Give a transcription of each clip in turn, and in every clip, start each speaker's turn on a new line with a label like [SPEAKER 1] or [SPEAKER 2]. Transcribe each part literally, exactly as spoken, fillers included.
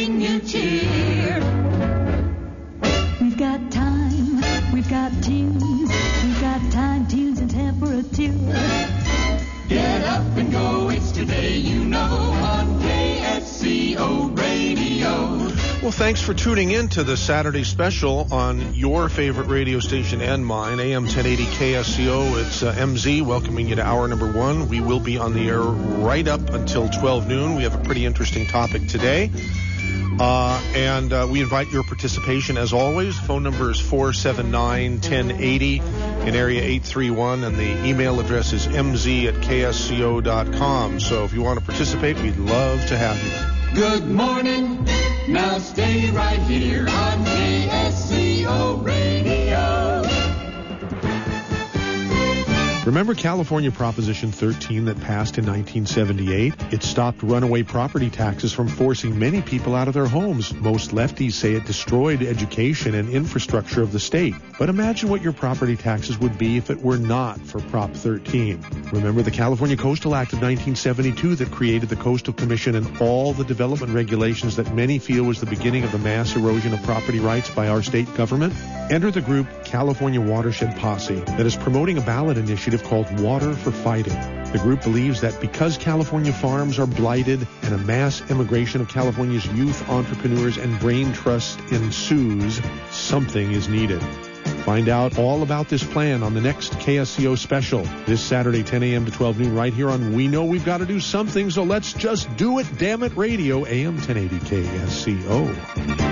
[SPEAKER 1] bring you cheer.
[SPEAKER 2] We've got time, we've got tunes, we've got time, tunes, and temperature.
[SPEAKER 1] Get up and go, it's today, you know, on K S C O Radio.
[SPEAKER 3] Well, thanks for tuning in to the Saturday special on your favorite radio station and mine, A M ten eighty K S C O. It's uh, M Z welcoming you to hour number one. We will be on the air right up until twelve noon. We have a pretty interesting topic today. Uh, and uh, we invite your participation as always. Phone number is four seven nine, one oh eight oh in area eight three one, and the email address is m z at k s c o dot com. So if you want to participate, we'd love to have you.
[SPEAKER 1] Good morning. Now stay right here on K S C O Radio.
[SPEAKER 3] Remember California Proposition thirteen that passed in nineteen seventy-eight? It stopped runaway property taxes from forcing many people out of their homes. Most lefties say it destroyed education and infrastructure of the state. But imagine what your property taxes would be if it were not for Prop thirteen. Remember the California Coastal Act of nineteen seventy-two that created the Coastal Commission and all the development regulations that many feel was the beginning of the mass erosion of property rights by our state government? Enter the group California Watershed Posse that is promoting a ballot initiative called Water for Fighting. The group believes that because California farms are blighted and a mass immigration of California's youth entrepreneurs and brain trust ensues, something is needed. Find out all about this plan on the next K S C O special this Saturday, ten a.m. to twelve noon, right here on We Know We've Got to Do Something, so let's just do it, damn it, radio, A M ten eighty K S C O.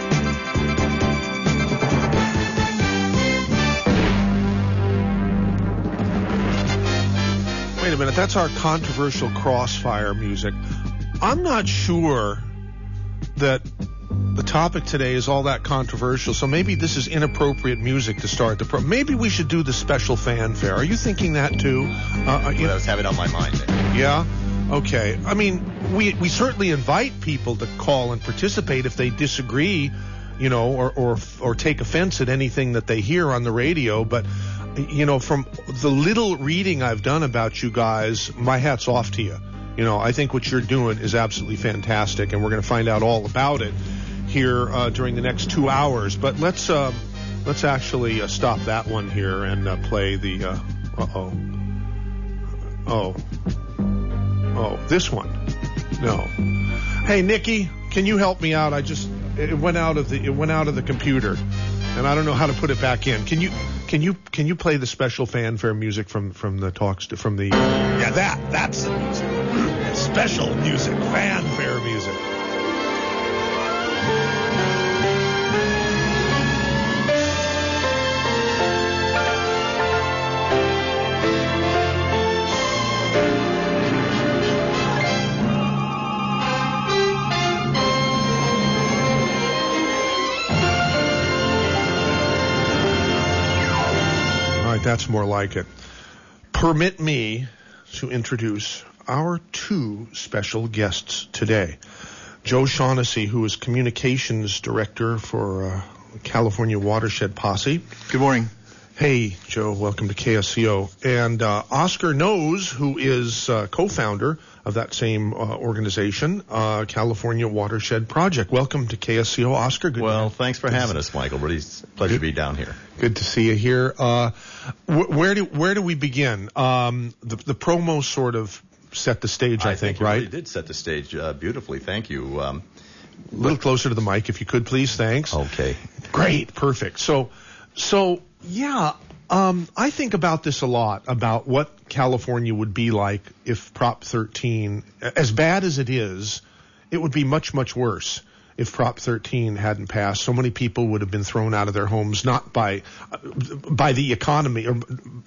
[SPEAKER 3] Wait a minute, that's our controversial crossfire music. I'm not sure that the topic today is all that controversial, so maybe this is inappropriate music to start the pro. Maybe we should do the special fanfare. Are you thinking that too?
[SPEAKER 4] Uh, you well, I was having it on my mind there.
[SPEAKER 3] Yeah? Okay. I mean, we we certainly invite people to call and participate if they disagree, you know, or or or take offense at anything that they hear on the radio, but you know, from the little reading I've done about you guys, my hat's off to you. You know, I think what you're doing is absolutely fantastic, and we're going to find out all about it here uh, during the next two hours. But let's uh, let's actually uh, stop that one here and uh, play the. Uh oh. Oh. Oh, this one. No. Hey, Nikki, can you help me out? I just it went out of the it went out of the computer, and I don't know how to put it back in. Can you? Can you can you play the special fanfare music from, from the talks to, from the yeah that that's the music special music fanfare music. That's more like it. Permit me to introduce our two special guests today. Joe Shaughnessy, who is Communications Director for uh, California Watershed Posse.
[SPEAKER 4] Good morning.
[SPEAKER 3] Hey, Joe, welcome to K S C O. And uh, Oscar Nose, who is uh, co-founder of that same uh, organization, uh, California Watershed Project. Welcome to K S C O, Oscar. Good
[SPEAKER 4] well,
[SPEAKER 3] morning.
[SPEAKER 4] Thanks for having us, Michael. Really pleasure to be down here.
[SPEAKER 3] Good to see you here. Uh, wh- where do where do we begin? Um, the, the promo sort of set the stage, I,
[SPEAKER 4] I
[SPEAKER 3] think,
[SPEAKER 4] think
[SPEAKER 3] right?
[SPEAKER 4] It really did set the stage uh, beautifully. Thank you. Um,
[SPEAKER 3] A little closer to the mic, if you could, please. Thanks.
[SPEAKER 4] Okay.
[SPEAKER 3] Great. Perfect. So, so yeah, um, I think about this a lot, about what California would be like if Prop thirteen, as bad as it is, it would be much, much worse if Prop thirteen hadn't passed. So many people would have been thrown out of their homes, not by by the economy or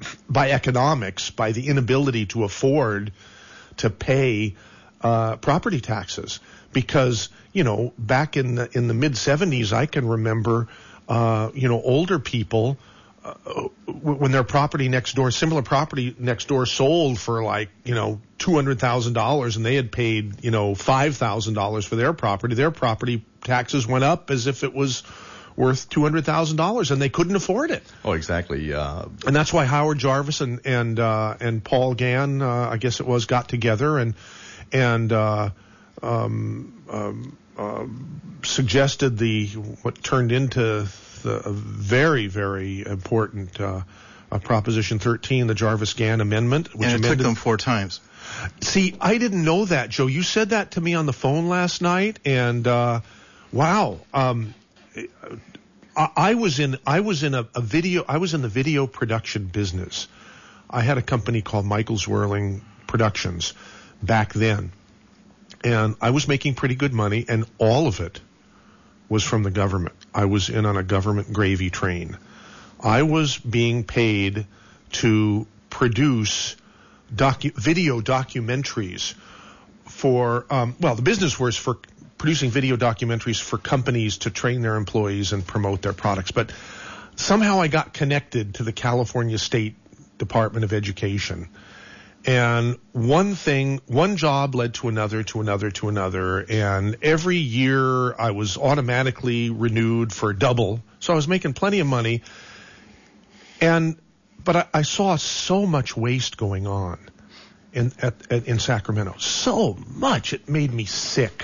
[SPEAKER 3] by economics, by the inability to afford to pay uh, property taxes. Because, you know, back in the, in the mid seventies, I can remember, uh, you know, older people, uh, when their property next door, similar property next door sold for like, you know, two hundred thousand dollars and they had paid, you know, five thousand dollars for their property. Their property taxes went up as if it was worth two hundred thousand dollars and they couldn't afford it.
[SPEAKER 4] Oh, exactly. Uh,
[SPEAKER 3] and that's why Howard Jarvis and, and, uh, and Paul Gann, uh, I guess it was, got together and, and, uh, Um, um, uh, suggested the what turned into the a very, very important uh, uh, Proposition thirteen, the Jarvis-Gann Amendment. Which
[SPEAKER 5] and it
[SPEAKER 3] amended,
[SPEAKER 5] took them four times.
[SPEAKER 3] See, I didn't know that, Joe. You said that to me on the phone last night, and uh, wow, um, I, I was in I was in a, a video I was in the video production business. I had a company called Michael's Whirling Productions back then, and I was making pretty good money, and all of it was from the government. I was in on a government gravy train. I was being paid to produce docu- video documentaries for, um, well, the business was for producing video documentaries for companies to train their employees and promote their products. But somehow I got connected to the California State Department of Education. And one thing, one job led to another, to another, to another. And every year I was automatically renewed for double. So I was making plenty of money. And, but I, I saw so much waste going on in, at, at, in Sacramento. So much. It made me sick.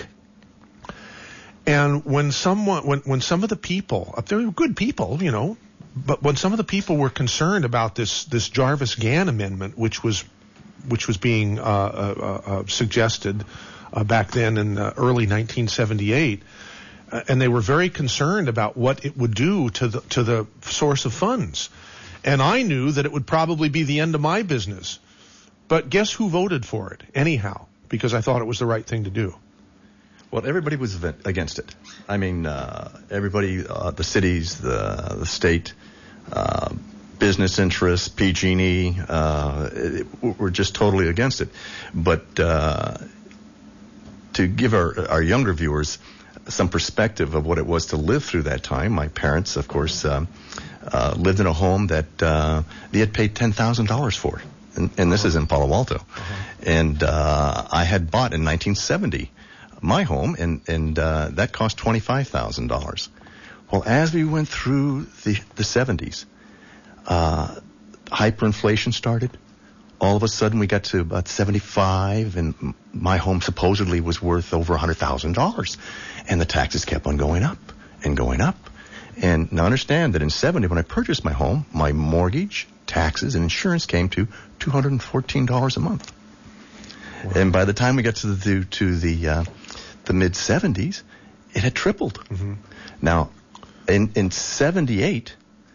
[SPEAKER 3] And when someone, when, when some of the people, they were good people, you know, but when some of the people were concerned about this, this Jarvis-Gann Amendment, which was which was being uh, uh, uh, suggested uh, back then in uh, early nineteen seventy-eight, uh, and they were very concerned about what it would do to the to the source of funds. And I knew that it would probably be the end of my business. But guess who voted for it anyhow? Because I thought it was the right thing to do.
[SPEAKER 4] Well, everybody was against it. I mean, uh, everybody, uh, the cities, the the state, uh, business interests, P G and E, uh, it, were just totally against it. But uh, to give our, our younger viewers some perspective of what it was to live through that time, my parents, of course, um, uh, lived in a home that uh, they had paid ten thousand dollars for. And, and this is in Palo Alto. Uh-huh. And uh, I had bought in nineteen seventy my home, and, and uh, that cost twenty-five thousand dollars. Well, as we went through the, the seventies, Uh, hyperinflation started. All of a sudden, we got to about seventy-five, and my home supposedly was worth over one hundred thousand dollars. And the taxes kept on going up and going up. And now understand that in seventy, when I purchased my home, my mortgage, taxes, and insurance came to two hundred fourteen dollars a month. Wow. And by the time we got to the to the uh, the mid seventies, it had tripled. Mm-hmm. Now, in in seventy-eight,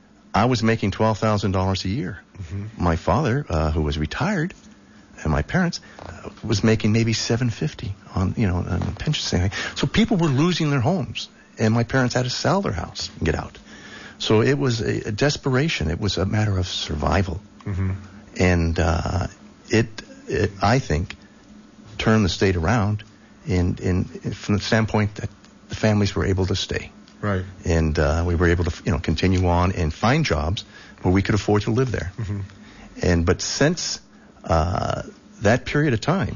[SPEAKER 4] I was making twelve thousand dollars a year. Mm-hmm. My father, uh, who was retired, and my parents, uh, was making maybe seven fifty on, you know, on pension saving. So people were losing their homes, and my parents had to sell their house and get out. So it was a, a desperation. It was a matter of survival. Mm-hmm. And uh, it, it, I think, turned the state around in, in, in from the standpoint that the families were able to stay.
[SPEAKER 3] Right. And
[SPEAKER 4] uh, we were able to, you know, continue on and find jobs where we could afford to live there. Mm-hmm. And but since uh, that period of time,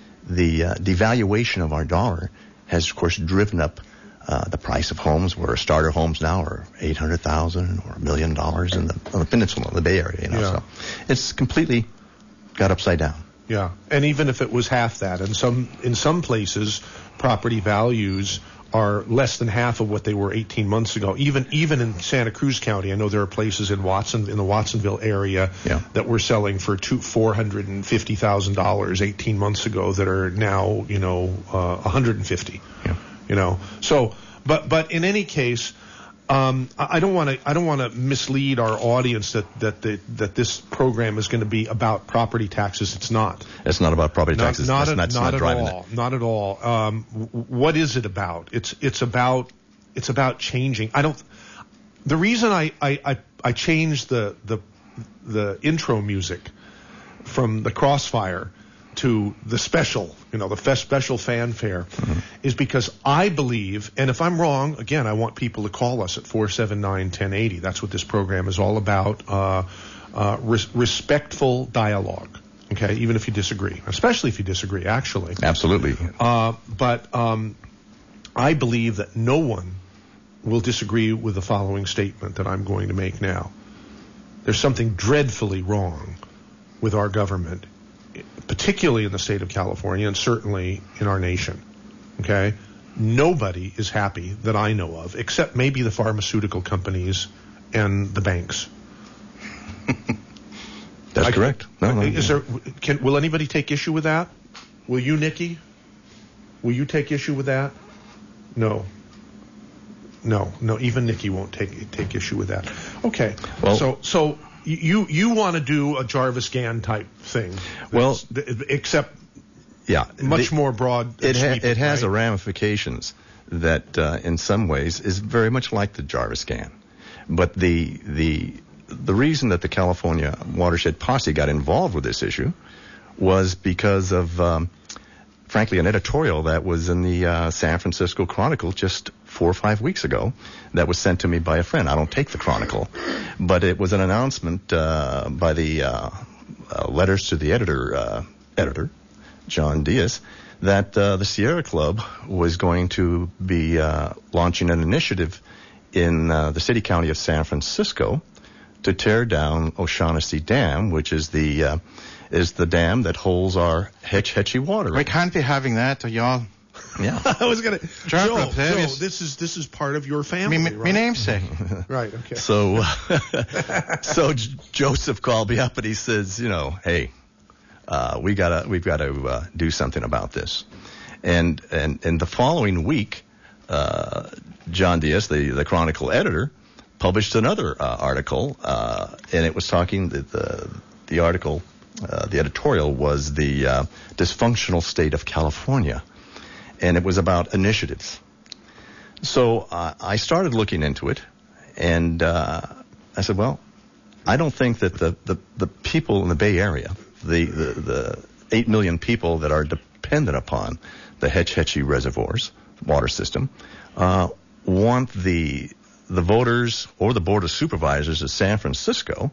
[SPEAKER 4] the uh, devaluation of our dollar has, of course, driven up uh, the price of homes, where starter homes now are eight hundred thousand dollars or a million dollars in the, on the peninsula, the Bay Area. You know,
[SPEAKER 3] yeah.
[SPEAKER 4] So it's completely got upside down.
[SPEAKER 3] Yeah, and even if it was half that, and some in some places, property values are less than half of what they were eighteen months ago. Even even in Santa Cruz County, I know there are places in Watson, in the Watsonville area,
[SPEAKER 4] yeah.
[SPEAKER 3] that were selling for two four hundred and fifty thousand dollars eighteen months ago that are now, you know, uh, one hundred and fifty.
[SPEAKER 4] Yeah.
[SPEAKER 3] You know, so but but in any case, um, I don't want to I don't want to mislead our audience that that the, that this program is going to be about property taxes. It's not.
[SPEAKER 4] It's not about property
[SPEAKER 3] Not,
[SPEAKER 4] taxes.
[SPEAKER 3] not,
[SPEAKER 4] that's,
[SPEAKER 3] at,
[SPEAKER 4] that's
[SPEAKER 3] not,
[SPEAKER 4] not
[SPEAKER 3] at
[SPEAKER 4] driving
[SPEAKER 3] all.
[SPEAKER 4] it.
[SPEAKER 3] Not at all. Um, w- what is it about? It's it's about it's about changing. I don't. The reason I I, I, I changed the the the intro music from the Crossfire to the special, you know, the fe- special fanfare, mm-hmm. is because I believe, and if I'm wrong, again, I want people to call us at four seven nine, one oh eight oh. That's what this program is all about. Uh, uh, res- respectful dialogue. Okay, even if you disagree, especially if you disagree, actually.
[SPEAKER 4] Absolutely.
[SPEAKER 3] Uh, but um, I believe that no one will disagree with the following statement that I'm going to make now. There's something dreadfully wrong with our government, particularly in the state of California and certainly in our nation. Okay? nobody is happy that I know of, except maybe the pharmaceutical companies and the banks.
[SPEAKER 4] That's
[SPEAKER 3] I,
[SPEAKER 4] correct. No, no,
[SPEAKER 3] is
[SPEAKER 4] no.
[SPEAKER 3] there? Can will anybody take issue with that? Will you, Nikki? Will you take issue with that? No. No, no. Even Nikki won't take take issue with that. Okay.
[SPEAKER 4] Well,
[SPEAKER 3] so so you you want to do a Jarvis Gann type thing?
[SPEAKER 4] Well,
[SPEAKER 3] except
[SPEAKER 4] yeah,
[SPEAKER 3] much
[SPEAKER 4] the,
[SPEAKER 3] more broad.
[SPEAKER 4] It, ha-
[SPEAKER 3] sweeping,
[SPEAKER 4] it has
[SPEAKER 3] right?
[SPEAKER 4] a ramifications that, uh, in some ways, is very much like the Jarvis Gann. But the the the reason that the California Watershed Posse got involved with this issue was because of, um, frankly, an editorial that was in the uh, San Francisco Chronicle just four or five weeks ago that was sent to me by a friend. I don't take the Chronicle, but it was an announcement uh, by the uh, uh, letters to the editor, uh, editor, John Diaz, that uh, the Sierra Club was going to be uh, launching an initiative in uh, the city county of San Francisco to tear down O'Shaughnessy Dam, which is the uh, is the dam that holds our Hetch Hetchy water.
[SPEAKER 5] We can't be having that, y'all.
[SPEAKER 4] Yeah.
[SPEAKER 3] I was gonna.
[SPEAKER 5] Joe,
[SPEAKER 3] Joe,
[SPEAKER 5] Joe,
[SPEAKER 3] Joe, this is this is part of your family,
[SPEAKER 5] Me, me,
[SPEAKER 3] right?
[SPEAKER 5] me namesake.
[SPEAKER 3] Right. Okay.
[SPEAKER 4] So, so J- Joseph called me up and he says, you know, hey, uh, we gotta we've got to uh, do something about this. And and and the following week, uh, John Diaz, the the Chronicle editor, published another uh, article, uh, and it was talking the the, the article, uh, the editorial was the uh, dysfunctional state of California, and it was about initiatives. So uh, I started looking into it, and uh, I said, well, I don't think that the, the, the people in the Bay Area, the, the, the eight million people that are dependent upon the Hetch Hetchy reservoirs, water system, uh, want the the voters or the Board of Supervisors of San Francisco,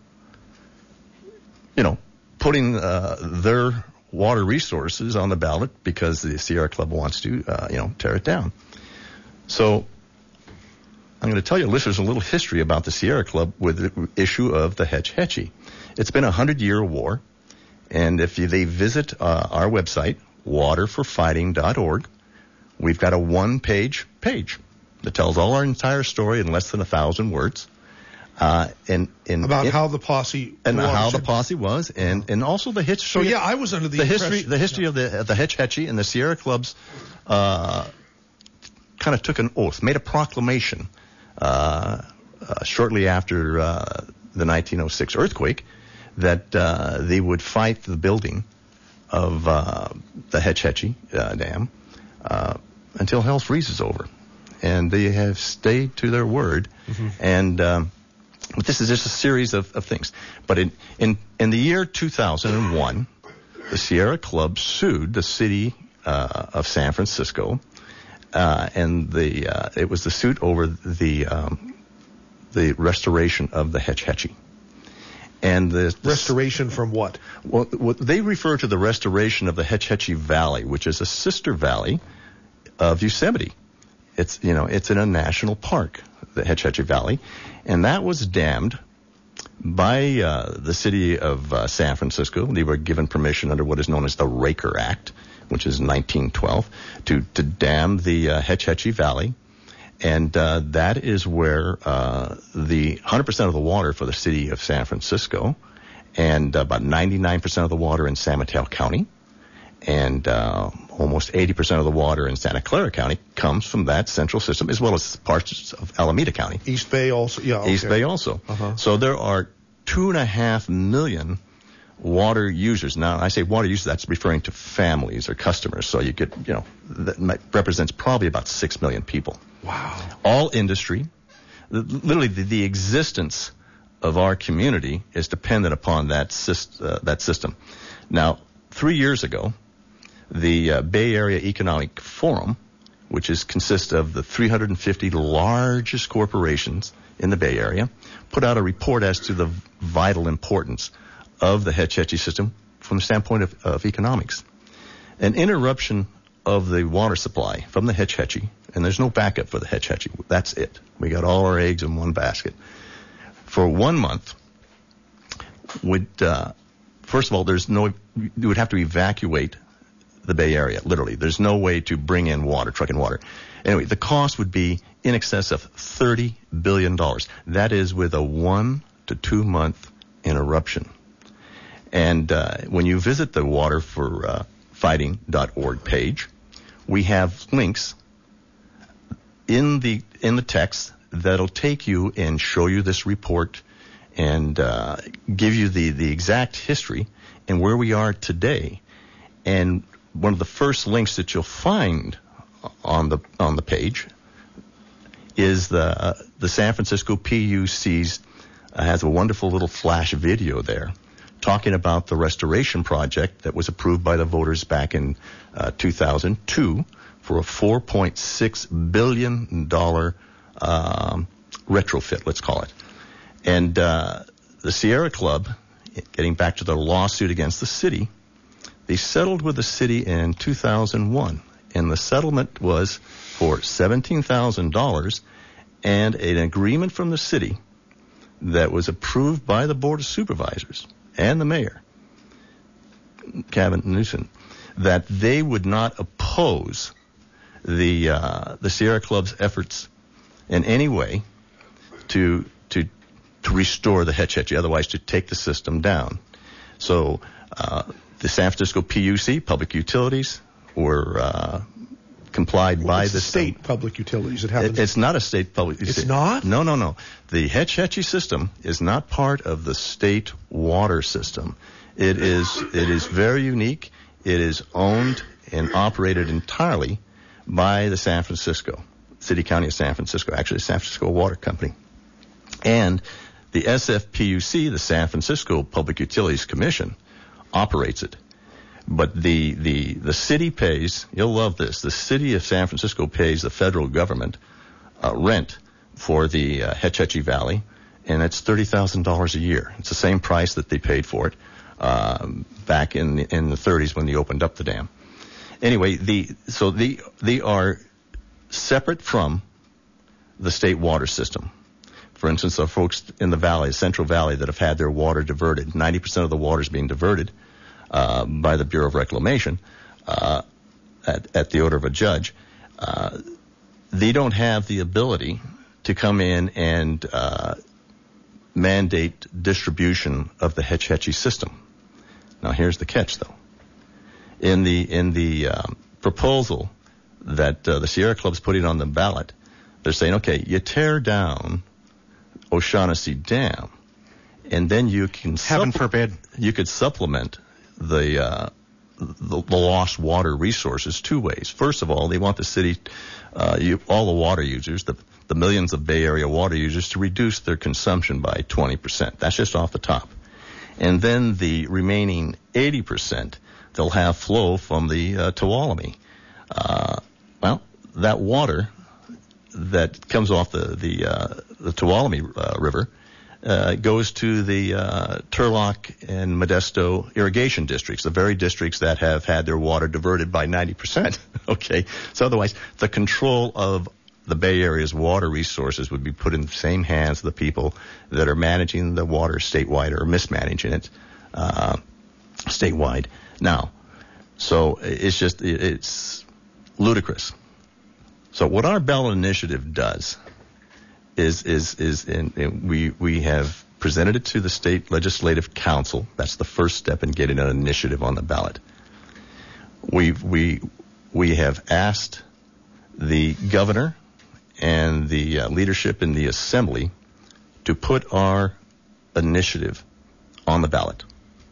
[SPEAKER 4] you know, putting uh, their water resources on the ballot because the Sierra Club wants to, uh, you know, tear it down. So I'm going to tell your listeners a little history about the Sierra Club with the issue of the Hetch Hetchy. It's been a hundred-year war, and if you, they visit uh, our website, water for fighting dot org, we've got a one-page page that tells all our entire story in less than a thousand words. Uh, and, and
[SPEAKER 3] About
[SPEAKER 4] it,
[SPEAKER 3] how the posse
[SPEAKER 4] and
[SPEAKER 3] watershed.
[SPEAKER 4] how the posse was, and, and also the history.
[SPEAKER 3] So yeah, I was under the,
[SPEAKER 4] the
[SPEAKER 3] impression,
[SPEAKER 4] history, the history of the of the Hetch Hetchy and the Sierra Clubs. Uh, kind of took an oath, made a proclamation uh, uh, shortly after uh, the nineteen oh six earthquake that uh, they would fight the building of uh, the Hetch Hetchy uh, Dam uh, until hell freezes over. And they have stayed to their word. Mm-hmm. And um, but this is just a series of, of things. But in, in, in the year two thousand one, the Sierra Club sued the city uh, of San Francisco. Uh, and the uh, it was the suit over the um, the restoration of the Hetch Hetchy. And the, the
[SPEAKER 3] restoration from what?
[SPEAKER 4] Well, what they refer to the restoration of the Hetch Hetchy Valley, which is a sister valley of Yosemite. It's you know it's in a national park, the Hetch Hetchy Valley, and that was dammed by uh, the city of uh, San Francisco. They were given permission under what is known as the Raker Act, which is nineteen twelve, to, to dam the uh, Hetch Hetchy Valley. And uh, that is where uh, the one hundred percent of the water for the city of San Francisco and about ninety-nine percent of the water in San Mateo County and uh, almost eighty percent of the water in Santa Clara County comes from that central system, as well as parts of Alameda County.
[SPEAKER 3] East Bay also, yeah. Okay.
[SPEAKER 4] East Bay also. Uh-huh. So there are two and a half million water users. Now, I say water users, that's referring to families or customers. So you get, you know, that represents probably about six million people.
[SPEAKER 3] Wow.
[SPEAKER 4] All industry. Literally, the, the existence of our community is dependent upon that, syst, uh, that system. Now, three years ago, the uh, Bay Area Economic Forum, which is consists of the three hundred fifty largest corporations in the Bay Area, put out a report as to the vital importance of the Hetch Hetchy system from the standpoint of, of economics. An interruption of the water supply from the Hetch Hetchy, and there's no backup for the Hetch Hetchy. That's it. We got all our eggs in one basket. For one month, would uh, first of all, there's no. You would have to evacuate the Bay Area. Literally, there's no way to bring in water, truck in water. Anyway, the cost would be in excess of thirty billion dollars. That is with a one to two month interruption. And uh, when you visit the water for fighting dot org page, we have links in the in the text that'll take you and show you this report and uh, give you the, the exact history and where we are today. And one of the first links that you'll find on the on the page is the uh, the San Francisco P U C's uh, has a wonderful little flash video there talking about the restoration project that was approved by the voters back in uh, two thousand two for a four point six billion dollars um, retrofit, let's call it. And uh, the Sierra Club, getting back to the lawsuit against the city, they settled with the city in two thousand one. And the settlement was for seventeen thousand dollars and an agreement from the city that was approved by the Board of Supervisors and the mayor, Gavin Newsom, that they would not oppose the uh, the Sierra Club's efforts in any way to to to restore the Hetch Hetchy, otherwise to take the system down. So uh, the San Francisco P U C, Public Utilities, were uh, complied
[SPEAKER 3] well,
[SPEAKER 4] by
[SPEAKER 3] it's
[SPEAKER 4] the
[SPEAKER 3] state
[SPEAKER 4] system.
[SPEAKER 3] public utilities. It happens.
[SPEAKER 4] It, it's not a state public.
[SPEAKER 3] It's not?
[SPEAKER 4] No, no, no. The Hetch Hetchy system is not part of the state water system. It is it is very unique. It is owned and operated entirely by the San Francisco City County of San Francisco, actually the San Francisco Water Company, and the S F P U C, the San Francisco Public Utilities Commission, operates it. But the, the, the city pays, you'll love this, the city of San Francisco pays the federal government uh, rent for the uh, Hetch Hetchy Valley, and it's thirty thousand dollars a year. It's the same price that they paid for it uh, back in, in the thirties when they opened up the dam. Anyway, the, so the, they are separate from the state water system. For instance, the folks in the valley, Central Valley, that have had their water diverted, ninety percent of the water is being diverted Uh, by the Bureau of Reclamation uh, at, at the order of a judge. Uh, they don't have the ability to come in and uh, mandate distribution of the Hetch Hetchy system. Now, here's the catch, though. In the in the um, proposal that uh, the Sierra Club's putting on the ballot, they're saying, okay, you tear down O'Shaughnessy Dam, and then you can
[SPEAKER 5] heaven
[SPEAKER 4] supple-
[SPEAKER 5] forbid
[SPEAKER 4] you could supplement the, uh, the the lost water resources two ways. First of all, they want the city, uh, you, all the water users, the the millions of Bay Area water users, to reduce their consumption by twenty percent. That's just off the top. And then the remaining eighty percent, they'll have flow from the uh, Tuolumne. Uh, well, that water that comes off the the, uh, the Tuolumne uh, River Uh, goes to the uh, Turlock and Modesto irrigation districts, the very districts that have had their water diverted by ninety percent. Okay, so otherwise, the control of the Bay Area's water resources would be put in the same hands of the people that are managing the water statewide or mismanaging it uh, statewide now. So it's just, it's ludicrous. So what our ballot initiative does is is is in, in we we have presented it to the state legislative council. That's the first step in getting an initiative on the ballot. We we we have asked the governor and the uh, leadership in the assembly to put our initiative on the ballot,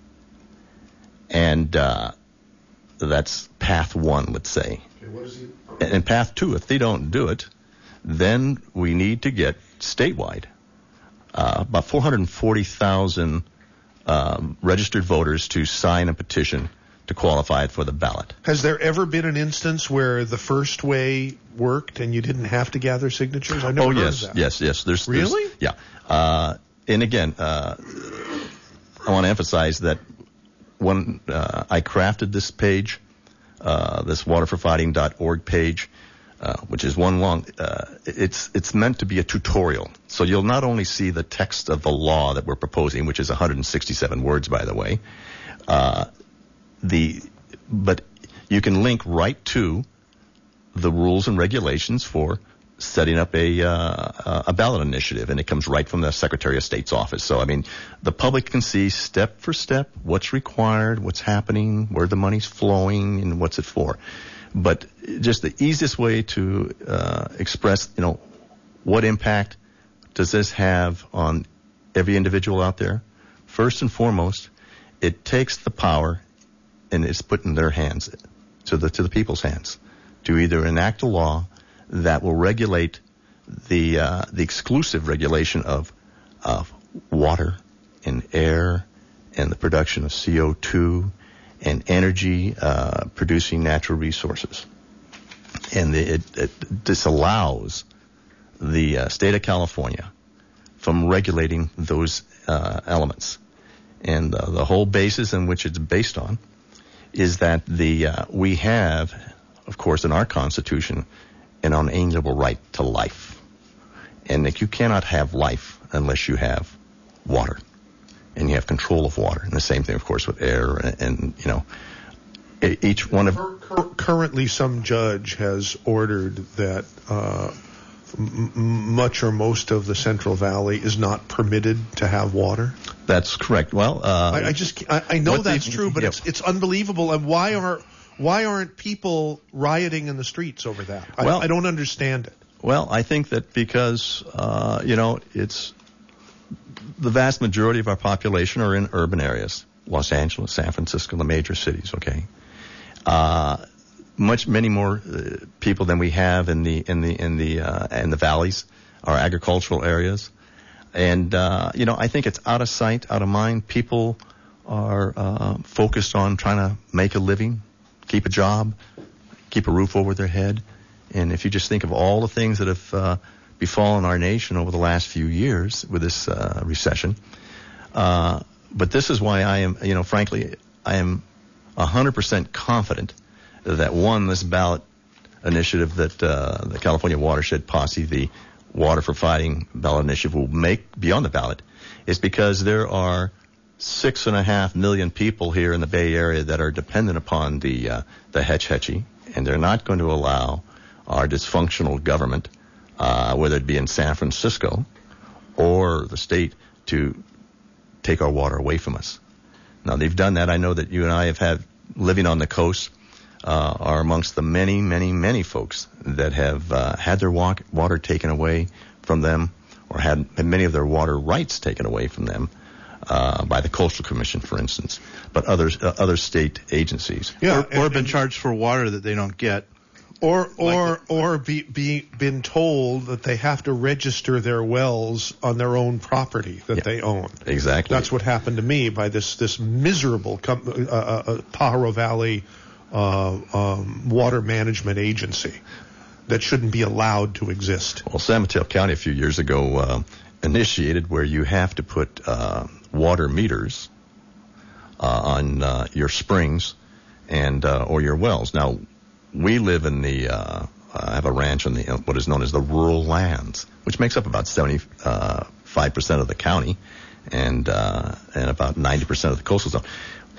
[SPEAKER 4] and uh, that's path one, let's say.
[SPEAKER 3] Okay, what is it?
[SPEAKER 4] And, and path two, if they don't do it, then we need to get statewide uh, about four hundred forty thousand um, registered voters to sign a petition to qualify it for the ballot.
[SPEAKER 3] Has there ever been an instance where the first way worked and you didn't have to gather signatures? I never
[SPEAKER 4] oh
[SPEAKER 3] heard
[SPEAKER 4] yes,
[SPEAKER 3] of that.
[SPEAKER 4] yes, yes. There's
[SPEAKER 3] Really?
[SPEAKER 4] There's, yeah. Uh, and again, uh, I want to emphasize that when uh, I crafted this page, uh, this water for fighting dot org page, Uh, which is one long, uh, it's, it's meant to be a tutorial. So you'll not only see the text of the law that we're proposing, which is one hundred sixty-seven words, by the way, uh, the, but you can link right to the rules and regulations for setting up a uh, a ballot initiative, and it comes right from the Secretary of State's office. So, I mean, the public can see step for step what's required, what's happening, where the money's flowing, and what's it for. But just the easiest way to uh, express, you know, what impact does this have on every individual out there? First and foremost, it takes the power and it's put in their hands, to the to the people's hands, to either enact a law that will regulate the uh, the exclusive regulation of of water and air and the production of C O two and energy uh, producing natural resources, and the, it, it disallows the uh, state of California from regulating those uh, elements. And uh, the whole basis in which it's based on is that the uh, we have, of course, in our Constitution, an unalienable right to life. And that you cannot have life unless you have water. And you have control of water. And the same thing, of course, with air and, and you know, each one of...
[SPEAKER 3] Currently, some judge has ordered that uh, m- much or most of the Central Valley is not permitted to have water.
[SPEAKER 4] That's correct. Well, uh,
[SPEAKER 3] I, I just I, I know that's
[SPEAKER 4] the,
[SPEAKER 3] true, but
[SPEAKER 4] yeah.
[SPEAKER 3] it's it's unbelievable. And why are why aren't people rioting in the streets over that? I,
[SPEAKER 4] well,
[SPEAKER 3] I don't understand it.
[SPEAKER 4] Well, I think that because uh, you know it's the vast majority of our population are in urban areas, Los Angeles, San Francisco, the major cities. Okay, uh, much many more uh, people than we have in the in the in the uh, in the valleys, our agricultural areas. And, uh, you know, I think it's out of sight, out of mind. People are uh, focused on trying to make a living, keep a job, keep a roof over their head. And if you just think of all the things that have uh, befallen our nation over the last few years with this uh, recession. Uh, but this is why I am, you know, frankly, I am one hundred percent confident that, one, this ballot initiative that uh, the California Watershed Posse, the Water for Fighting ballot initiative, will make be on the ballot is because there are six and a half million people here in the Bay Area that are dependent upon the uh, the Hetch Hetchy, and they're not going to allow our dysfunctional government, uh, whether it be in San Francisco or the state, to take our water away from us. Now, they've done that. I know that you and I have had, living on the coast, Uh, are amongst the many, many, many folks that have uh, had their walk, water taken away from them, or had, had many of their water rights taken away from them uh, by the Coastal Commission, for instance, but others, uh, other state agencies.
[SPEAKER 5] Yeah, or,
[SPEAKER 3] and,
[SPEAKER 5] or been charged for water that they don't get.
[SPEAKER 3] Or or
[SPEAKER 5] Like
[SPEAKER 3] or be, be been told that they have to register their wells on their own property that
[SPEAKER 4] Yeah,
[SPEAKER 3] they own.
[SPEAKER 4] Exactly.
[SPEAKER 3] That's what happened to me by this this miserable com- uh, uh, Pajaro Valley Uh, um, water management agency that shouldn't be allowed to exist.
[SPEAKER 4] Well, San Mateo County a few years ago uh, initiated where you have to put uh, water meters uh, on uh, your springs and uh, or your wells. Now, we live in the uh, I have a ranch on the uh, what is known as the rural lands, which makes up about seventy-five percent of the county and uh, and about ninety percent of the coastal zone.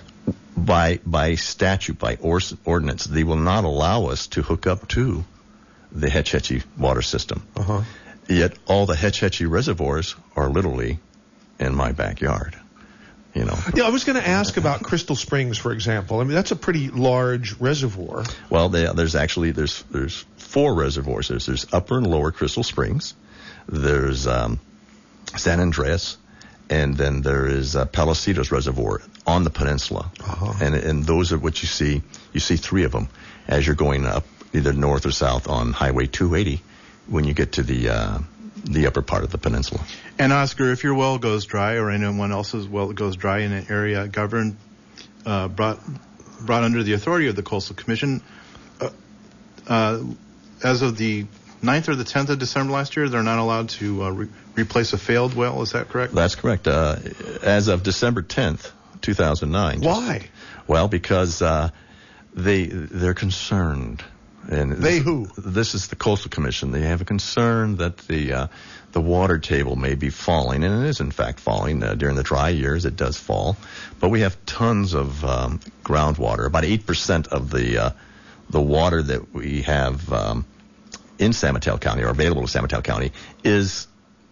[SPEAKER 4] By by statute, by or, ordinance, they will not allow us to hook up to the Hetch Hetchy water system.
[SPEAKER 3] Uh-huh.
[SPEAKER 4] Yet all the Hetch Hetchy reservoirs are literally in my backyard. You know.
[SPEAKER 3] Yeah, I was going to ask about Crystal Springs, for example. I mean, that's a pretty large reservoir.
[SPEAKER 4] Well, they, there's actually there's there's four reservoirs. There's there's Upper and Lower Crystal Springs. There's um, San Andreas. And then there is uh, Palacitos Reservoir on the peninsula.
[SPEAKER 3] Uh-huh. And,
[SPEAKER 4] and those are what you see. You see three of them as you're going up either north or south on Highway two eighty when you get to the uh, the upper part of the peninsula.
[SPEAKER 5] And Oscar, if your well goes dry or anyone else's well goes dry in an area governed, uh, brought brought under the authority of the Coastal Commission, uh, uh, as of the ninth or the tenth of December last year, they're not allowed to uh, re- replace a failed well. Is that correct?
[SPEAKER 4] That's correct. Uh, as of December tenth, two thousand nine.
[SPEAKER 3] Why?
[SPEAKER 4] Well, because uh, they they're concerned. And
[SPEAKER 3] they
[SPEAKER 4] this,
[SPEAKER 3] who?
[SPEAKER 4] This is the Coastal Commission. They have a concern that the uh, the water table may be falling, and it is in fact falling uh, during the dry years. It does fall, but we have tons of um, groundwater. About eight percent of the uh, the water that we have um, in San Mateo County, or available to San Mateo County, is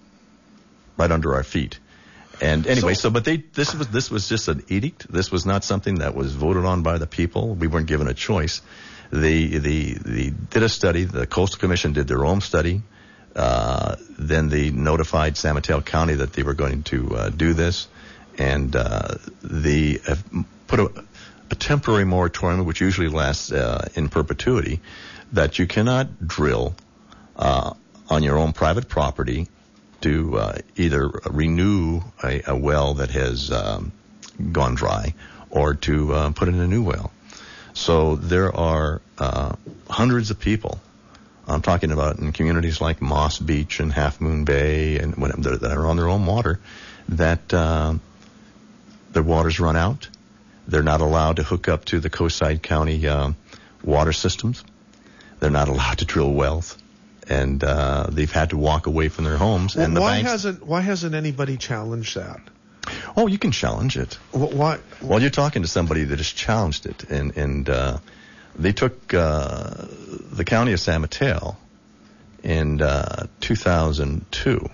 [SPEAKER 4] right under our feet. And anyway, so, so but they this was this was just an edict. This was not something that was voted on by the people. We weren't given a choice. The the the did a study. The Coastal Commission did their own study. Uh, then they notified San Mateo County that they were going to uh, do this, and uh, they have put a, a temporary moratorium, which usually lasts uh, in perpetuity, that you cannot drill uh, on your own private property to uh, either renew a, a well that has um, gone dry or to uh, put in a new well. So there are uh, hundreds of people, I'm talking about in communities like Moss Beach and Half Moon Bay and when, that are on their own water, that uh, their water's run out. They're not allowed to hook up to the Coastside County uh, water systems. They're not allowed to drill wells. And uh, they've had to walk away from their homes.
[SPEAKER 3] Well,
[SPEAKER 4] and the
[SPEAKER 3] why
[SPEAKER 4] banks,
[SPEAKER 3] hasn't why hasn't anybody challenged that?
[SPEAKER 4] Oh, you can challenge it.
[SPEAKER 3] Why?
[SPEAKER 4] Well, you're talking to somebody that has challenged it, and and uh, they took uh, the county of San Mateo in uh, two thousand two,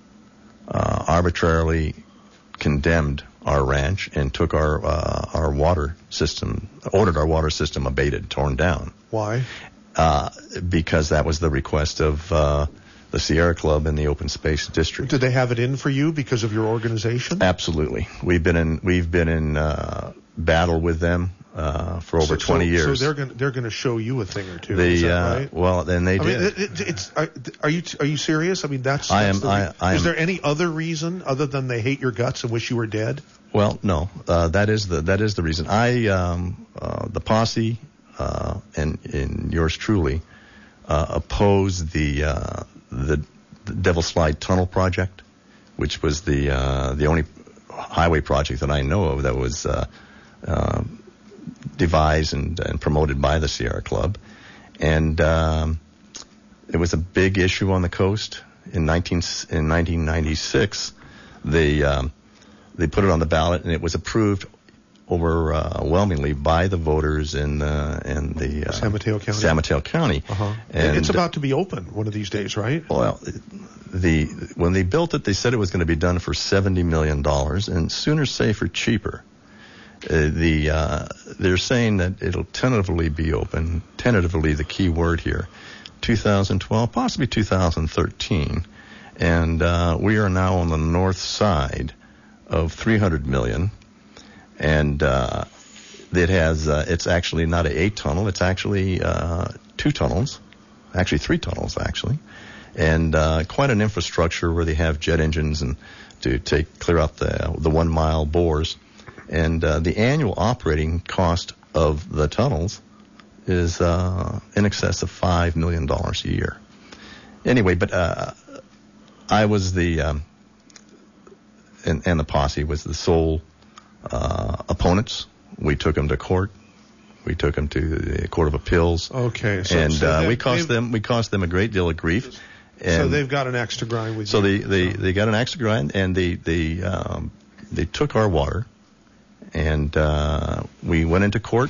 [SPEAKER 4] uh, arbitrarily condemned our ranch and took our uh, our water system, ordered our water system abated, torn down.
[SPEAKER 3] Why?
[SPEAKER 4] Uh, because that was the request of uh, the Sierra Club and the Open Space District.
[SPEAKER 3] Did they have it in for you because of your organization?
[SPEAKER 4] Absolutely. We've been in we've been in uh, battle with them uh, for over
[SPEAKER 3] so,
[SPEAKER 4] twenty
[SPEAKER 3] so,
[SPEAKER 4] years.
[SPEAKER 3] So they're going they're going to show you a thing or two.
[SPEAKER 4] The,
[SPEAKER 3] is that
[SPEAKER 4] uh,
[SPEAKER 3] right?
[SPEAKER 4] Well, then they
[SPEAKER 3] I
[SPEAKER 4] did.
[SPEAKER 3] mean, it, it, it's are, are you are you serious? I mean, that's.
[SPEAKER 4] I
[SPEAKER 3] that's
[SPEAKER 4] am.
[SPEAKER 3] the
[SPEAKER 4] I,
[SPEAKER 3] re-
[SPEAKER 4] I
[SPEAKER 3] is
[SPEAKER 4] am,
[SPEAKER 3] there any other reason other than they hate your guts and wish you were dead?
[SPEAKER 4] Well, no. Uh, that is the that is the reason. I um, uh, the posse uh, and and yours truly. Uh, opposed the, uh, the the Devil Slide Tunnel project, which was the uh, the only highway project that I know of that was uh, uh, devised and, and promoted by the Sierra Club, and um, it was a big issue on the coast. In nineteen in nineteen ninety-six, they um, they put it on the ballot and it was approved overwhelmingly by the voters in uh, in the uh,
[SPEAKER 3] San Mateo County.
[SPEAKER 4] San Mateo County.
[SPEAKER 3] Uh-huh.
[SPEAKER 4] And
[SPEAKER 3] it's about to be open one of these days, right?
[SPEAKER 4] Well, the when they built it, they said it was going to be done for seventy million dollars, and sooner, safer, cheaper. Uh, the uh, they're saying that it'll tentatively be open. Tentatively, the key word here, two thousand twelve, possibly two thousand thirteen, and uh, we are now on the north side of three hundred million. And uh, it has, uh, it's actually not a eight tunnel, it's actually uh, two tunnels, actually three tunnels actually, and uh, quite an infrastructure where they have jet engines and to take clear out the the one mile bores, and uh, the annual operating cost of the tunnels is uh, in excess of five million dollars a year. Anyway, but uh, I was the um, and, and the posse was the sole. Uh, opponents. We took them to court. We took them to the Court of Appeals.
[SPEAKER 3] Okay, so,
[SPEAKER 4] and
[SPEAKER 3] so
[SPEAKER 4] uh, we caused them we caused them a great deal of grief. And
[SPEAKER 3] so they've got an axe to grind with
[SPEAKER 4] so
[SPEAKER 3] you.
[SPEAKER 4] So they, they, they got an axe to grind, and they they um, they took our water, and uh, we went into court,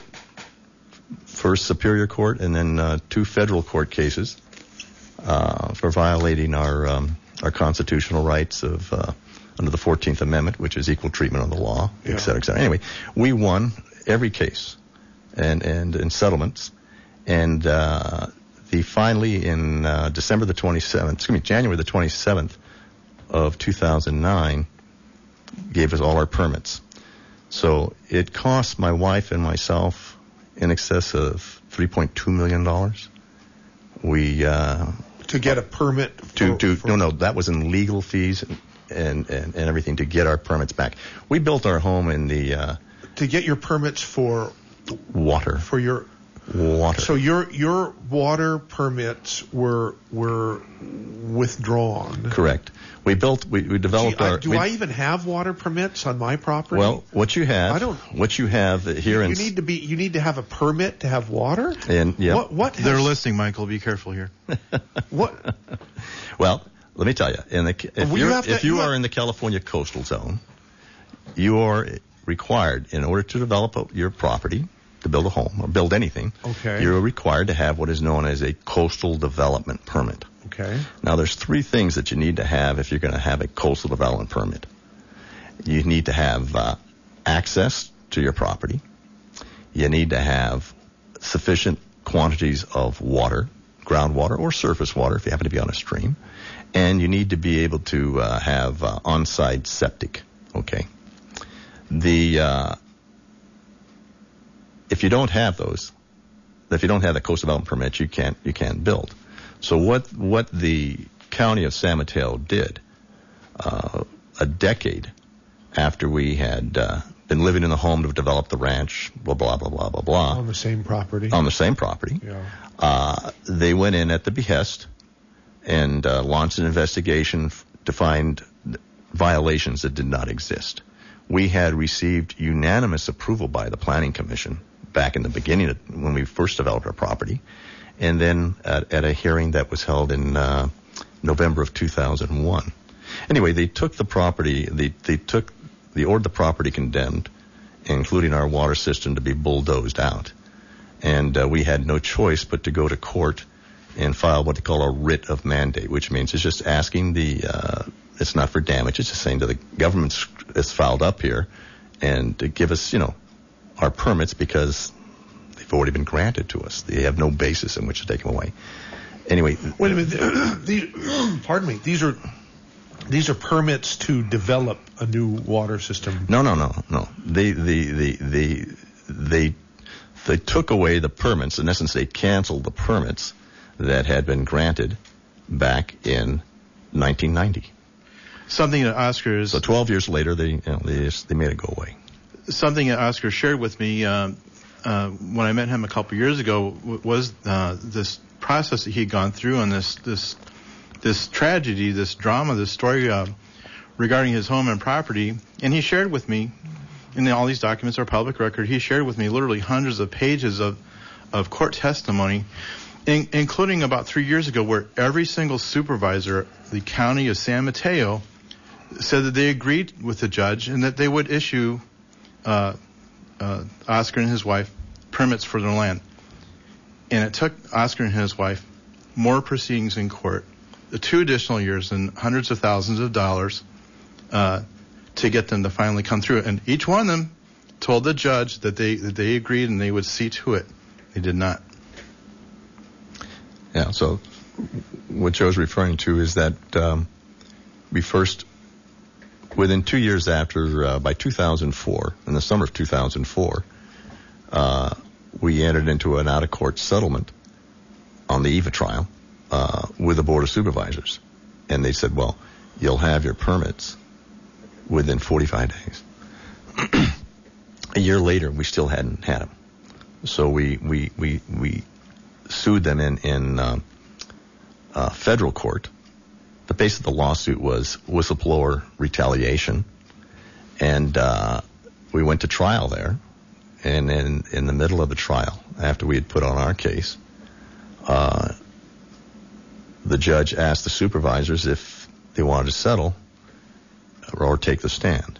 [SPEAKER 4] first Superior Court, and then uh, two federal court cases uh, for violating our um, our constitutional rights of. Uh, under the fourteenth Amendment, which is equal treatment of the law,
[SPEAKER 3] yeah. et cetera,
[SPEAKER 4] et cetera. Anyway, we won every case and, and in settlements. And uh, the finally in uh, December the twenty-seventh, excuse me, January the twenty-seventh of two thousand nine, gave us all our permits. So it cost my wife and myself in excess of three point two million dollars. We... Uh,
[SPEAKER 3] to get a permit? For,
[SPEAKER 4] to, to,
[SPEAKER 3] for,
[SPEAKER 4] no, no, that was in legal fees. And, And, and, and everything to get our permits back. We built our home in the... Uh,
[SPEAKER 3] to get your permits for...
[SPEAKER 4] Water.
[SPEAKER 3] For your...
[SPEAKER 4] Water.
[SPEAKER 3] So your your water permits were were withdrawn.
[SPEAKER 4] Correct. We built, we, we developed
[SPEAKER 3] Gee,
[SPEAKER 4] our...
[SPEAKER 3] I, do
[SPEAKER 4] we,
[SPEAKER 3] I even have water permits on my property?
[SPEAKER 4] Well, what you have...
[SPEAKER 3] I don't...
[SPEAKER 4] What you have here
[SPEAKER 3] you
[SPEAKER 4] in...
[SPEAKER 3] need to be, you need to have a permit to have water?
[SPEAKER 4] And, yeah.
[SPEAKER 3] What, what has,
[SPEAKER 5] They're listening, Michael. Be careful here.
[SPEAKER 3] What...
[SPEAKER 4] Well... Let me tell you, in the, if,
[SPEAKER 3] well, you
[SPEAKER 4] you're,
[SPEAKER 3] to,
[SPEAKER 4] if you,
[SPEAKER 3] you
[SPEAKER 4] are
[SPEAKER 3] have,
[SPEAKER 4] in the California coastal zone, you are required, in order to develop your property, to build a home or build anything,
[SPEAKER 3] Okay.
[SPEAKER 4] you're required to have what is known as a coastal development permit.
[SPEAKER 3] Okay.
[SPEAKER 4] Now, there's three things that you need to have if you're going to have a coastal development permit. You need to have uh, access to your property. You need to have sufficient quantities of water, groundwater or surface water if you happen to be on a stream. And you need to be able to uh, have uh, on-site septic. Okay. The uh, if you don't have those, if you don't have the coastal development permit, you can't you can't build. So what what the county of San Mateo did uh, a decade after we had uh, been living in the home to develop the ranch, blah blah blah blah blah blah,
[SPEAKER 3] On the same property.
[SPEAKER 4] on the same property,
[SPEAKER 3] Yeah.
[SPEAKER 4] uh, they went in at the behest and uh, launched an investigation f- to find violations that did not exist. We had received unanimous approval by the Planning Commission back in the beginning of, when we first developed our property, and then at, at a hearing that was held in uh, November of two thousand one. Anyway, they took the property, they, they took, they ordered the property condemned, including our water system, to be bulldozed out. And uh, we had no choice but to go to court and file what they call a writ of mandate, which means it's just asking the, uh, it's not for damage, it's just saying to the government is filed up here and to give us, you know, our permits because they've already been granted to us. They have no basis in which to take them away. Anyway.
[SPEAKER 3] Wait a minute. These, pardon me. These are these are permits to develop a new water system.
[SPEAKER 4] No, no, no, no. They, they, they, they, they, they took away the permits. In essence, they canceled the permits that had been granted back in nineteen ninety.
[SPEAKER 5] Something that Oscar is
[SPEAKER 4] So twelve years later, they, you know, they, just, they made it go away.
[SPEAKER 5] something that Oscar shared with me uh, uh, when I met him a couple years ago w- was uh, this process that he had gone through and this this this tragedy, this drama, this story uh, regarding his home and property. And he shared with me, and all these documents are public record, he shared with me literally hundreds of pages of, of court testimony, in, including about three years ago where every single supervisor, the county of San Mateo, said that they agreed with the judge and that they would issue uh, uh, Oscar and his wife permits for their land. And it took Oscar and his wife more proceedings in court, the two additional years and hundreds of thousands of dollars uh, to get them to finally come through. And each one of them told the judge that they that they agreed and they would see to it. They did not.
[SPEAKER 4] Yeah, so what Joe's referring to is that um, we first, within two years after, uh, by two thousand four, in the summer of two thousand four, uh, we entered into an out-of-court settlement on the eve of trial uh, with the Board of Supervisors. And they said, well, you'll have your permits within forty-five days. A year later, we still hadn't had them. So we, we, we, we sued them in, in uh, uh, federal court. The base of the lawsuit was whistleblower retaliation. And uh, we went to trial there. And in, in the middle of the trial, after we had put on our case, uh, the judge asked the supervisors if they wanted to settle or take the stand.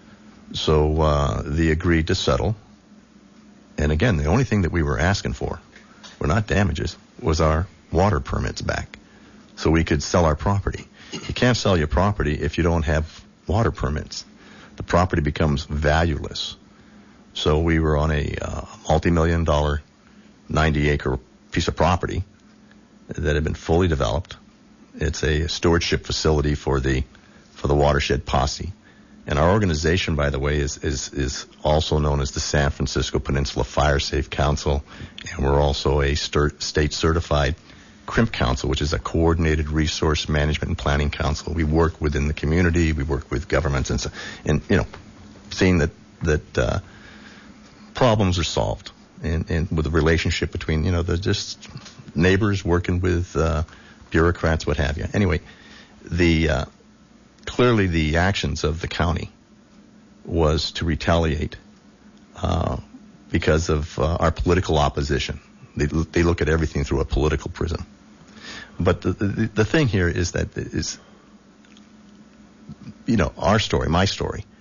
[SPEAKER 4] So uh, they agreed to settle. And again, the only thing that we were asking for, were not damages, was our water permits back so we could sell our property. You can't sell your property if you don't have water permits. The property becomes valueless. So we were on a uh, multi-million dollar, ninety acre piece of property that had been fully developed. It's a stewardship facility for the for the watershed posse. And our organization, by the way, is, is, is also known as the San Francisco Peninsula Fire Safe Council. And we're also a stir- state certified C R I M P Council, which is a coordinated resource management and planning council. We work within the community. We work with governments and, so, and you know, seeing that, that, uh, problems are solved and, and with the relationship between, you know, the just neighbors working with, uh, bureaucrats, what have you. Anyway, the, uh, clearly the actions of the county was to retaliate uh, because of uh, our political opposition. They, they look at everything through a political prism. But the, the, the thing here is that is, you know, our story, my story,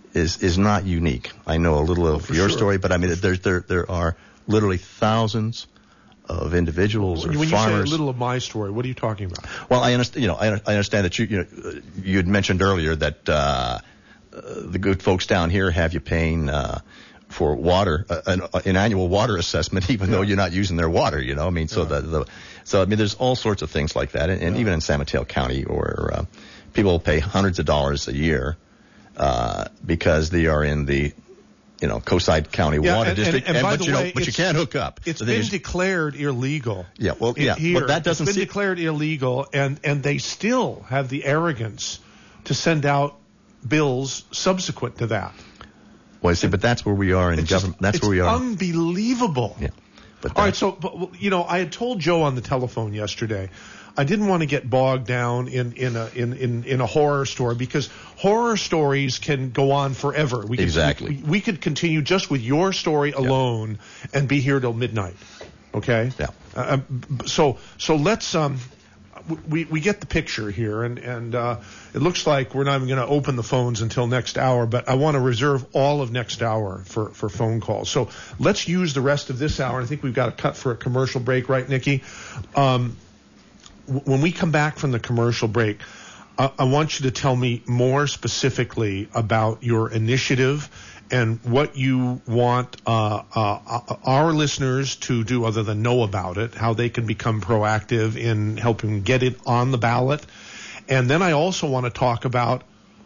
[SPEAKER 4] is is not unique. I know a little of
[SPEAKER 3] for
[SPEAKER 4] your
[SPEAKER 3] sure.
[SPEAKER 4] story, but I mean, there there there are literally thousands of individuals or
[SPEAKER 3] when
[SPEAKER 4] farmers.
[SPEAKER 3] you say a little of my story, what are you talking about?
[SPEAKER 4] Well, I understand. You know, I, I understand that you you know you had mentioned earlier that uh, uh, the good folks down here have you paying uh, for water, uh, an, an annual water assessment, even yeah. though you're not using their water. You know, I mean, so yeah. the, the so I mean, there's all sorts of things like that, and, and yeah. even in San Mateo County, or uh, people pay hundreds of dollars a year uh, because they are in the you know, Coastside County
[SPEAKER 3] yeah,
[SPEAKER 4] Water
[SPEAKER 3] and,
[SPEAKER 4] District,
[SPEAKER 3] and, and, and
[SPEAKER 4] but
[SPEAKER 3] by
[SPEAKER 4] you
[SPEAKER 3] the
[SPEAKER 4] know,
[SPEAKER 3] way,
[SPEAKER 4] but you can't hook up.
[SPEAKER 3] It's
[SPEAKER 4] so
[SPEAKER 3] been
[SPEAKER 4] just,
[SPEAKER 3] declared illegal.
[SPEAKER 4] Yeah, well, yeah,
[SPEAKER 3] here.
[SPEAKER 4] but that doesn't.
[SPEAKER 3] It's been
[SPEAKER 4] see,
[SPEAKER 3] declared illegal, and and they still have the arrogance to send out bills subsequent to that.
[SPEAKER 4] Well, see, but that's where we are in
[SPEAKER 3] it's
[SPEAKER 4] government.
[SPEAKER 3] Just,
[SPEAKER 4] that's
[SPEAKER 3] it's
[SPEAKER 4] where we are.
[SPEAKER 3] Unbelievable.
[SPEAKER 4] Yeah. But
[SPEAKER 3] all right, so but, you know, I had told Joe on the telephone yesterday, I didn't want to get bogged down in in a in, in, in a horror story, because horror stories can go on forever. We could,
[SPEAKER 4] exactly.
[SPEAKER 3] We, we could continue just with your story alone yeah. and be here till midnight. Okay.
[SPEAKER 4] Yeah.
[SPEAKER 3] Uh, so so let's um. We, we get the picture here, and, and uh, it looks like we're not even going to open the phones until next hour, but I want to reserve all of next hour for, for phone calls. So let's use the rest of this hour. I think we've got to cut for a commercial break, right, Nikki? Um, w- when we come back from the commercial break, I, I want you to tell me more specifically about your initiative and what you want uh, uh, our listeners to do other than know about it, how they can become proactive in helping get it on the ballot. And then I also want to talk about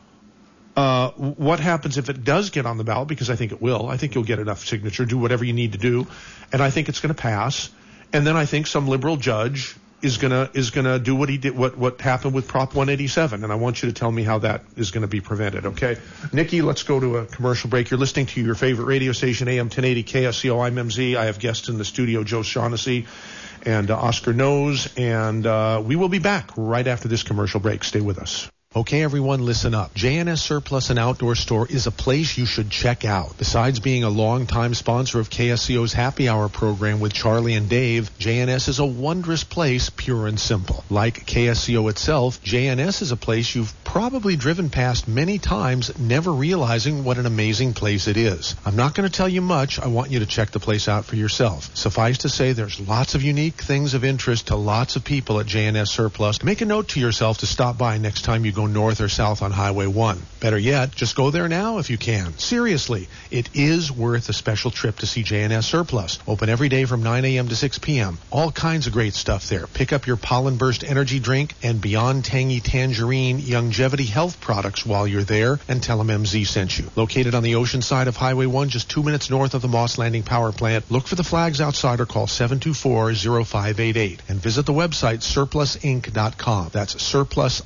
[SPEAKER 3] uh, what happens if it does get on the ballot, because I think it will. I think you'll get enough signature, do whatever you need to do, and I think it's going to pass. And then I think some liberal judge is gonna is gonna do what he did, what what happened with Prop one eighty-seven, and I want you to tell me how that is going to be prevented. Okay, Nikki, let's go to a commercial break. You're listening to your favorite radio station, A M ten eighty K S C O. I'm M Z. I have guests in the studio, Joe Shaughnessy and uh, Oscar Knows, and uh, we will be back right after this commercial break. Stay with us. Okay, everyone, listen up. J N S Surplus and Outdoor Store is a place you should check out. Besides being a longtime sponsor of K S C O's Happy Hour program with Charlie and Dave, J N S is a wondrous place, pure and simple. Like K S C O itself, J N S is a place you've probably driven past many times, never realizing what an amazing place it is. I'm not going to tell you much. I want you to check the place out for yourself. Suffice to say, there's lots of unique things of interest to lots of people at J N S Surplus. Make a note to yourself to stop by next time you go north or south on Highway one. Better yet, just go there now if you can. Seriously, it is worth a special trip to see J N S Surplus. Open every day from nine a.m. to six p.m. All kinds of great stuff there. Pick up your Pollen Burst energy drink and Beyond Tangy Tangerine Longevity Health products while you're there, and tell them M Z sent you. Located on the ocean side of Highway one, just two minutes north of the Moss Landing Power Plant, look for the flags outside or call seven two four, zero five eight eight. And visit the website surplus inc dot com. That's surplus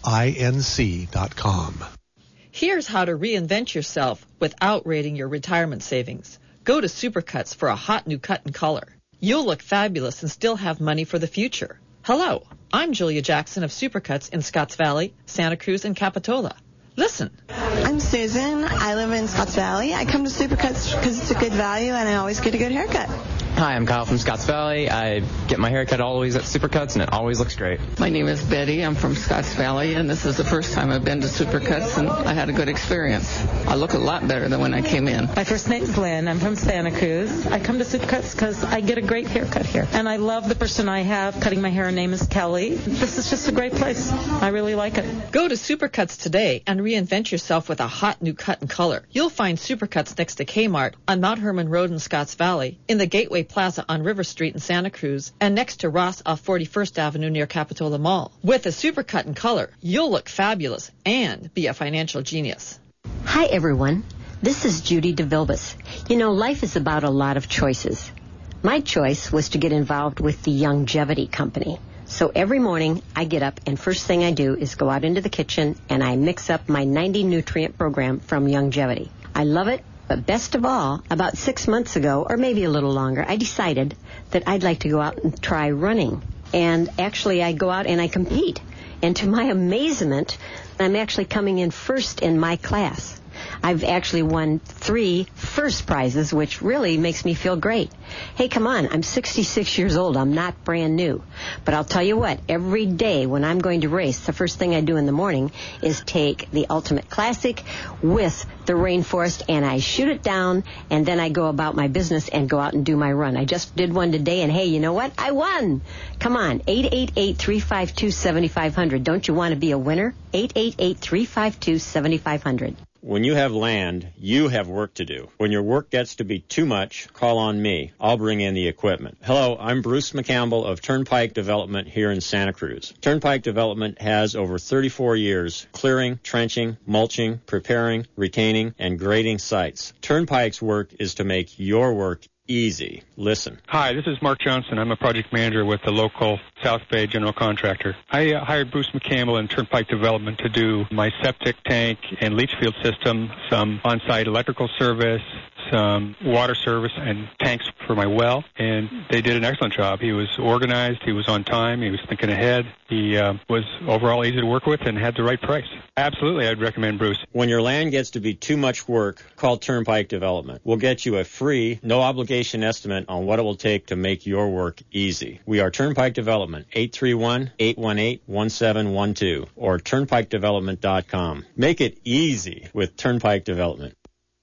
[SPEAKER 3] inc dot com.
[SPEAKER 6] Here's how to reinvent yourself without raiding your retirement savings. Go to Supercuts for a hot new cut and color. You'll look fabulous and still have money for the future. Hello, I'm Julia Jackson of Supercuts in Scotts Valley, Santa Cruz, and Capitola. Listen.
[SPEAKER 7] I'm Susan. I live in Scotts Valley. I come to Supercuts because it's a good value and I always get a good haircut.
[SPEAKER 8] Hi, I'm Kyle from Scotts Valley. I get my haircut always at Supercuts, and it always looks great.
[SPEAKER 9] My name is Betty. I'm from Scotts Valley, and this is the first time I've been to Supercuts, and I had a good experience. I look a lot better than when I came in.
[SPEAKER 10] My first name's Lynn. I'm from Santa Cruz. I come to Supercuts because I get a great haircut here, and I love the person I have cutting my hair. Her name is Kelly. This is just a great place. I really like it.
[SPEAKER 6] Go to Supercuts today and reinvent yourself with a hot new cut and color. You'll find Supercuts next to Kmart on Mount Herman Road in Scotts Valley, in the Gateway Plaza on River Street in Santa Cruz, and next to Ross off forty-first Avenue near Capitola Mall. With a super cut and color, you'll look fabulous and be a financial genius.
[SPEAKER 11] Hi, everyone. This is Judy DeVilbus. You know, life is about a lot of choices. My choice was to get involved with the Longevity Company. So every morning I get up and first thing I do is go out into the kitchen and I mix up my ninety nutrient program from Longevity. I love it. But best of all, about six months ago, or maybe a little longer, I decided that I'd like to go out and try running. And actually, I go out and I compete. And to my amazement, I'm actually coming in first in my class. I've actually won three first prizes, which really makes me feel great. Hey, come on, I'm sixty-six years old. I'm not brand new. But I'll tell you what, every day when I'm going to race, the first thing I do in the morning is take the Ultimate Classic with the Rainforest, and I shoot it down, and then I go about my business and go out and do my run. I just did one today, and hey, you know what? I won! Come on, eight eight eight, three five two, seven five zero zero. Don't you want to be a winner? eight eight eight, three five two, seven five zero zero.
[SPEAKER 12] When you have land, you have work to do. When your work gets to be too much, call on me. I'll bring in the equipment. Hello, I'm Bruce McCampbell of Turnpike Development here in Santa Cruz. Turnpike Development has over thirty-four years clearing, trenching, mulching, preparing, retaining, and grading sites. Turnpike's work is to make your work easy. Listen.
[SPEAKER 13] Hi, this is Mark Johnson. I'm a project manager with the local South Bay general contractor. I uh, hired Bruce McCampbell in Turnpike Development to do my septic tank and leach field system, some on-site electrical service, some water service, and tanks for my well. And they did an excellent job. He was organized. He was on time. He was thinking ahead. He uh, was overall easy to work with and had the right price. Absolutely, I'd recommend Bruce.
[SPEAKER 12] When your land gets to be too much work, call Turnpike Development. We'll get you a free, no obligation estimate on what it will take to make your work easy. We are Turnpike Development, eight three one, eight one eight, one seven one two, or turnpike development dot com. Make it easy with Turnpike Development.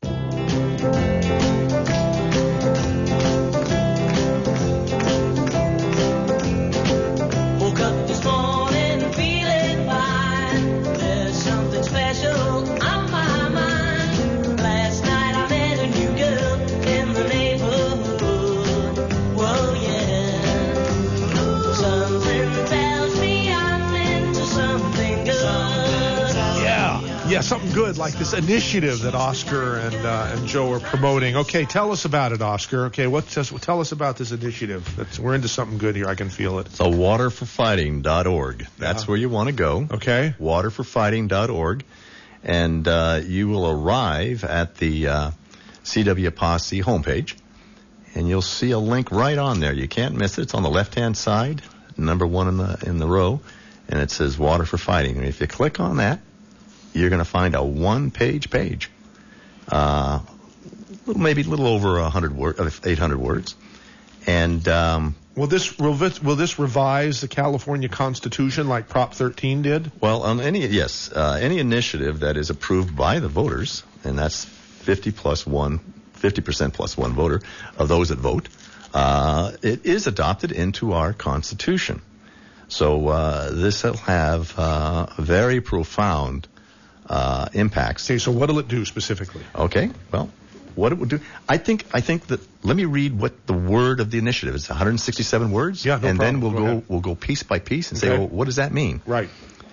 [SPEAKER 3] Yeah, something good like this initiative that Oscar and uh, and Joe are promoting. Okay, tell us about it, Oscar. Okay, what tell us about this initiative? That's, we're into something good here. I can feel it.
[SPEAKER 4] So water for fighting dot org. That's yeah. where you want to go.
[SPEAKER 3] Okay.
[SPEAKER 4] water for fighting dot org. And uh, you will arrive at the uh, C W Posse homepage, and you'll see a link right on there. You can't miss it. It's on the left-hand side, number one in the in the row, and it says Water for Fighting. And if you click on that, you're going to find a one-page page, uh, maybe a little over one hundred word, eight hundred words. And um,
[SPEAKER 3] will this will this revise the California Constitution like Prop thirteen did?
[SPEAKER 4] Well, on any yes, uh, any initiative that is approved by the voters, and that's fifty plus one, fifty percent plus one voter of those that vote, uh, it is adopted into our Constitution. So uh, this will have uh, very profound Uh, impacts.
[SPEAKER 3] Okay, so what will it do specifically?
[SPEAKER 4] Okay, well, what it would do, I think, I think that, let me read what the word of the initiative is. one hundred sixty-seven words.
[SPEAKER 3] Yeah, no
[SPEAKER 4] and
[SPEAKER 3] problem.
[SPEAKER 4] then we'll
[SPEAKER 3] go,
[SPEAKER 4] go,
[SPEAKER 3] ahead.
[SPEAKER 4] we'll go piece by piece and
[SPEAKER 3] okay.
[SPEAKER 4] say, well, what does that mean?
[SPEAKER 3] Right.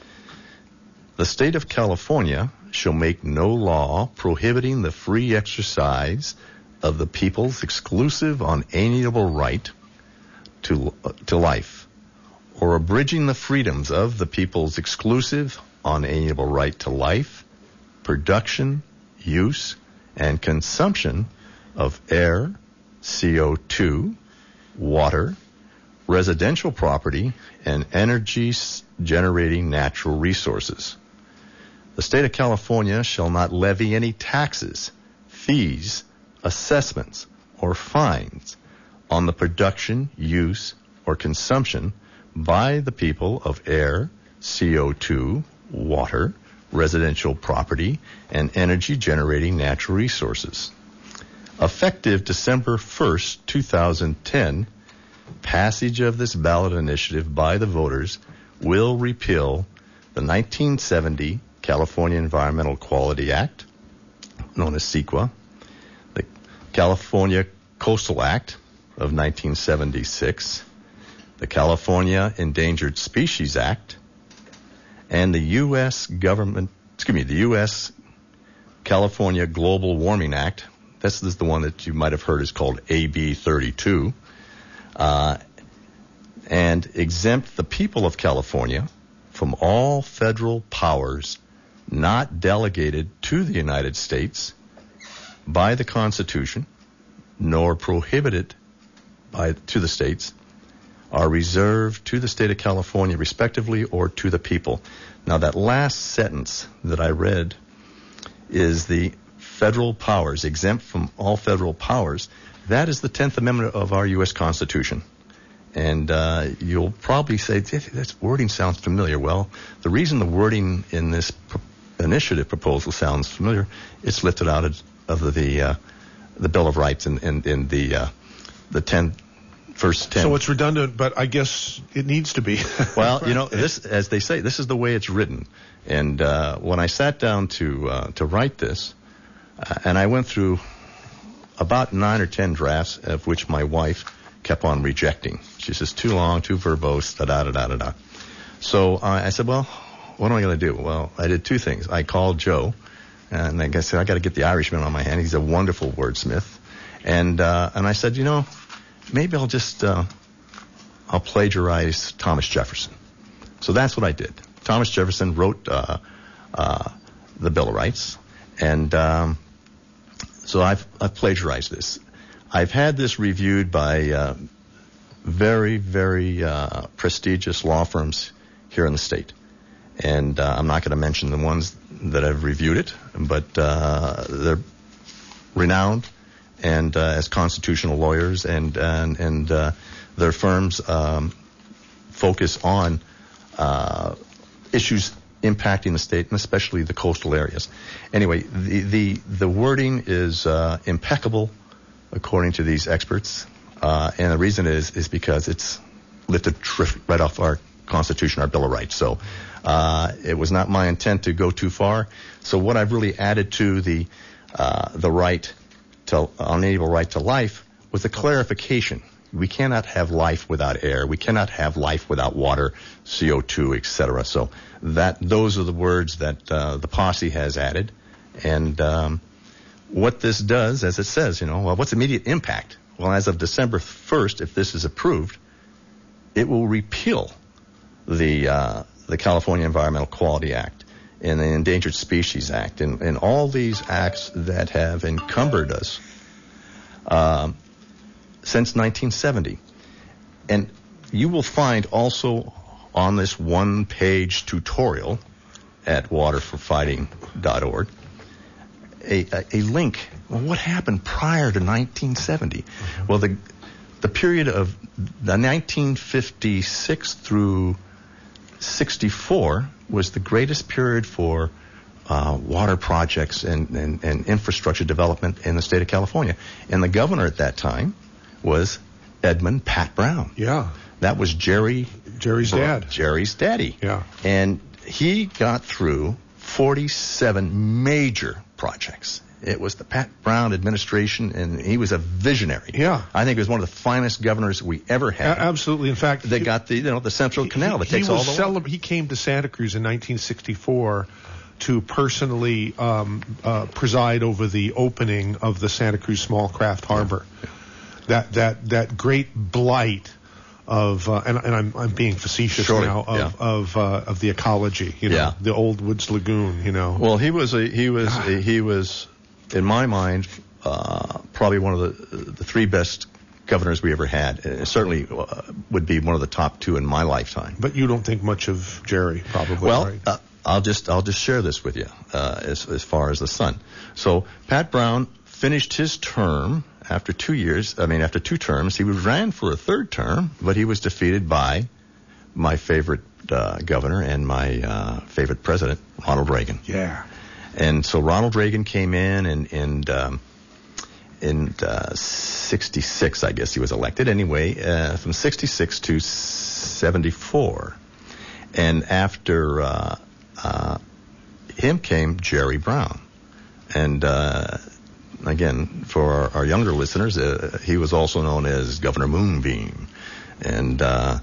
[SPEAKER 4] The state of California shall make no law prohibiting the free exercise of the people's exclusive unalienable right to uh, to life, or abridging the freedoms of the people's exclusive unalienable right to life, production, use, and consumption of air, C O two, water, residential property, and energy-generating natural resources. The state of California shall not levy any taxes, fees, assessments, or fines on the production, use, or consumption by the people of air, C O two, water, residential property, and energy-generating natural resources. Effective December first, two thousand ten, passage of this ballot initiative by the voters will repeal the nineteen seventy California Environmental Quality Act, known as CEQA, the California Coastal Act of nineteen seventy-six, the California Endangered Species Act, and the U S government, excuse me, the U S California Global Warming Act. This is the one that you might have heard is called A B thirty-two, uh, and exempt the people of California from all federal powers not delegated to the United States by the Constitution, nor prohibited by to the states, are reserved to the state of California respectively or to the people. Now that last sentence that I read is the federal powers, exempt from all federal powers. That is the tenth Amendment of our U S Constitution. And uh, you'll probably say, that wording sounds familiar. Well, the reason the wording in this pro- initiative proposal sounds familiar, it's lifted out of, of the uh, the Bill of Rights in, in, in the uh, the ten, first ten.
[SPEAKER 3] So it's redundant, but I guess it needs to be.
[SPEAKER 4] Well, you know, this, as they say, this is the way it's written. And uh, when I sat down to uh, to write this, uh, and I went through about nine or ten drafts, of which my wife kept on rejecting. She says, too long, too verbose, da-da-da-da-da-da. So uh, I said, well, what am I going to do? Well, I did two things. I called Joe, and I said, I got to get the Irishman on my hand. He's a wonderful wordsmith. And uh, and I said, you know, maybe I'll just, uh, I'll plagiarize Thomas Jefferson. So that's what I did. Thomas Jefferson wrote uh, uh, the Bill of Rights, and um, so I've, I've plagiarized this. I've had this reviewed by uh, very, very uh, prestigious law firms here in the state. And uh, I'm not going to mention the ones that have reviewed it, but uh, they're renowned and uh, as constitutional lawyers, and and, and uh, their firms um, focus on uh, issues impacting the state, and especially the coastal areas. Anyway, the the, the wording is uh, impeccable, according to these experts, uh, and the reason is is because it's lifted right off our Constitution, our Bill of Rights. So uh, it was not my intent to go too far. So what I've really added to the uh, the right to unalienable right to life was a clarification. We cannot have life without air. We cannot have life without water, C O two, et cetera. So that those are the words that uh, the posse has added, and um, what this does, as it says, you know, well, what's immediate impact? Well, as of December first, if this is approved, it will repeal the uh, the California Environmental Quality Act and the Endangered Species Act and, and all these acts that have encumbered us um, since nineteen seventy. And you will find also on this one-page tutorial at water for fighting dot org A, a, a link. Well, what happened prior to nineteen seventy? Mm-hmm. Well, the the period of the nineteen fifty-six through sixty-four was the greatest period for uh, water projects and, and, and infrastructure development in the state of California. And the governor at that time was Edmund Pat Brown.
[SPEAKER 3] Yeah.
[SPEAKER 4] That was Jerry.
[SPEAKER 3] Jerry's
[SPEAKER 4] Brown,
[SPEAKER 3] dad.
[SPEAKER 4] Jerry's daddy.
[SPEAKER 3] Yeah.
[SPEAKER 4] And he got through forty-seven major projects. It was the Pat Brown administration, and he was a visionary.
[SPEAKER 3] Yeah.
[SPEAKER 4] I think he was one of the finest governors we ever had.
[SPEAKER 3] A- absolutely. In fact,
[SPEAKER 4] they got the, you know, the Central
[SPEAKER 3] he,
[SPEAKER 4] Canal that
[SPEAKER 3] he,
[SPEAKER 4] takes
[SPEAKER 3] he
[SPEAKER 4] all
[SPEAKER 3] was
[SPEAKER 4] the
[SPEAKER 3] celeb- He came to Santa Cruz in nineteen sixty-four to personally um, uh, preside over the opening of the Santa Cruz Small Craft Harbor. Yeah. That that that great blight of uh, and, and I'm I'm being facetious
[SPEAKER 4] Surely,
[SPEAKER 3] now of
[SPEAKER 4] yeah.
[SPEAKER 3] of uh, of the ecology, you know,
[SPEAKER 4] yeah.
[SPEAKER 3] the old Woods Lagoon, you know.
[SPEAKER 4] Well, he was a, he was a, he was in my mind uh, probably one of the the three best governors we ever had. It certainly uh, would be one of the top two in my lifetime.
[SPEAKER 3] But you don't think much of Jerry, probably.
[SPEAKER 4] Well,
[SPEAKER 3] right?
[SPEAKER 4] uh, I'll just I'll just share this with you uh, as as far as the son. So Pat Brown finished his term after two years. I mean, after two terms, he ran for a third term, but he was defeated by my favorite uh, governor and my uh, favorite president, Ronald Reagan.
[SPEAKER 3] Yeah.
[SPEAKER 4] And so Ronald Reagan came in, and and um, in uh, sixty-six, I guess he was elected. Anyway, uh, from sixty-six to seventy-four, and after uh, uh, him came Jerry Brown, and. Uh, Again, for our, our younger listeners, uh, he was also known as Governor Moonbeam. And uh,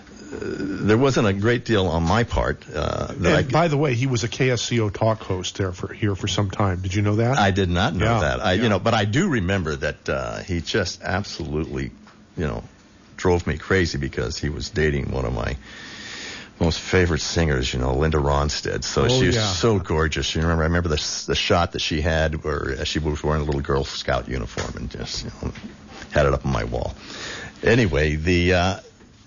[SPEAKER 4] there wasn't a great deal on my part. Uh, that
[SPEAKER 3] and
[SPEAKER 4] I,
[SPEAKER 3] by the way, he was a K S C O talk host there for here for some time. Did you know that?
[SPEAKER 4] I did not know
[SPEAKER 3] yeah,
[SPEAKER 4] that. I,
[SPEAKER 3] yeah.
[SPEAKER 4] you know, but I do remember that uh, he just absolutely, you know, drove me crazy because he was dating one of my most favorite singers, you know, Linda Ronstadt. So
[SPEAKER 3] oh,
[SPEAKER 4] she was
[SPEAKER 3] yeah.
[SPEAKER 4] so gorgeous. You remember? I remember the the shot that she had where she was wearing a little Girl Scout uniform and just, you know, had it up on my wall. Anyway, the uh,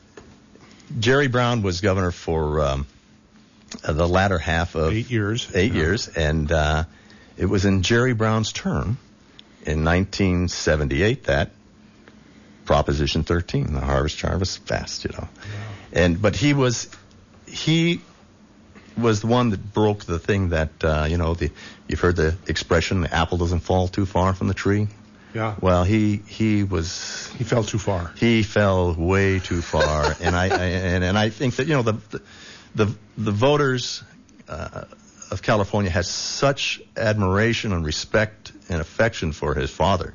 [SPEAKER 4] Jerry Brown was governor for um, the latter half of
[SPEAKER 3] eight years.
[SPEAKER 4] Eight
[SPEAKER 3] yeah.
[SPEAKER 4] years, and uh, it was in Jerry Brown's term in nineteen seventy-eight that Proposition thirteen, the Harvest Harvest Fast, you know. Yeah. And but he was he was the one that broke the thing that uh, you know the you've heard the expression, the apple doesn't fall too far from the tree.
[SPEAKER 3] Yeah.
[SPEAKER 4] Well, he he was
[SPEAKER 3] he fell too far.
[SPEAKER 4] He fell way too far, and I, I and and I think that you know the the the, the voters uh, of California had such admiration and respect and affection for his father.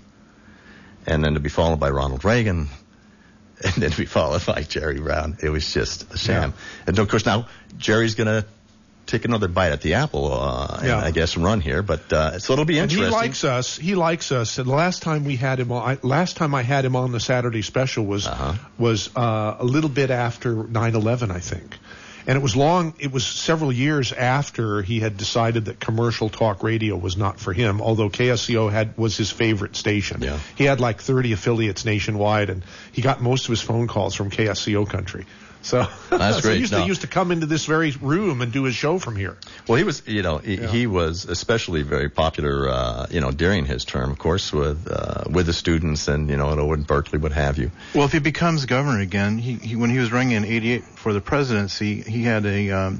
[SPEAKER 4] And then to be followed by Ronald Reagan, and then to be followed by Jerry Brown, it was just a sham. Yeah. And of course now Jerry's going to take another bite at the apple, uh, yeah. and I guess run here. But uh, so it'll be interesting.
[SPEAKER 3] And he likes us. He likes us. And the last time we had him on, I, last time I had him on the Saturday special was uh-huh. was uh, a little bit after nine eleven, I think. And it was long, it was several years after he had decided that commercial talk radio was not for him, although K S C O had was his favorite station.
[SPEAKER 4] Yeah.
[SPEAKER 3] He had like thirty affiliates nationwide, and he got most of his phone calls from K S C O country. So,
[SPEAKER 4] That's
[SPEAKER 3] so
[SPEAKER 4] great.
[SPEAKER 3] he used,
[SPEAKER 4] no.
[SPEAKER 3] to, he used to come into this very room and do his show from here.
[SPEAKER 4] Well, he was, you know, he,
[SPEAKER 3] yeah.
[SPEAKER 4] he was especially very popular, uh, you know, during his term, of course, with uh, with the students and, you know, in Berkeley, what have you.
[SPEAKER 5] Well, if he becomes governor again, he, he when he was running in eighty-eight for the presidency, he had a um,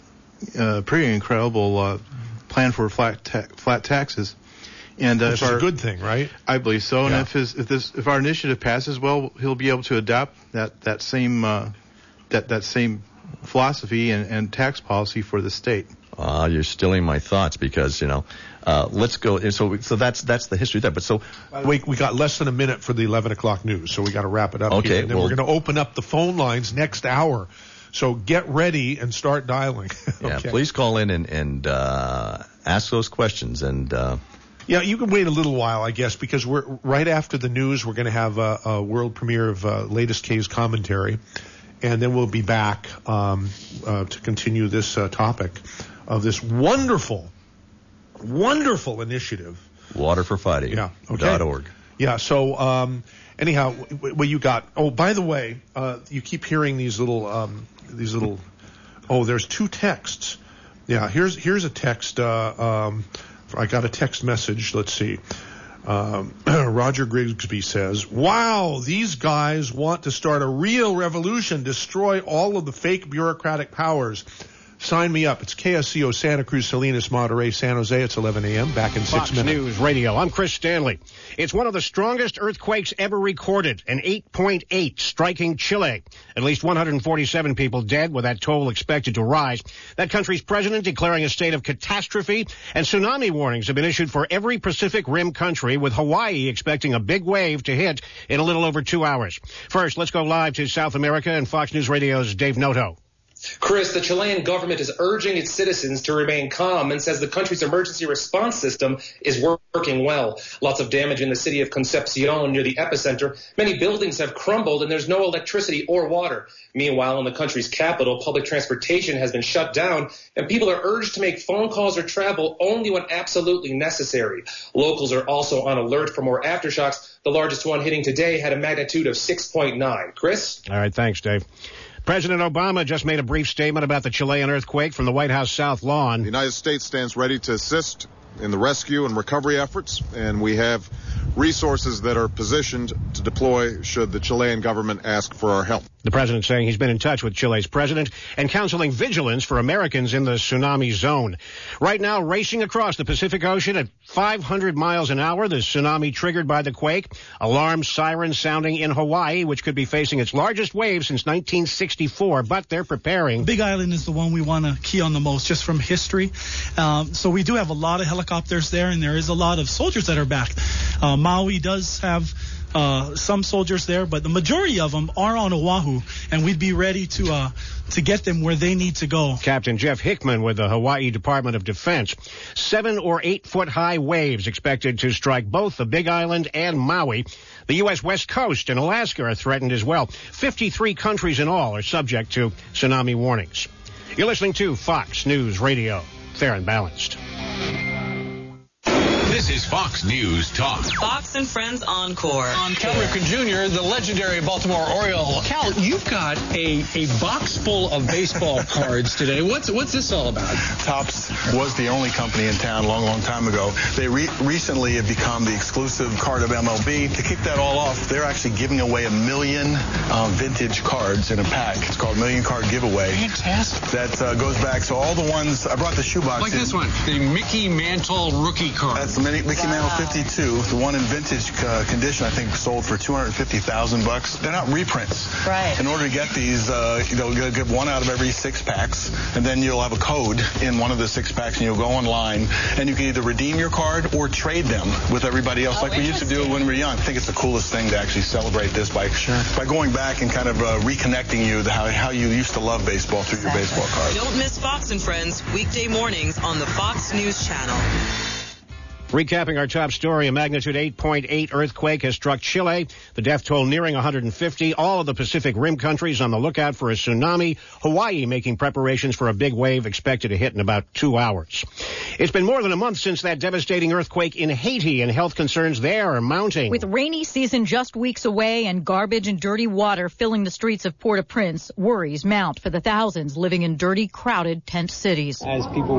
[SPEAKER 5] uh, pretty incredible uh, plan for flat ta- flat taxes. And uh,
[SPEAKER 3] Which
[SPEAKER 5] if
[SPEAKER 3] is
[SPEAKER 5] our,
[SPEAKER 3] a good thing, right?
[SPEAKER 5] I believe so.
[SPEAKER 3] Yeah.
[SPEAKER 5] And if his if this if our initiative passes, well, he'll be able to adopt that that same uh, that that same philosophy and, and tax policy for the state.
[SPEAKER 4] Ah, uh, you're stealing my thoughts because you know. Uh, let's go. So so that's that's the history there. But so
[SPEAKER 3] by the way, we got less than a minute for the eleven o'clock news, so we got to wrap it up.
[SPEAKER 4] Okay,
[SPEAKER 3] here. And then
[SPEAKER 4] well,
[SPEAKER 3] we're going to open up the phone lines next hour. So get ready and start dialing. Okay.
[SPEAKER 4] Yeah, please call in and and uh, ask those questions and. Uh,
[SPEAKER 3] Yeah, you can wait a little while, I guess, because we're right after the news. We're going to have a, a world premiere of uh, Latest K's commentary, and then we'll be back um, uh, to continue this uh, topic of this wonderful, wonderful initiative.
[SPEAKER 4] Water for Fighting.
[SPEAKER 3] Yeah. Okay.
[SPEAKER 4] Dot org.
[SPEAKER 3] Yeah. So um, anyhow, what you got? Oh, by the way, uh, you keep hearing these little um, these little. Oh, there's two texts. Yeah. Here's here's a text. Uh, um, I got a text message. Let's see. Um, Roger Grigsby says, wow, these guys want to start a real revolution, destroy all of the fake bureaucratic powers. Sign me up. It's K S C O Santa Cruz, Salinas, Monterey, San Jose. It's eleven a.m. Back in six
[SPEAKER 14] Fox
[SPEAKER 3] minutes.
[SPEAKER 14] News Radio. I'm Chris Stanley. It's one of the strongest earthquakes ever recorded, an eight point eight striking Chile. At least one hundred forty-seven people dead, with that toll expected to rise. That country's president declaring a state of catastrophe, and tsunami warnings have been issued for every Pacific Rim country, with Hawaii expecting a big wave to hit in a little over two hours. First, let's go live to South America and Fox News Radio's Dave Noto.
[SPEAKER 15] Chris, the Chilean government is urging its citizens to remain calm and says the country's emergency response system is working well. Lots of damage in the city of Concepcion near the epicenter. Many buildings have crumbled and there's no electricity or water. Meanwhile, in the country's capital, public transportation has been shut down and people are urged to make phone calls or travel only when absolutely necessary. Locals are also on alert for more aftershocks. The largest one hitting today had a magnitude of six point nine. Chris?
[SPEAKER 14] All right, thanks, Dave. President Obama just made a brief statement about the Chilean earthquake from the White House South Lawn.
[SPEAKER 16] The United States stands ready to assist in the rescue and recovery efforts, and we have resources that are positioned to deploy should the Chilean government ask for our help.
[SPEAKER 14] The president saying he's been in touch with Chile's president and counseling vigilance for Americans in the tsunami zone. Right now, racing across the Pacific Ocean at five hundred miles an hour, the tsunami triggered by the quake. Alarm sirens sounding in Hawaii, which could be facing its largest wave since nineteen sixty-four, but they're preparing.
[SPEAKER 17] Big Island is the one we want to key on the most, just from history. Um, so we do have a lot of helicopters there, and there is a lot of soldiers that are back. Uh, Maui does have uh, some soldiers there, but the majority of them are on Oahu, and we'd be ready to uh, to get them where they need to go.
[SPEAKER 14] Captain Jeff Hickman with the Hawaii Department of Defense. Seven or eight foot high waves expected to strike both the Big Island and Maui. The U S West Coast and Alaska are threatened as well. fifty-three countries in all are subject to tsunami warnings. You're listening to Fox News Radio. Fair and balanced.
[SPEAKER 18] This is Fox News Talk.
[SPEAKER 19] Fox and Friends Encore.
[SPEAKER 20] On Cal Ripken Junior, the legendary Baltimore Oriole. Cal, you've got a, a box full of baseball cards today. What's what's this all about?
[SPEAKER 21] Topps was the only company in town a long, long time ago. They re- recently have become the exclusive card of M L B. To kick that all off, they're actually giving away a million um, vintage cards in a pack. It's called Million Card Giveaway.
[SPEAKER 20] Fantastic.
[SPEAKER 21] That uh, goes back. So all the ones, I brought the shoebox
[SPEAKER 20] Like
[SPEAKER 21] in.
[SPEAKER 20] this one, the Mickey Mantle rookie card.
[SPEAKER 21] That's the Mickey wow. Mantle fifty-two. The one in vintage uh, condition, I think, sold for two hundred fifty thousand bucks. They're not reprints.
[SPEAKER 19] Right.
[SPEAKER 21] In order to get these, uh, you'll get one out of every six packs, and then you'll have a code in one of the six packs, and you'll go online, and you can either redeem your card or trade them with everybody else,
[SPEAKER 19] oh,
[SPEAKER 21] like we used to do when we were young. I think it's the coolest thing to actually celebrate this by sure. by going back and kind of uh, reconnecting you to how, how you used to love baseball through your baseball cards.
[SPEAKER 19] Don't miss Fox and Friends weekday mornings on the Fox News Channel.
[SPEAKER 14] Recapping our top story, a magnitude eight point eight earthquake has struck Chile. The death toll nearing one hundred fifty. All of the Pacific Rim countries on the lookout for a tsunami. Hawaii making preparations for a big wave expected to hit in about two hours. It's been more than a month since that devastating earthquake in Haiti, and health concerns there are mounting.
[SPEAKER 22] With rainy season just weeks away and garbage and dirty water filling the streets of Port-au-Prince, worries mount for the thousands living in dirty, crowded tent cities.
[SPEAKER 23] As people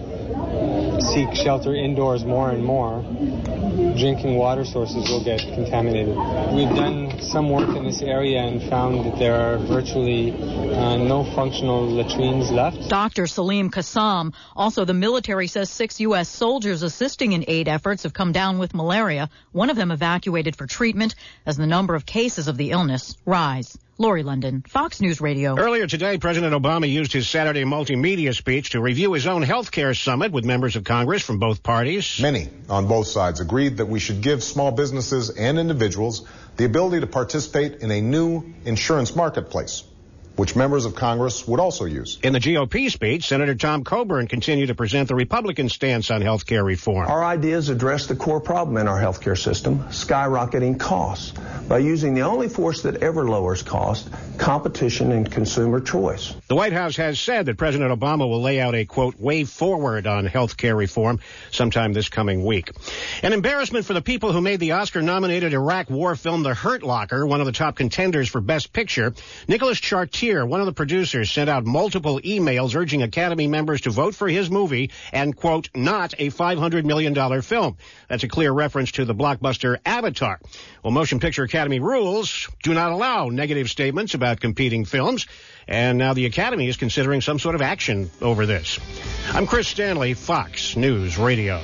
[SPEAKER 23] will seek shelter indoors more and more, drinking water sources will get contaminated. We've done some work in this area and found that there are virtually uh, no functional latrines left.
[SPEAKER 22] Doctor Salim Kassam, also the military, says six U S soldiers assisting in aid efforts have come down with malaria. One of them evacuated for treatment as the number of cases of the illness rise. Lori London, Fox News Radio.
[SPEAKER 14] Earlier today, President Obama used his Saturday multimedia speech to review his own health care summit with members of Congress from both parties.
[SPEAKER 24] Many on both sides agreed that we should give small businesses and individuals the ability to participate in a new insurance marketplace, which members of Congress would also use.
[SPEAKER 14] In the G O P speech, Senator Tom Coburn continued to present the Republican stance on health care reform.
[SPEAKER 25] Our ideas address the core problem in our health care system, skyrocketing costs, by using the only force that ever lowers cost, competition and consumer choice.
[SPEAKER 14] The White House has said that President Obama will lay out a, quote, way forward on health care reform sometime this coming week. An embarrassment for the people who made the Oscar-nominated Iraq war film The Hurt Locker, one of the top contenders for Best Picture. Nicholas Chartier, one of the producers, sent out multiple emails urging Academy members to vote for his movie and, quote, not a five hundred million dollars film. That's a clear reference to the blockbuster Avatar. Well, Motion Picture Academy rules do not allow negative statements about competing films, and now the Academy is considering some sort of action over this. I'm Chris Stanley, Fox News Radio.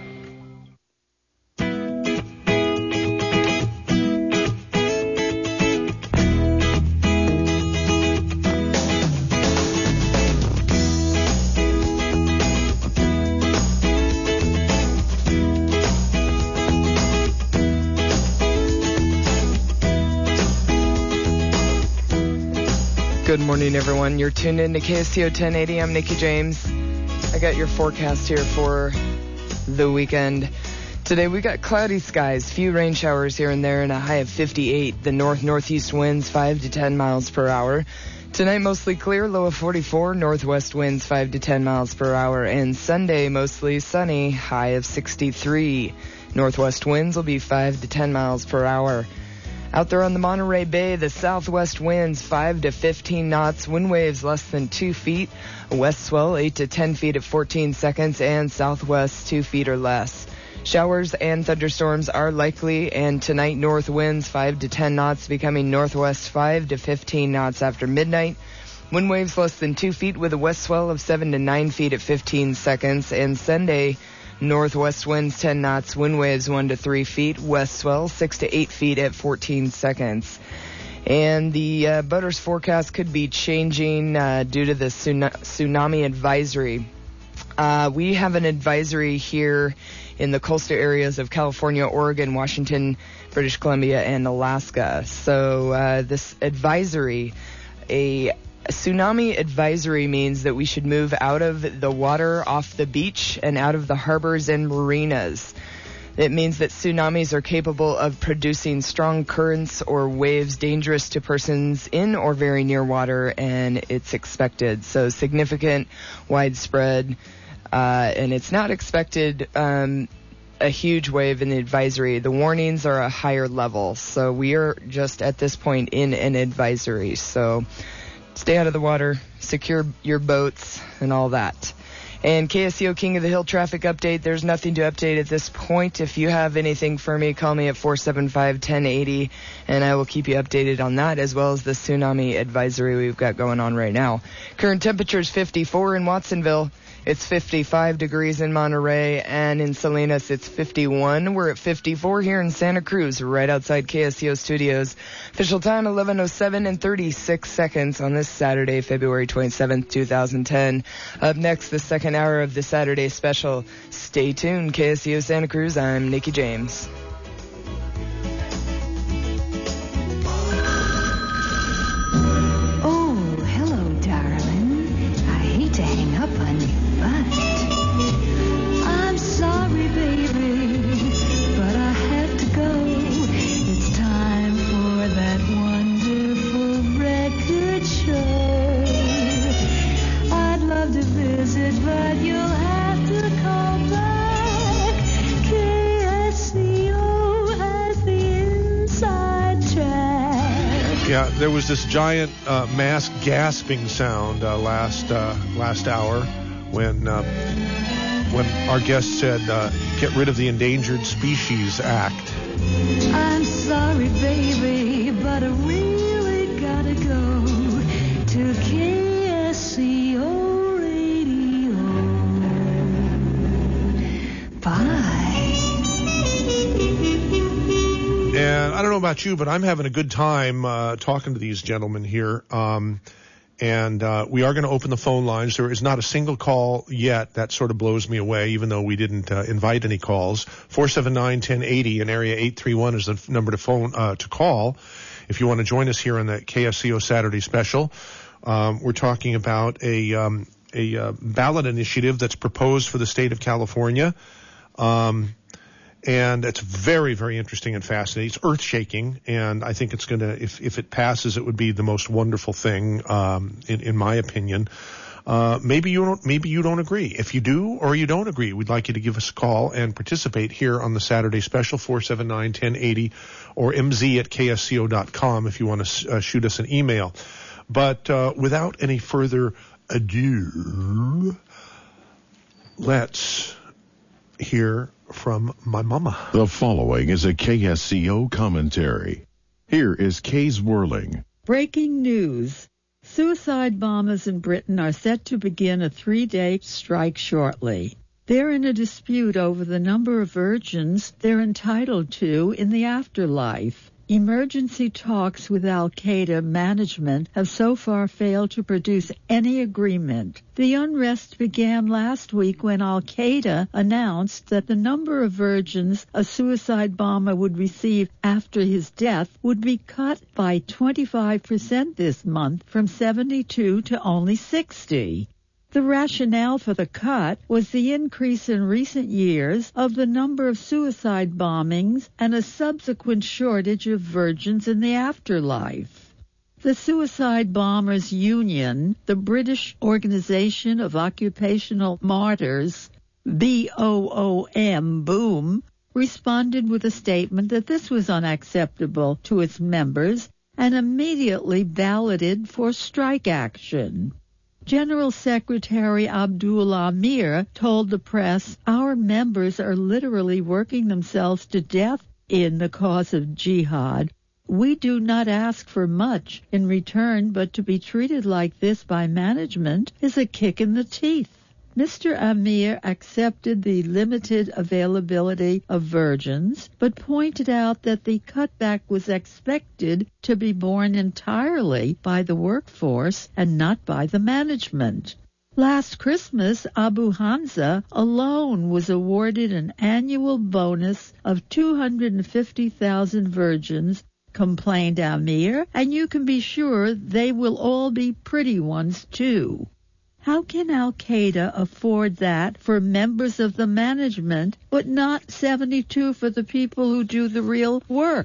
[SPEAKER 26] Good morning, everyone. You're tuned in to K S T O ten eighty. I'm Nikki James. I got your forecast here for the weekend. Today we got cloudy skies, few rain showers here and there, and a high of fifty-eight. The north-northeast winds five to ten miles per hour. Tonight mostly clear, low of forty-four. Northwest winds five to ten miles per hour. And Sunday mostly sunny, high of sixty-three. Northwest winds will be five to ten miles per hour. Out there on the Monterey Bay, the southwest winds five to fifteen knots, wind waves less than two feet, a west swell eight to ten feet at fourteen seconds, and southwest two feet or less. Showers and thunderstorms are likely, and tonight north winds five to ten knots, becoming northwest five to fifteen knots after midnight. Wind waves less than two feet with a west swell of seven to nine feet at fifteen seconds, and Sunday, northwest winds ten knots, wind waves one to three feet, west swell six to eight feet at fourteen seconds. And the uh, Butters forecast could be changing uh, due to the tsuna- tsunami advisory. Uh, we have an advisory here in the coastal areas of California, Oregon, Washington, British Columbia, and Alaska. So uh, this advisory, a A tsunami advisory means that we should move out of the water off the beach and out of the harbors and marinas. It means that tsunamis are capable of producing strong currents or waves dangerous to persons in or very near water, and it's expected. So significant, widespread, uh, and it's not expected um, a huge wave in the advisory. The warnings are a higher level, so we are just at this point in an advisory. So stay out of the water, secure your boats, and all that. And K S C O King of the Hill traffic update, there's nothing to update at this point. If you have anything for me, call me at four seven five, one oh eight oh, and I will keep you updated on that, as well as the tsunami advisory we've got going on right now. Current temperature is fifty-four in Watsonville. It's fifty-five degrees in Monterey, and in Salinas it's fifty-one. We're at fifty-four here in Santa Cruz, right outside K S C O Studios. Official time eleven oh seven and thirty-six seconds on this Saturday, February twenty-seventh, twenty ten. Up next, the second hour of the Saturday special. Stay tuned, K S C O Santa Cruz. I'm Nikki James.
[SPEAKER 1] Oh, hello, darling. I hate to hang up on you. I'm sorry, baby, but I have to go. It's time for that wonderful record show. I'd love to visit, but you'll have to call back. K S C O has the inside track.
[SPEAKER 3] Yeah, there was this giant uh, mass gasping sound uh, last uh, last hour. When uh, when our guest said, uh, get rid of the Endangered Species Act.
[SPEAKER 1] I'm sorry, baby, but I really gotta go to K S C O Radio. Bye.
[SPEAKER 3] And I don't know about you, but I'm having a good time uh, talking to these gentlemen here. Um, And uh, we are going to open the phone lines. There is not a single call yet. That sort of blows me away, even though we didn't uh, invite any calls. four seven nine, one oh eight oh and area eight three one is the f- number to phone uh, to call if you want to join us here on the K S C O Saturday Special. Um, we're talking about a um, a uh, ballot initiative that's proposed for the state of California. Um And it's very, very interesting and fascinating. It's earth-shaking, and I think it's going to, if, if it passes, it would be the most wonderful thing, um, in, in my opinion. Uh, maybe you don't, maybe you don't agree. If you do or you don't agree, we'd like you to give us a call and participate here on the Saturday Special, four seven nine, one oh eight oh, or m z at k s c o dot com if you want to uh, shoot us an email. But uh, without any further ado, let's hear from my mama.
[SPEAKER 2] The following is a K S C O commentary. Here is Kay's Whirling.
[SPEAKER 7] Breaking news. Suicide bombers in Britain are set to begin a three-day strike shortly. They're in a dispute over the number of virgins they're entitled to in the afterlife. Emergency talks with Al-Qaeda management have so far failed to produce any agreement. The unrest began last week when Al-Qaeda announced that the number of virgins a suicide bomber would receive after his death would be cut by twenty-five percent this month from seventy-two to only sixty. The rationale for the cut was the increase in recent years of the number of suicide bombings and a subsequent shortage of virgins in the afterlife. The Suicide Bombers Union, the British Organization of Occupational Martyrs, B O O M, BOOM, responded with a statement that this was unacceptable to its members and immediately balloted for strike action. General Secretary Abdul Amir told the press, "Our members are literally working themselves to death in the cause of jihad. We do not ask for much in return, but to be treated like this by management is a kick in the teeth." Mister Amir accepted the limited availability of virgins, but pointed out that the cutback was expected to be borne entirely by the workforce and not by the management. Last Christmas, Abu Hamza alone was awarded an annual bonus of two hundred fifty thousand virgins, complained Amir, and you can be sure they will all be pretty ones too. How can Al-Qaeda afford that for members of the management, but not seventy-two for the people who do the real work?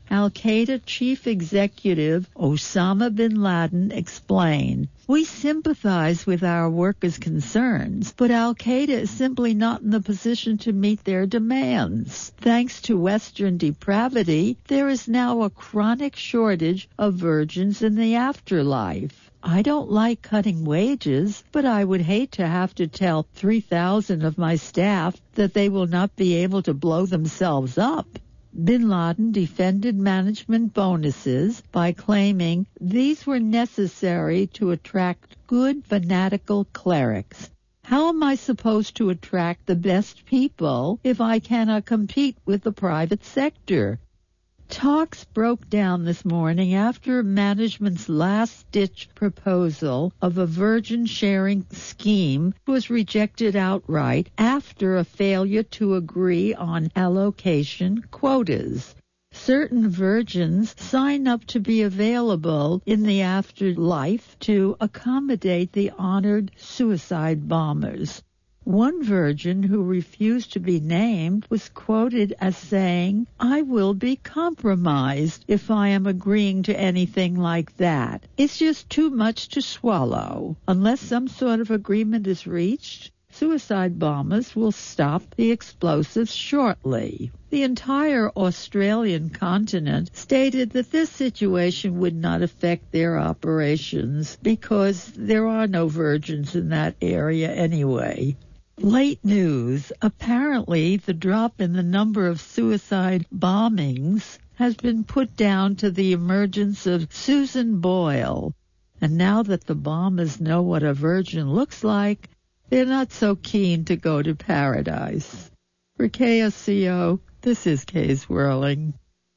[SPEAKER 7] Al-Qaeda chief executive Osama bin Laden explained, "We sympathize with our workers' concerns, but Al-Qaeda is simply not in the position to meet their demands. Thanks to Western depravity, there is now a chronic shortage of virgins in the afterlife. I don't like cutting wages, but I would hate to have to tell three thousand of my staff that they will not be able to blow themselves up." Bin Laden defended management bonuses by claiming these were necessary to attract good fanatical clerics. How am I supposed to attract the best people if I cannot compete with the private sector? Talks broke down this morning after management's last-ditch proposal of a virgin sharing scheme was rejected outright after a failure to agree on allocation quotas. Certain virgins sign up to be available in the afterlife to accommodate the honored suicide bombers. One virgin who refused to be named was quoted as saying, "I will be compromised if I am agreeing to anything like that. It's just too much to swallow. Unless some sort of agreement is reached, suicide bombers will stop the explosives shortly." The entire Australian continent stated that this situation would not affect their operations because there are no virgins in that area anyway. Late news. Apparently, the drop in the number of suicide bombings has been put down to the emergence of Susan Boyle. And now that the bombers know what a virgin looks like, they're not so keen to go to paradise. For K S C O, this is Kay Swirling.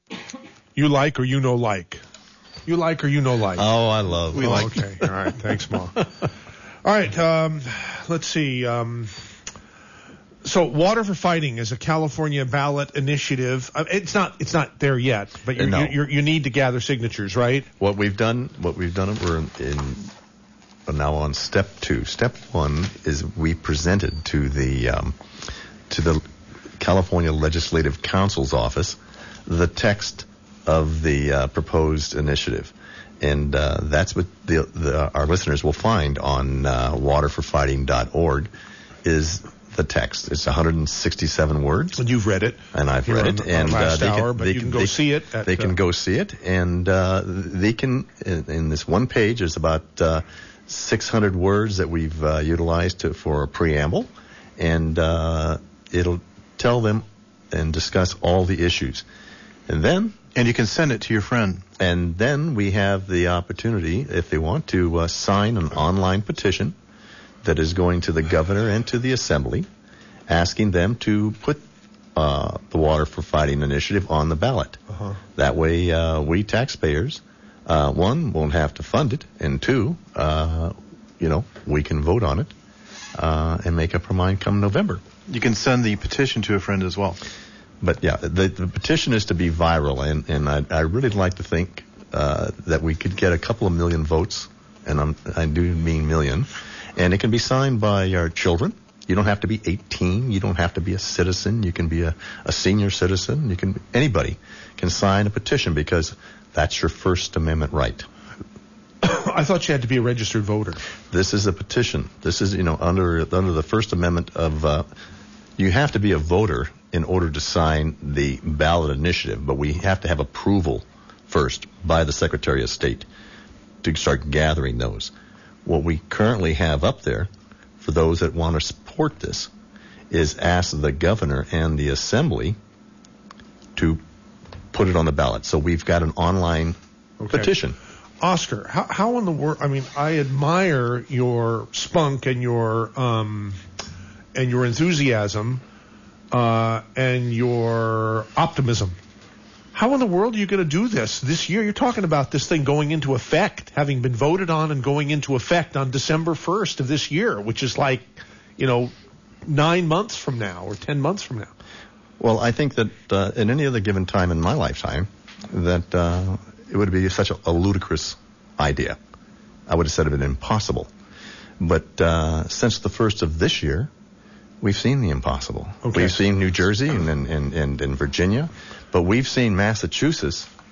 [SPEAKER 3] You like or you no like? You like or you no like?
[SPEAKER 4] Oh, I love.
[SPEAKER 3] We
[SPEAKER 4] oh,
[SPEAKER 3] like. Okay. All right. Thanks, Ma. All right. Um, let's see. Um, so, Water for Fighting is a California ballot initiative. Uh, it's not. It's not there yet, but you're,
[SPEAKER 4] no.
[SPEAKER 3] you're, you need to gather signatures, right?
[SPEAKER 4] What we've done. What we've done. We're in. in we're now on step two. Step one is we presented to the um, to the California Legislative Council's office the text of the uh, proposed initiative. And uh, that's what the, the, our listeners will find on uh, water for fighting dot org is the text. It's one hundred sixty-seven words.
[SPEAKER 3] And you've read it.
[SPEAKER 4] And I've
[SPEAKER 3] You're
[SPEAKER 4] read
[SPEAKER 3] on
[SPEAKER 4] it.
[SPEAKER 3] the,
[SPEAKER 4] and
[SPEAKER 3] last
[SPEAKER 4] uh, they
[SPEAKER 3] hour,
[SPEAKER 4] can,
[SPEAKER 3] but
[SPEAKER 4] they
[SPEAKER 3] you can
[SPEAKER 4] can
[SPEAKER 3] go
[SPEAKER 4] they,
[SPEAKER 3] see it. At,
[SPEAKER 4] they can
[SPEAKER 3] uh,
[SPEAKER 4] go see it. And uh, they can, in, in this one page, there's about uh, six hundred words that we've uh, utilized to, for a preamble. And uh, it'll tell them and discuss all the issues. And then...
[SPEAKER 5] And you can send it to your friend.
[SPEAKER 4] And then we have the opportunity, if they want, to uh, sign an online petition that is going to the governor and to the assembly, asking them to put uh, the Water for Fighting initiative on the ballot.
[SPEAKER 3] Uh-huh.
[SPEAKER 4] That way, uh, we taxpayers, uh, one, won't have to fund it, and two, uh, you know, we can vote on it uh, and make up our mind come November.
[SPEAKER 5] You can send the petition to a friend as well.
[SPEAKER 4] But yeah, the, the petition is to be viral, and, and I, I really like to think uh, that we could get a couple of million votes, and I'm, I do mean million, and it can be signed by our children. You don't have to be eighteen. You don't have to be a citizen. You can be a, a senior citizen. You can anybody can sign a petition because that's your First Amendment right.
[SPEAKER 3] I thought you had to be a registered voter.
[SPEAKER 4] This is a petition. This is you know under under the First Amendment of uh, you have to be a voter in order to sign the ballot initiative, but we have to have approval first by the Secretary of State to start gathering those. What we currently have up there, for those that want to support this, is ask the governor and the assembly to put it on the ballot. So we've got an online
[SPEAKER 3] okay.
[SPEAKER 4] petition.
[SPEAKER 3] Oscar, how, how in the world, I mean, I admire your spunk and your, um, and your enthusiasm, Uh, and your optimism. How in the world are you going to do this this year? You're talking about this thing going into effect, having been voted on and going into effect on December first of this year, which is like, you know, nine months from now or ten months from now.
[SPEAKER 4] Well, I think that uh, at any other given time in my lifetime, that uh, it would be such a, a ludicrous idea. I would have said it been impossible. But uh, since the first of this year, we've seen the impossible.
[SPEAKER 3] Okay.
[SPEAKER 4] We've seen New Jersey and, and, and, and Virginia, but we've seen Massachusetts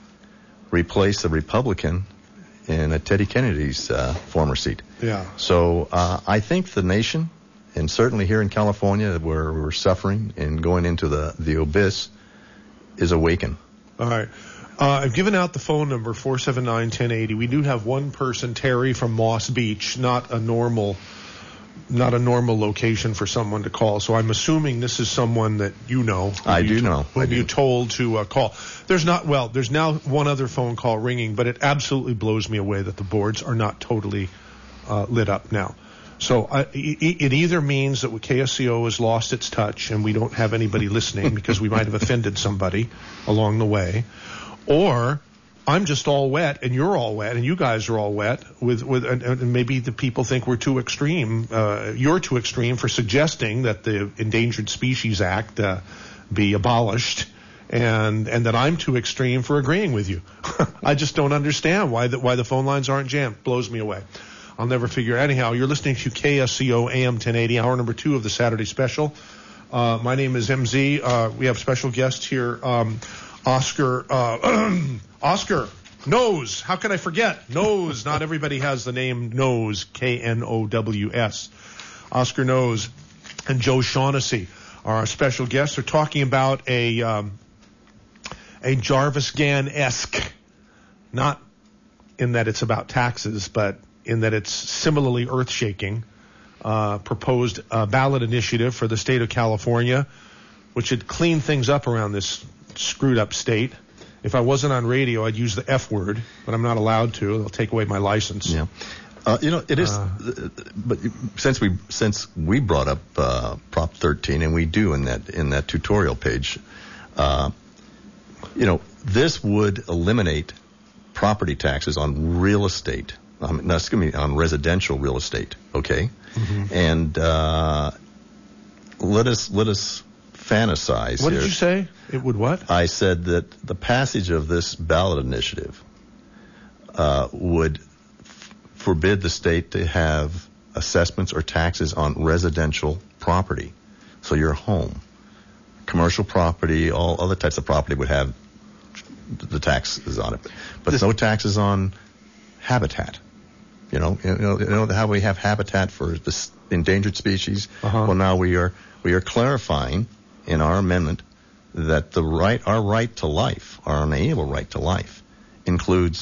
[SPEAKER 4] replace a Republican in a Teddy Kennedy's uh, former seat.
[SPEAKER 3] Yeah.
[SPEAKER 4] So uh, I think the nation, and certainly here in California where we're suffering and going into the, the abyss, is awakened.
[SPEAKER 3] All right. Uh, I've given out the phone number, four seven nine, one oh eight oh. We do have one person, Terry from Moss Beach, not a normal not a normal location for someone to call. So I'm assuming this is someone that you know.
[SPEAKER 4] I do
[SPEAKER 3] you,
[SPEAKER 4] know.
[SPEAKER 3] Who
[SPEAKER 4] I do.
[SPEAKER 3] you told to uh, call. There's not, well, there's now one other phone call ringing, but it absolutely blows me away that the boards are not totally uh, lit up now. So uh, it, it either means that K S C O has lost its touch and we don't have anybody listening because we might have offended somebody along the way, or I'm just all wet and you're all wet and you guys are all wet with, with and, and maybe the people think we're too extreme. Uh, you're too extreme for suggesting that the Endangered Species Act uh, be abolished, and and that I'm too extreme for agreeing with you. I just don't understand why the, why the phone lines aren't jammed. Blows me away. I'll never figure. Anyhow, you're listening to K S C O A M ten eighty, hour number two of the Saturday special. Uh, my name is M Z. Uh, we have special guests here. Um, Oscar, uh, Oscar Knows. How can I forget? Knows. Not everybody has the name Knows. K N O W S. Oscar Knows and Joe Shaughnessy are our special guests. They're talking about a um, a Jarvis Gann-esque, not in that it's about taxes, but in that it's similarly earth-shaking, uh, proposed uh, ballot initiative for the state of California, which would clean things up around this screwed-up state. If I wasn't on radio, I'd use the F word, but I'm not allowed to. They'll take away my license.
[SPEAKER 4] Yeah. Uh, you know, it is, uh, but since we since we brought up uh, Prop thirteen, and we do in that in that tutorial page, uh, you know, this would eliminate property taxes on real estate. I mean, no, excuse me, on residential real estate. Okay,
[SPEAKER 3] mm-hmm.
[SPEAKER 4] and uh, let us let us fantasize.
[SPEAKER 3] What
[SPEAKER 4] here.
[SPEAKER 3] did you say? It would what?
[SPEAKER 4] I said that the passage of this ballot initiative uh, would forbid the state to have assessments or taxes on residential property. So your home, commercial property, all other types of property would have the taxes on it, but this, no taxes on habitat. You know, you know, you know how we have habitat for this endangered species.
[SPEAKER 3] Uh-huh.
[SPEAKER 4] Well, now we are we are clarifying in our amendment that the right, our right to life, our unalienable right to life, includes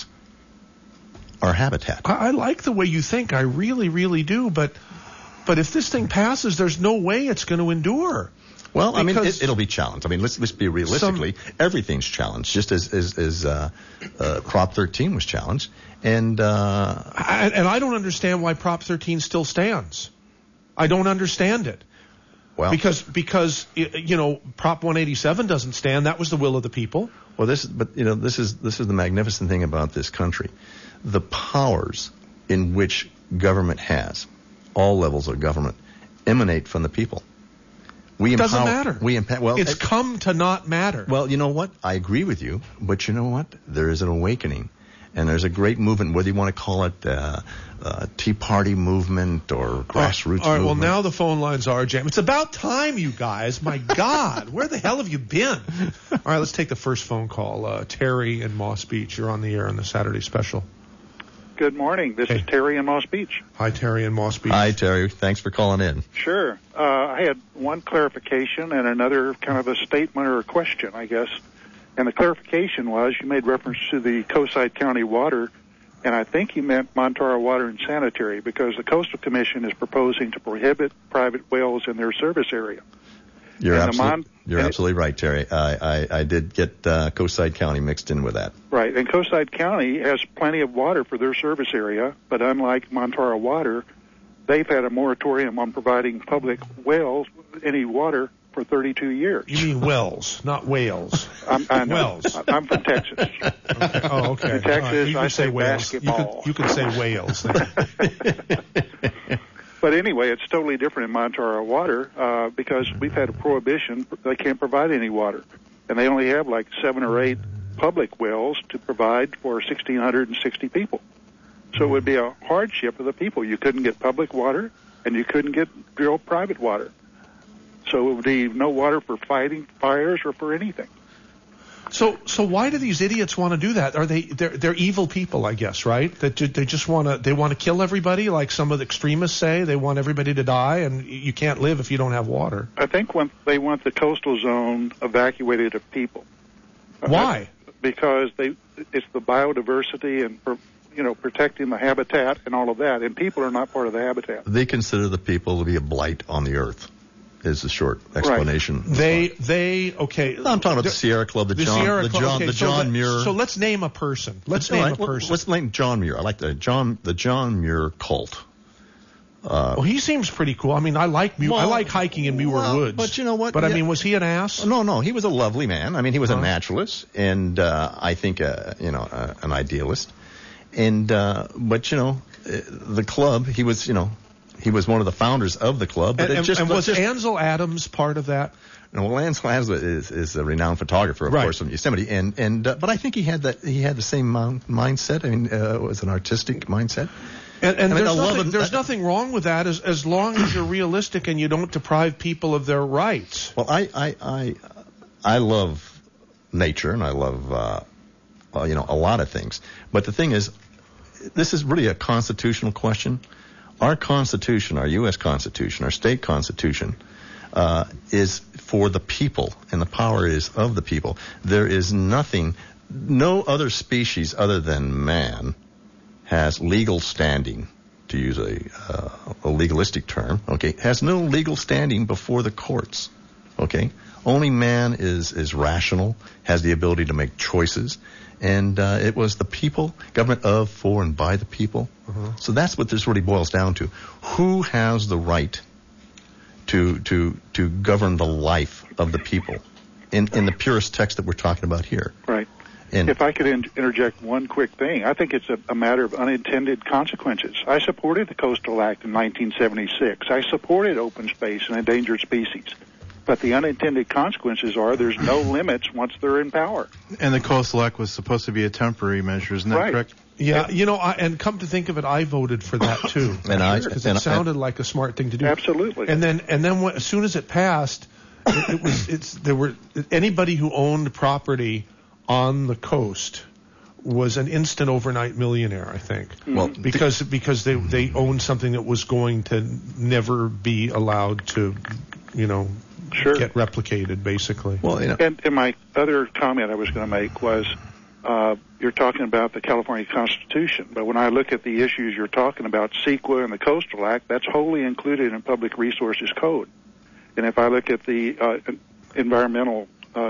[SPEAKER 4] our habitat.
[SPEAKER 3] I, I like the way you think. I really, really do. But, but if this thing passes, there's no way it's going to endure.
[SPEAKER 4] Well, I mean, it, it'll be challenged. I mean, let's let's be realistically. Some, everything's challenged, just as as, as uh, uh, Prop thirteen was challenged. And uh,
[SPEAKER 3] I, and I don't understand why Prop thirteen still stands. I don't understand it.
[SPEAKER 4] Well,
[SPEAKER 3] because because you know Prop one eighty-seven doesn't stand. That was the will of the people.
[SPEAKER 4] Well, this but you know this is this is the magnificent thing about this country. The powers in which government has, all levels of government, emanate from the people. We
[SPEAKER 3] it doesn't
[SPEAKER 4] empower,
[SPEAKER 3] matter.
[SPEAKER 4] We empower. Well,
[SPEAKER 3] it's
[SPEAKER 4] it,
[SPEAKER 3] come to not matter.
[SPEAKER 4] Well, you know what? I agree with you, but you know what? There is an awakening, and there's a great movement, whether you want to call it uh, uh, Tea Party movement or grassroots
[SPEAKER 3] all right,
[SPEAKER 4] movement.
[SPEAKER 3] Well, now the phone lines are jammed. It's about time, you guys. My God, where the hell have you been? All right, let's take the first phone call. Uh, Terry in Moss Beach, you're on the air on the Saturday special.
[SPEAKER 6] Good morning. This
[SPEAKER 3] hey.
[SPEAKER 6] is Terry in Moss Beach.
[SPEAKER 3] Hi, Terry in Moss Beach.
[SPEAKER 4] Hi, Terry. Thanks for calling in.
[SPEAKER 6] Sure. Uh, I had one clarification and another kind of a statement or a question, I guess. And the clarification was you made reference to the Coastside County water, and I think you meant Montara Water and Sanitary, because the Coastal Commission is proposing to prohibit private wells in their service area.
[SPEAKER 4] You're, absolute,
[SPEAKER 6] Mon-
[SPEAKER 4] you're absolutely right, Terry. I, I, I did get uh, Coastside County mixed in with that.
[SPEAKER 6] Right, and Coastside County has plenty of water for their service area, but unlike Montara Water, they've had a moratorium on providing public wells any water for thirty-two years.
[SPEAKER 3] You mean wells, not whales.
[SPEAKER 6] I'm, I know.
[SPEAKER 3] Wells.
[SPEAKER 6] I'm from Texas.
[SPEAKER 3] Okay. Oh, okay.
[SPEAKER 6] In Texas,
[SPEAKER 3] right.
[SPEAKER 6] I
[SPEAKER 3] say, say whales.
[SPEAKER 6] basketball.
[SPEAKER 3] You could, you could say whales.
[SPEAKER 6] But anyway, it's totally different in Montara Water uh, because we've had a prohibition. They can't provide any water. And they only have like seven or eight public wells to provide for one thousand six hundred sixty people. So it would be a hardship for the people. You couldn't get public water, and you couldn't get real private water. So it would be no water for fighting fires or for anything.
[SPEAKER 3] So, so why do these idiots want to do that? Are they they're, they're evil people, I guess, right? That ju- they just want to they want to kill everybody, like some of the extremists say. They want everybody to die, and you can't live if you don't have water.
[SPEAKER 6] I think when they want the coastal zone evacuated of people.
[SPEAKER 3] Why?
[SPEAKER 6] Uh, because they it's the biodiversity and for, you know protecting the habitat and all of that, and people are not part of the habitat.
[SPEAKER 4] They consider the people to be a blight on the earth. Is the short explanation.
[SPEAKER 3] Right. They, they, okay.
[SPEAKER 4] No, I'm talking about the Sierra Club, the,
[SPEAKER 3] the
[SPEAKER 4] John,
[SPEAKER 3] Sierra
[SPEAKER 4] the
[SPEAKER 3] Club,
[SPEAKER 4] John,
[SPEAKER 3] okay,
[SPEAKER 4] the
[SPEAKER 3] so
[SPEAKER 4] John
[SPEAKER 3] let,
[SPEAKER 4] Muir.
[SPEAKER 3] So let's name a person. Let's name
[SPEAKER 4] right,
[SPEAKER 3] a person.
[SPEAKER 4] Let's name John Muir. I like the John, the John Muir cult. Uh,
[SPEAKER 3] well, he seems pretty cool. I mean, I like Muir,
[SPEAKER 4] well,
[SPEAKER 3] I like hiking in Muir
[SPEAKER 4] well,
[SPEAKER 3] Woods.
[SPEAKER 4] But you know what?
[SPEAKER 3] But
[SPEAKER 4] yeah.
[SPEAKER 3] I mean, was he an ass?
[SPEAKER 4] No, no, he was a lovely man. I mean, he was
[SPEAKER 3] uh-huh.
[SPEAKER 4] a naturalist, and uh, I think, uh, you know, uh, an idealist. And uh, but you know, the club, he was, you know. He was one of the founders of the club. But
[SPEAKER 3] and,
[SPEAKER 4] it just,
[SPEAKER 3] and was
[SPEAKER 4] just,
[SPEAKER 3] Ansel Adams part of that?
[SPEAKER 4] No, well, Ansel Adams is, is a renowned photographer, of
[SPEAKER 3] right.
[SPEAKER 4] course, from Yosemite, and and uh, but I think he had that he had the same um, mindset. I mean, uh, it was an artistic mindset.
[SPEAKER 3] And, and
[SPEAKER 4] I mean,
[SPEAKER 3] there's,
[SPEAKER 4] I
[SPEAKER 3] nothing,
[SPEAKER 4] love
[SPEAKER 3] there's nothing wrong with that as as long as you're realistic and you don't deprive people of their rights.
[SPEAKER 4] Well, I I I, I love nature and I love uh, uh, you know a lot of things, but the thing is, this is really a constitutional question. Our Constitution, our U S Constitution, our state Constitution, uh, is for the people, and the power is of the people. There is nothing, no other species other than man has legal standing, to use a, uh, a legalistic term, okay, has no legal standing before the courts, okay? Only man is, is rational, has the ability to make choices. And uh, it was the people, government of, for, and by the people. Uh-huh. So that's what this really boils down to. Who has the right to to to govern the life of the people in, in the purest text that we're talking about here?
[SPEAKER 6] Right.
[SPEAKER 4] And
[SPEAKER 6] if I could in- interject one quick thing, I think it's a, a matter of unintended consequences. I supported the Coastal Act in nineteen seventy-six. I supported open space and endangered species. But the unintended consequences are there's no limits once they're in power.
[SPEAKER 5] And the Coastal Act was supposed to be a temporary measure, isn't that
[SPEAKER 6] right.
[SPEAKER 5] correct?
[SPEAKER 3] Yeah, you know, I, and come to think of it, I voted for that too.
[SPEAKER 4] and I
[SPEAKER 3] because it sounded I, like a smart thing to do.
[SPEAKER 6] Absolutely.
[SPEAKER 3] And then, and then when, as soon as it passed, it, it was it's there were anybody who owned property on the coast was an instant overnight millionaire, I think.
[SPEAKER 4] Well,
[SPEAKER 3] because because they they owned something that was going to never be allowed to, you know.
[SPEAKER 6] Sure.
[SPEAKER 3] Get replicated, basically.
[SPEAKER 4] Well, you know.
[SPEAKER 6] And, and my other comment I was going to make was, uh, you're talking about the California Constitution, but when I look at the issues you're talking about, CEQA and the Coastal Act, that's wholly included in Public Resources Code. And if I look at the uh, environmental, uh,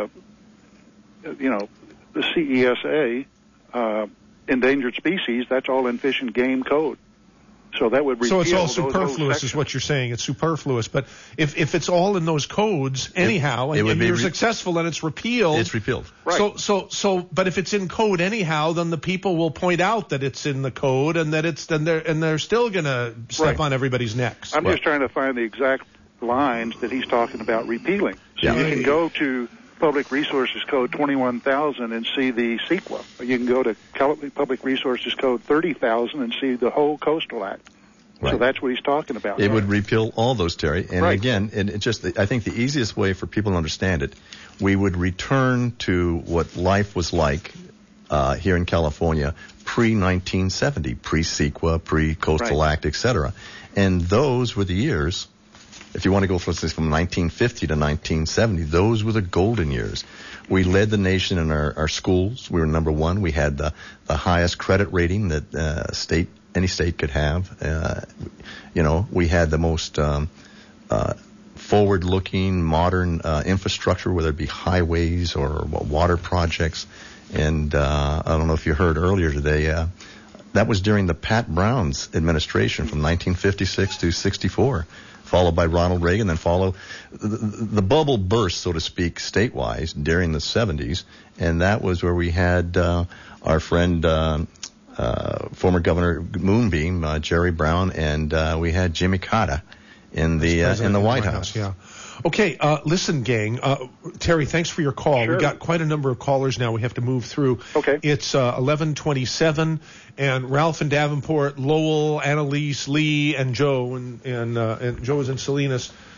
[SPEAKER 6] you know, the C E S A, uh, endangered species, that's all in Fish and Game Code. So that would repeal
[SPEAKER 3] So it's all
[SPEAKER 6] those,
[SPEAKER 3] superfluous,
[SPEAKER 6] those
[SPEAKER 3] is what you're saying. It's superfluous. But if if it's all in those codes anyhow,
[SPEAKER 4] it, it
[SPEAKER 3] and, and you're
[SPEAKER 4] re-
[SPEAKER 3] successful and it's repealed,
[SPEAKER 4] it's repealed.
[SPEAKER 6] Right.
[SPEAKER 3] So so so, but if it's in code anyhow, then the people will point out that it's in the code and that it's then they're and they're still gonna step
[SPEAKER 6] right.
[SPEAKER 3] on everybody's necks.
[SPEAKER 6] I'm
[SPEAKER 3] right.
[SPEAKER 6] just trying to find the exact lines that he's talking about repealing. So
[SPEAKER 4] Yeah.
[SPEAKER 6] you can go to Public Resources Code twenty-one thousand and see the CEQA. Or you can go to Public Resources Code thirty thousand and see the whole Coastal Act.
[SPEAKER 4] Right.
[SPEAKER 6] So that's what he's talking about.
[SPEAKER 4] It
[SPEAKER 6] right.
[SPEAKER 4] would repeal all those, Terry. And
[SPEAKER 6] right.
[SPEAKER 4] again, and it just I think the easiest way for people to understand it, we would return to what life was like uh, here in California pre nineteen seventy, pre-CEQA, pre-Coastal
[SPEAKER 6] right.
[SPEAKER 4] Act, et cetera. And those were the years. If you want to go, for instance, from nineteen fifty to nineteen seventy, those were the golden years. We led the nation in our, our schools. We were number one. We had the, the highest credit rating that uh, state any state could have. Uh, you know, we had the most um, uh, forward-looking, modern uh, infrastructure, whether it be highways or water projects. And uh, I don't know if you heard earlier today, uh, that was during the Pat Brown's administration from nineteen fifty-six to sixty-four, followed by Ronald Reagan, then follow the, the bubble burst, so to speak, statewide during the seventies, and that was where we had uh, our friend. Uh, Uh, former Governor Moonbeam, uh, Jerry Brown, and uh, we had Jimmy Carter in the uh, in the White House.
[SPEAKER 3] Yeah. Okay. Uh, listen, gang. Uh, Terry, thanks for your call.
[SPEAKER 6] Sure.
[SPEAKER 3] We've got quite a number of callers now. We have to move through.
[SPEAKER 6] Okay.
[SPEAKER 3] It's uh, eleven twenty-seven, and Ralph and Davenport, Lowell, Annalise, Lee, and Joe, and and, uh, and Joe is in Salinas.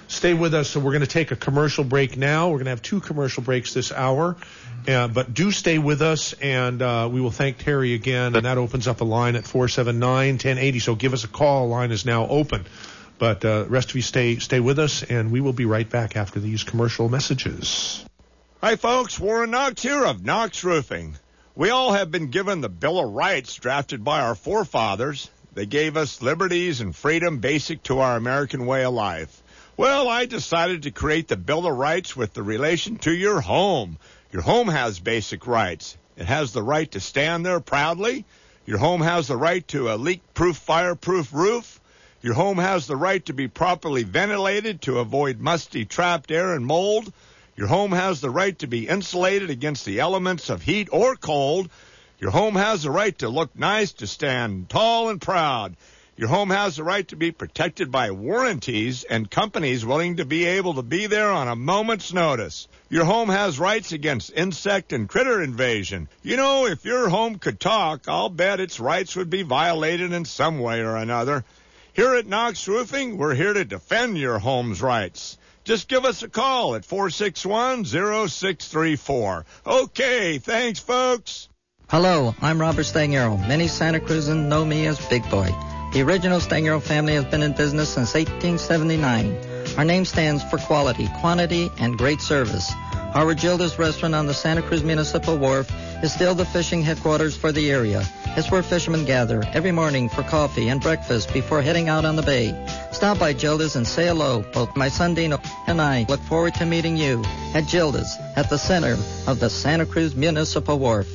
[SPEAKER 3] Stay with us. So we're going to take a commercial break now. We're going to have two commercial breaks this hour. Uh, but do stay with us, and uh, we will thank Terry again. And that opens up a line at four seven nine, one zero eight zero. So give us a call. The line is now open. But uh, the rest of you stay stay with us, and we will be right back after these commercial messages.
[SPEAKER 8] Hi, folks. Warren Knox here of Knox Roofing. We all have been given the Bill of Rights drafted by our forefathers. They gave us liberties and freedom basic to our American way of life. Well, I decided to create the Bill of Rights with the relation to your home. Your home has basic rights. It has the right to stand there proudly. Your home has the right to a leak-proof, fireproof roof. Your home has the right to be properly ventilated to avoid musty, trapped air and mold. Your home has the right to be insulated against the elements of heat or cold. Your home has the right to look nice, to stand tall and proud. Your home has the right to be protected by warranties and companies willing to be able to be there on a moment's notice. Your home has rights against insect and critter invasion. You know, if your home could talk, I'll bet its rights would be violated in some way or another. Here at Knox Roofing, we're here to defend your home's rights. Just give us a call at four six one, zero six three four. Okay, thanks, folks.
[SPEAKER 9] Hello, I'm Robert Stangaro. Many Santa Cruzans know me as Big Boy. The original Stangaro family has been in business since eighteen seventy-nine. Our name stands for quality, quantity, and great service. Our Gilda's restaurant on the Santa Cruz Municipal Wharf is still the fishing headquarters for the area. It's where fishermen gather every morning for coffee and breakfast before heading out on the bay. Stop by Gilda's and say hello. Both my son Dino and I look forward to meeting you at Gilda's at the center of the Santa Cruz Municipal Wharf.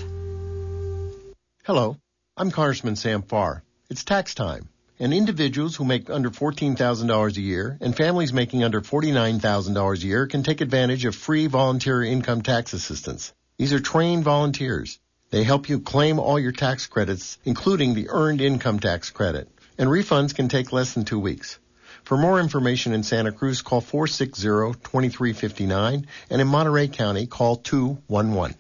[SPEAKER 10] Hello, I'm Congressman Sam Farr. It's tax time, and individuals who make under fourteen thousand dollars a year and families making under forty-nine thousand dollars a year can take advantage of free volunteer income tax assistance. These are trained volunteers. They help you claim all your tax credits, including the Earned Income Tax Credit, and refunds can take less than two weeks. For more information in Santa Cruz, call four six zero, two three five nine, and in Monterey County, call two one one.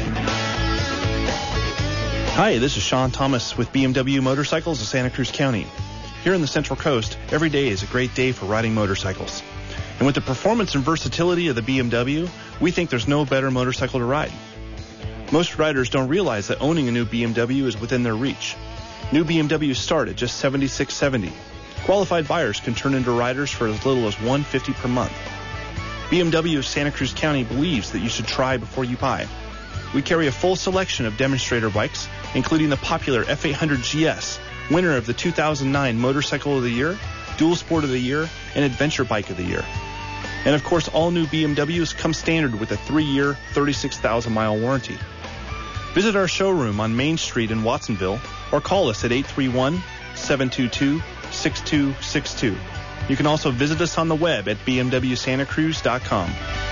[SPEAKER 11] Hi, this is Sean Thomas with B M W Motorcycles of Santa Cruz County. Here in the Central Coast, every day is a great day for riding motorcycles. And with the performance and versatility of the B M W, we think there's no better motorcycle to ride. Most riders don't realize that owning a new B M W is within their reach. New B M Ws start at just seven thousand six hundred seventy dollars. Qualified buyers can turn into riders for as little as one hundred fifty dollars per month. B M W of Santa Cruz County believes that you should try before you buy. We carry a full selection of demonstrator bikes, including the popular F eight hundred G S, winner of the two thousand nine Motorcycle of the Year, Dual Sport of the Year, and Adventure Bike of the Year. And of course, all new B M Ws come standard with a three-year, thirty-six thousand mile warranty. Visit our showroom on Main Street in Watsonville or call us at eight three one, seven two two, six two six two. You can also visit us on the web at b m w santa cruz dot com.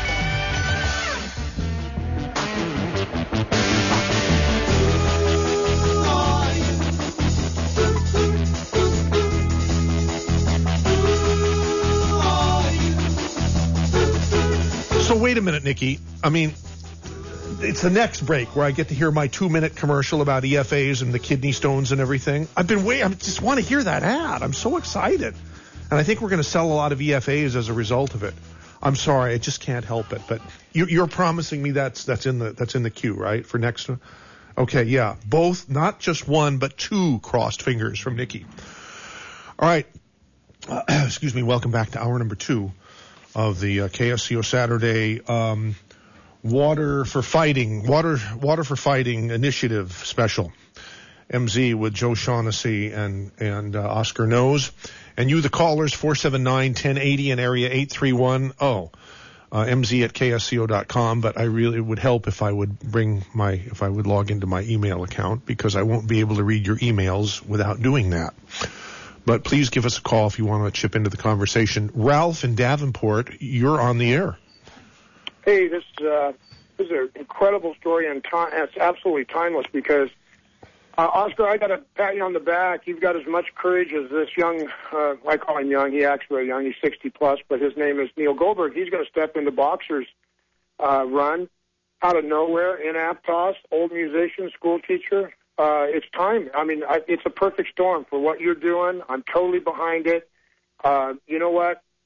[SPEAKER 3] So wait a minute, Nikki. I mean, it's the next break where I get to hear my two-minute commercial about E F As and the kidney stones and everything. I've been waiting. I just want to hear that ad. I'm so excited. And I think we're going to sell a lot of E F As as a result of it. I'm sorry, I just can't help it. But you, you're promising me that's that's in the that's in the queue, right? For next one? Okay, yeah. Both, not just one, but two crossed fingers from Nikki. All right. Uh, excuse me. Welcome back to hour number two of the uh, K S C O Saturday um, Water for Fighting, Water Water for Fighting Initiative Special. M Z with Joe Shaughnessy and, and uh, Oscar Nose. And you, the callers, four seven nine, one oh eight oh and area eight three one oh, uh, M Z at K S C O dot com. But I really would help if I would bring my, if I would log into my email account, because I won't be able to read your emails without doing that. But please give us a call if you want to chip into the conversation. Ralph in Davenport, you're on the air.
[SPEAKER 13] Hey, this, uh, this is an incredible story, and time, it's absolutely timeless because, uh, Oscar, I got to pat you on the back. You've got as much courage as this young, uh, I call him young, he acts very young, he's sixty plus, but his name is Neil Goldberg. He's going to step into boxers uh, run out of nowhere in Aptos, old musician, school teacher. Uh, it's time. I mean, I, it's a perfect storm for what you're doing. I'm totally behind it. Uh, you know what?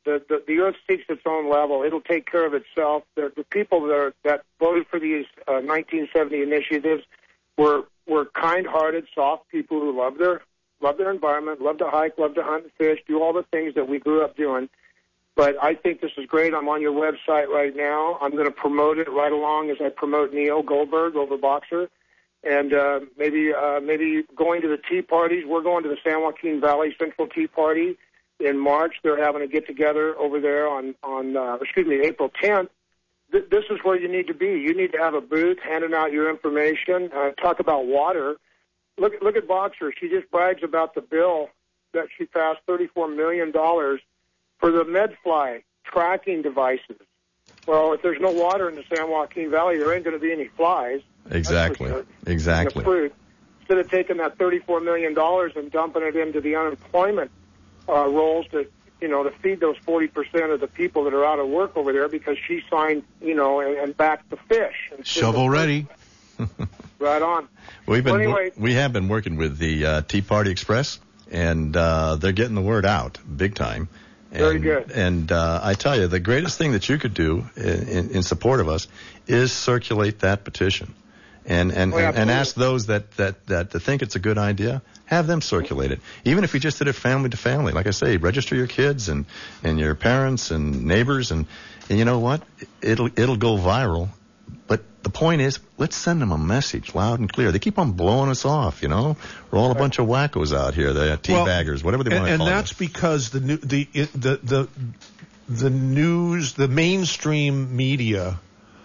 [SPEAKER 13] The, the the earth seeks its own level. It'll take care of itself. The, the people that are, that voted for these uh, nineteen seventy initiatives were were kind-hearted, soft people who love their love their environment, love to hike, love to hunt and fish, do all the things that we grew up doing. But I think this is great. I'm on your website right now. I'm going to promote it right along as I promote Neil Goldberg over Boxer. And uh, maybe uh, maybe going to the tea parties. We're going to the San Joaquin Valley Central Tea Party in March. They're having a get-together over there on, on uh, excuse me, April tenth. Th- this is where you need to be. You need to have a booth handing out your information. Uh, talk about water. Look, look at Boxer. She just brags about the bill that she passed, thirty-four million dollars for the MedFly tracking devices. Well, if there's no water in the San Joaquin Valley, there ain't going to be any flies.
[SPEAKER 4] Exactly.
[SPEAKER 13] Sure.
[SPEAKER 4] Exactly.
[SPEAKER 13] The fruit. Instead of taking that thirty-four million dollars and dumping it into the unemployment uh, rolls to, you know, to feed those forty percent of the people that are out of work over there, because she signed, you know, and, and backed the fish.
[SPEAKER 5] Shovel ready.
[SPEAKER 13] Right on.
[SPEAKER 4] We've been
[SPEAKER 13] well, anyway,
[SPEAKER 4] we have been working with the uh, Tea Party Express, and uh, they're getting the word out big time. And,
[SPEAKER 13] Very good.
[SPEAKER 4] And uh, I tell you, the greatest thing that you could do in, in, in support of us is circulate that petition. And and,
[SPEAKER 13] Oh,
[SPEAKER 4] and, and ask those that, that, that, that think it's a good idea, have them circulate it. Even if you just did it family to family. Like I say, register your kids and, and your parents and neighbors. And, and you know what? It'll it'll go viral. But the point is, let's send them a message loud and clear. They keep on blowing us off, you know. We're all a bunch of wackos out here, the teabaggers, whatever they want to
[SPEAKER 3] and,
[SPEAKER 4] call
[SPEAKER 3] and that's
[SPEAKER 4] us.
[SPEAKER 3] because the new, the it, the the the news, the mainstream media,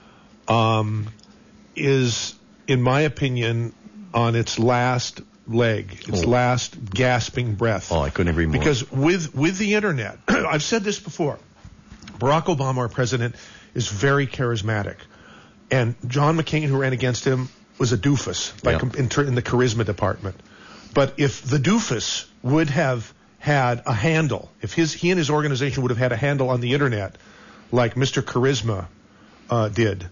[SPEAKER 3] um, is, in my opinion, on its last leg, its
[SPEAKER 4] Oh.
[SPEAKER 3] last gasping breath.
[SPEAKER 4] Oh, I couldn't agree more.
[SPEAKER 3] Because with with the internet, I've said this before. Barack Obama, our president, is very charismatic. And John McCain, who ran against him, was a doofus by
[SPEAKER 4] Yeah.
[SPEAKER 3] com- in, ter- in the charisma department. But if the doofus would have had a handle, if his he and his organization would have had a handle on the internet, like Mister Charisma uh, did,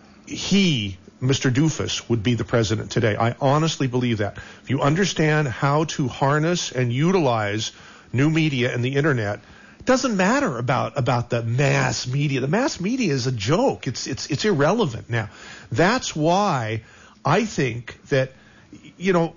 [SPEAKER 3] he, Mister Doofus, would be the president today. I honestly believe that. If you understand how to harness and utilize new media and the internet, it doesn't matter about, about the mass media. The mass media is a joke. It's, it's, it's irrelevant. Now, that's why I think that, you know,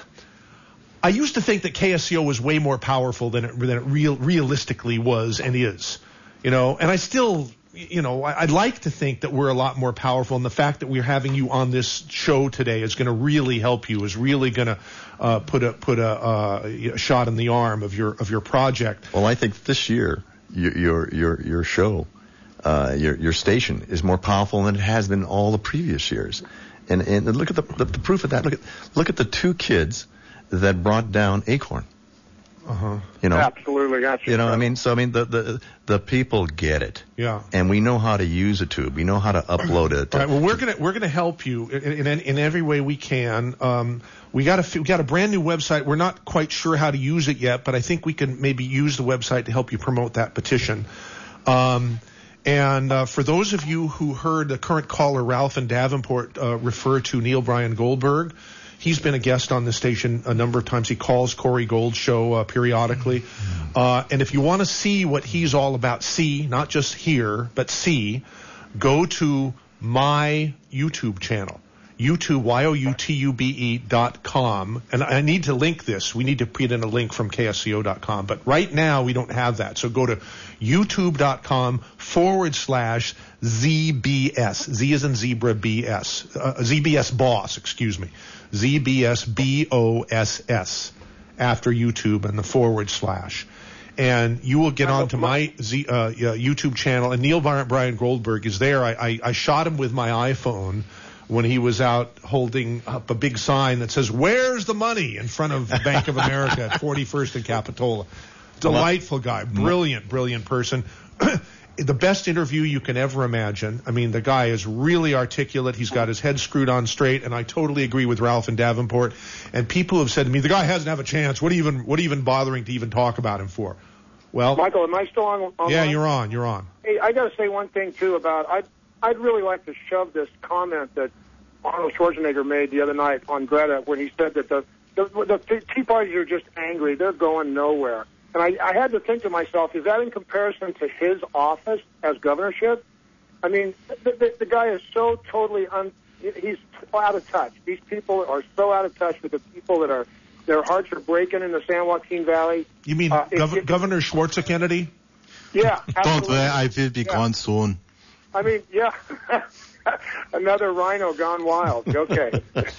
[SPEAKER 3] I used to think that K S C O was way more powerful than it, than it real, realistically was and is, you know, and I still, you know, I'd like to think that we're a lot more powerful, and the fact that we're having you on this show today is going to really help you, is really going to uh, put a put a, uh, a shot in the arm of your of your project.
[SPEAKER 4] Well, I think this year your your your, your show, uh, your your station is more powerful than it has been all the previous years, and and look at the the, the proof of that. Look at look at the two kids that brought down Acorn.
[SPEAKER 3] Uh-huh.
[SPEAKER 4] You know,
[SPEAKER 13] absolutely, absolutely.
[SPEAKER 4] You know, I mean, so I mean, the the the people get it.
[SPEAKER 3] Yeah.
[SPEAKER 4] And we know how to use a tube. We know how to upload it.
[SPEAKER 3] All right. Well, we're gonna we're gonna help you in in, in every way we can. Um, we got a we got a brand new website. We're not quite sure how to use it yet, but I think we can maybe use the website to help you promote that petition. Um, and uh, for those of you who heard the current caller Ralph and Davenport uh, refer to Neil Bryan Goldberg, he's been a guest on the station a number of times. He calls Corey Gold's show uh, periodically. Uh, and if you want to see what he's all about, see, not just hear, but see, go to my YouTube channel. YouTube, Y O U T U B E dot com. And I need to link this. We need to put in a link from K S C O dot com. But right now we don't have that. So go to YouTube.com forward slash ZBS. Z as in zebra, B S. Uh, Z B S boss, excuse me. Z B S B O S S after YouTube and the forward slash. And you will get onto my Z, uh, YouTube channel. And Neil Bryan Goldberg is there. I, I, I shot him with my iPhone when he was out holding up a big sign that says, "Where's the money?" in front of Bank of America at forty-first and Capitola. Delightful guy. Brilliant, brilliant person. The best interview you can ever imagine. I mean, the guy is really articulate. He's got his head screwed on straight, and I totally agree with Ralph and Davenport. And people have said to me, the guy hasn't have a chance. What are you even, what are you even bothering to even talk about him for? Well,
[SPEAKER 13] Michael, am I still on? on
[SPEAKER 3] yeah,
[SPEAKER 13] line?
[SPEAKER 3] you're on. You're on.
[SPEAKER 13] Hey, I got to say one thing too about I'd I'd really like to shove this comment that Arnold Schwarzenegger made the other night on Greta when he said that the the, the Tea Parties are just angry. They're going nowhere. And I, I had to think to myself, is that in comparison to his office as governorship? I mean, the, the, the guy is so totally un, he's out of touch. These people are so out of touch with the people that are, their hearts are breaking in the San Joaquin Valley.
[SPEAKER 3] You mean
[SPEAKER 13] uh,
[SPEAKER 3] Gov-
[SPEAKER 13] it, it,
[SPEAKER 3] Governor Schwarzer Kennedy?
[SPEAKER 13] Yeah,
[SPEAKER 5] Don't
[SPEAKER 13] absolutely.
[SPEAKER 5] worry, I will be
[SPEAKER 13] Yeah.
[SPEAKER 5] gone soon.
[SPEAKER 13] I mean, yeah, another rhino gone wild. Okay.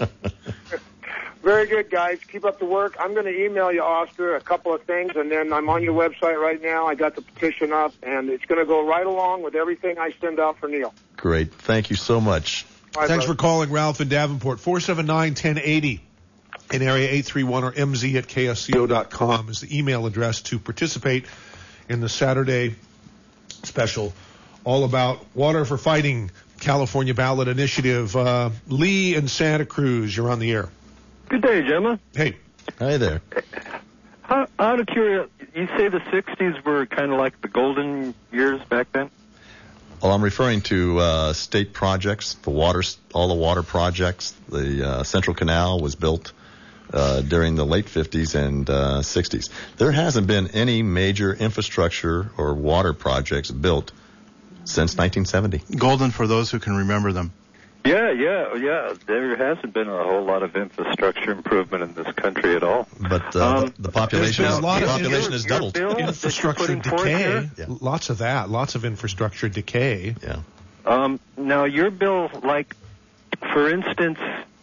[SPEAKER 13] Very good, guys. Keep up the work. I'm going to email you, Oscar, a couple of things, and then I'm on your website right now. I got the petition up, and it's going to go right along with everything I send out for Neil.
[SPEAKER 4] Great. Thank you so much.
[SPEAKER 13] Bye,
[SPEAKER 3] Thanks
[SPEAKER 13] brother.
[SPEAKER 3] for calling Ralph in Davenport. four seven nine, one oh eight oh in area eight three one or m z at k s c o dot com is the email address to participate in the Saturday special all about Water for Fighting California Ballot Initiative. Uh, Lee in Santa Cruz, you're on the air.
[SPEAKER 12] Good day, gentlemen.
[SPEAKER 3] Hey.
[SPEAKER 4] Hi there.
[SPEAKER 12] How, out of curiosity, you say the sixties were kind of like the golden years back then?
[SPEAKER 4] Well, I'm referring to uh, state projects, the water, all the water projects. The uh, Central Canal was built uh, during the late fifties and uh, sixties. There hasn't been any major infrastructure or water projects built since nineteen seventy.
[SPEAKER 5] Golden for those who can remember them.
[SPEAKER 12] Yeah, yeah, yeah. There hasn't been a whole lot of infrastructure improvement in this country at all.
[SPEAKER 4] But uh,
[SPEAKER 12] Um,
[SPEAKER 4] the, the population,
[SPEAKER 3] There's been a lot
[SPEAKER 4] the
[SPEAKER 3] of
[SPEAKER 4] population
[SPEAKER 3] your-
[SPEAKER 4] has
[SPEAKER 12] your
[SPEAKER 4] doubled.
[SPEAKER 12] bill that you're
[SPEAKER 3] Infrastructure
[SPEAKER 12] putting forth
[SPEAKER 3] decay.
[SPEAKER 12] here?
[SPEAKER 3] Lots of that. Lots of infrastructure decay.
[SPEAKER 4] Yeah.
[SPEAKER 12] Um, now, your bill, like, for instance,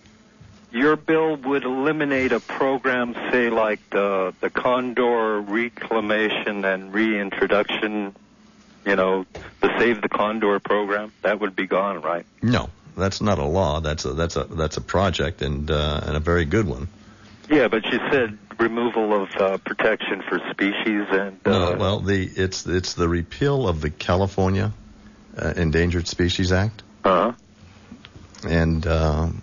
[SPEAKER 12] your bill would eliminate a program, say, like the the Condor reclamation and reintroduction, you know, the Save the Condor program. That would be gone, right?
[SPEAKER 4] No, that's not a law. That's a that's a that's a project and uh, and a very good one.
[SPEAKER 12] Yeah, but you said removal of uh, protection for species and. Uh,
[SPEAKER 4] No, well, the it's it's the repeal of the California uh, Endangered Species Act.
[SPEAKER 12] Uh-huh.
[SPEAKER 4] And um,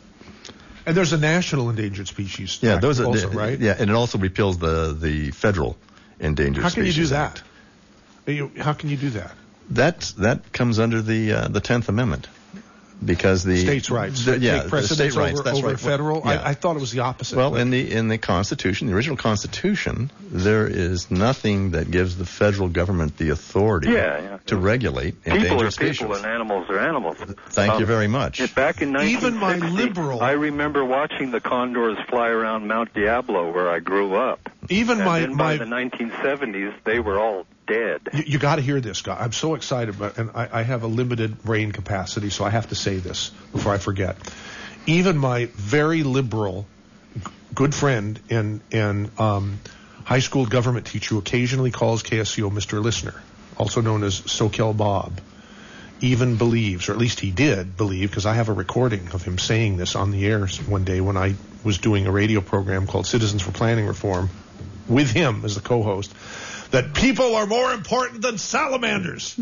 [SPEAKER 3] And there's a national endangered species
[SPEAKER 4] yeah,
[SPEAKER 3] act
[SPEAKER 4] those are
[SPEAKER 3] also,
[SPEAKER 4] the,
[SPEAKER 3] right?
[SPEAKER 4] Yeah, and it also repeals the the federal Endangered
[SPEAKER 3] How can you
[SPEAKER 4] Species
[SPEAKER 3] do
[SPEAKER 4] Act.
[SPEAKER 3] that? You- How can you do that?
[SPEAKER 4] That that comes under the uh, the Tenth Amendment, because the
[SPEAKER 3] States' rights.
[SPEAKER 4] the- yeah,
[SPEAKER 3] Take
[SPEAKER 4] the
[SPEAKER 3] precedence
[SPEAKER 4] state rights.
[SPEAKER 3] over,
[SPEAKER 4] That's
[SPEAKER 3] over
[SPEAKER 4] right.
[SPEAKER 3] federal.
[SPEAKER 4] Yeah.
[SPEAKER 3] I, I thought it was the opposite.
[SPEAKER 4] Well,
[SPEAKER 3] but-
[SPEAKER 4] in the in the Constitution, the original Constitution, there is nothing that gives the federal government the authority
[SPEAKER 12] Yeah, yeah.
[SPEAKER 4] to regulate
[SPEAKER 12] People
[SPEAKER 4] endangered
[SPEAKER 12] are
[SPEAKER 4] species.
[SPEAKER 12] people and animals are animals.
[SPEAKER 4] Thank
[SPEAKER 12] Um,
[SPEAKER 4] you very much.
[SPEAKER 12] yeah, Back in nineteen sixty,
[SPEAKER 3] Even my liberal-
[SPEAKER 12] I remember watching the condors fly around Mount Diablo where I grew up.
[SPEAKER 3] Even
[SPEAKER 12] and
[SPEAKER 3] my
[SPEAKER 12] then by
[SPEAKER 3] my
[SPEAKER 12] the nineteen seventies, they were all dead.
[SPEAKER 3] You, you got to hear this, guy. I'm so excited, but and I, I have a limited brain capacity, so I have to say this before I forget. Even my very liberal, g- good friend and and um, high school government teacher who occasionally calls K S C O Mister Listener, also known as SoCal Bob, even believes, or at least he did believe, because I have a recording of him saying this on the air one day when I was doing a radio program called Citizens for Planning Reform with him as the co-host, that people are more important than salamanders.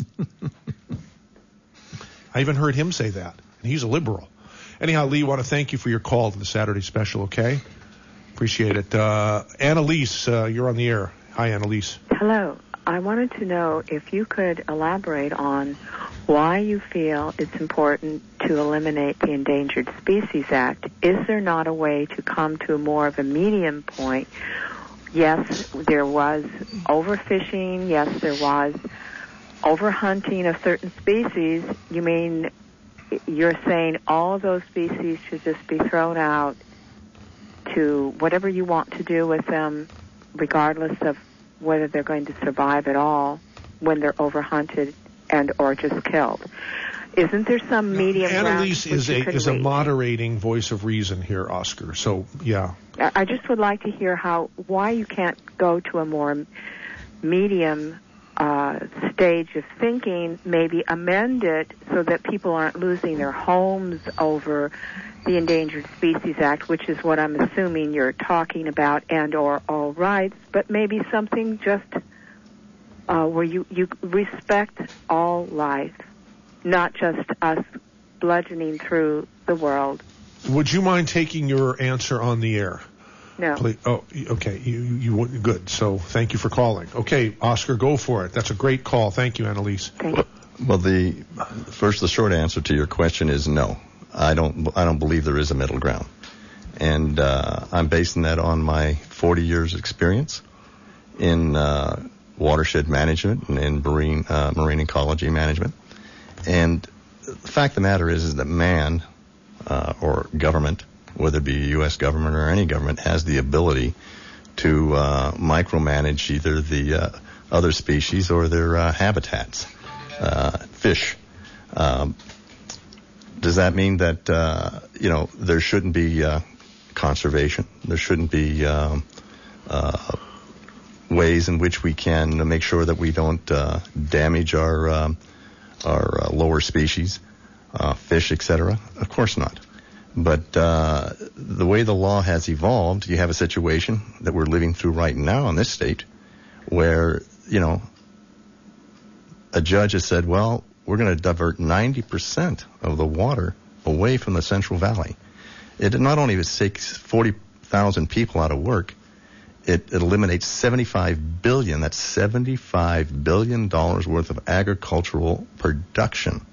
[SPEAKER 3] I even heard him say that, and he's a liberal. Anyhow, Lee, I want to thank you for your call to the Saturday special, okay? Appreciate it. Uh, Annalise, uh, you're on the air. Hi, Annalise.
[SPEAKER 15] Hello. I wanted to know if you could elaborate on why you feel it's important to eliminate the Endangered Species Act. Is there not a way to come to more of a medium point? Yes, there was overfishing. Yes, there was overhunting of certain species. You mean you're saying all those species should just be thrown out to whatever you want to do with them, regardless of whether they're going to survive at all when they're overhunted and or just killed. Isn't there some medium ground
[SPEAKER 3] Annalise
[SPEAKER 15] which
[SPEAKER 3] is
[SPEAKER 15] you
[SPEAKER 3] a
[SPEAKER 15] could
[SPEAKER 3] is a
[SPEAKER 15] reach?
[SPEAKER 3] moderating voice of reason here, Oscar. So, yeah.
[SPEAKER 15] I I just would like to hear how why you can't go to a more medium uh, stage of thinking, maybe amend it so that people aren't losing their homes over the Endangered Species Act, which is what I'm assuming you're talking about, and or all rights, but maybe something just uh, where you, you respect all life, not just us bludgeoning through the world.
[SPEAKER 3] Would you mind taking your answer on the air?
[SPEAKER 15] No.
[SPEAKER 3] Please. Oh, okay. You, you, you good. So thank you for calling. Okay, Oscar, go for it. That's a great call. Thank you, Annalise.
[SPEAKER 4] Well, well, the first, the short answer to your question is no. I don't. I don't believe there is a middle ground, and uh, I'm basing that on my forty years experience. in uh, watershed management and in marine uh, marine ecology management. And the fact of the matter is, is that man uh, or government, whether it be U S government or any government, has the ability to uh, micromanage either the uh, other species or their uh, habitats, uh, fish. Um, does that mean that, uh, you know, there shouldn't be uh, conservation? There shouldn't be um, uh, ways in which we can make sure that we don't uh, damage our um, our uh, lower species, uh, fish, et cetera? Of course not. But uh, the way the law has evolved, you have a situation that we're living through right now in this state where, you know, a judge has said, well, we're going to divert ninety percent of the water away from the Central Valley. It not only takes forty thousand people out of work, it, it eliminates seventy-five billion dollars. That's seventy-five billion dollars worth of agricultural production.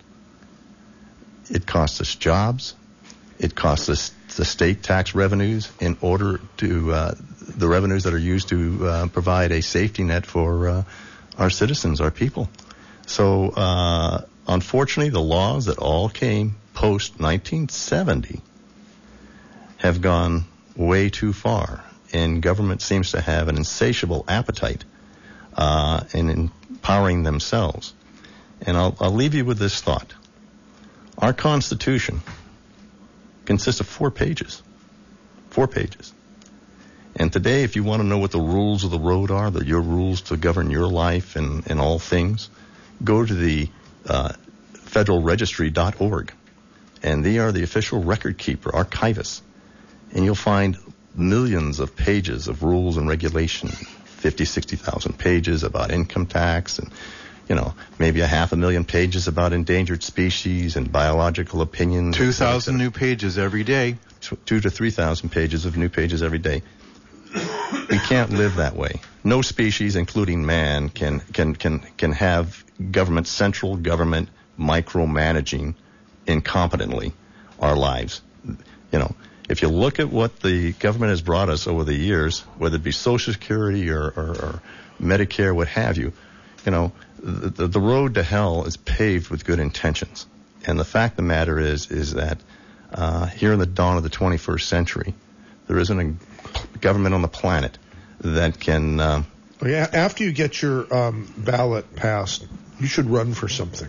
[SPEAKER 4] It costs us jobs. It costs us the state tax revenues in order to, uh, the revenues that are used to uh, provide a safety net for uh, our citizens, our people. So, uh, unfortunately, the laws that all came post nineteen seventy have gone way too far, and government seems to have an insatiable appetite uh, in empowering themselves. And I'll, I'll leave you with this thought. Our Constitution consists of four pages. Four pages. And today, if you want to know what the rules of the road are, the, your rules to govern your life and, and all things, go to the uh, federal registry dot org. And they are the official record keeper, archivist. And you'll find millions of pages of rules and regulations, fifty, sixty thousand pages about income tax and, you know, maybe a half a million pages about endangered species and biological opinions.
[SPEAKER 5] Two thousand new pages every day.
[SPEAKER 4] Two to three thousand pages of new pages every day. We can't live that way. No species, including man, can can can can have government, central government, micromanaging incompetently our lives. You know, if you look at what the government has brought us over the years, whether it be Social Security or, or, or Medicare, what have you, you know, the, the road to hell is paved with good intentions. And the fact of the matter is, is that uh, here in the dawn of the twenty-first century, there isn't a government on the planet that can... Uh,
[SPEAKER 3] yeah, after you get your um, ballot passed, you should run for something.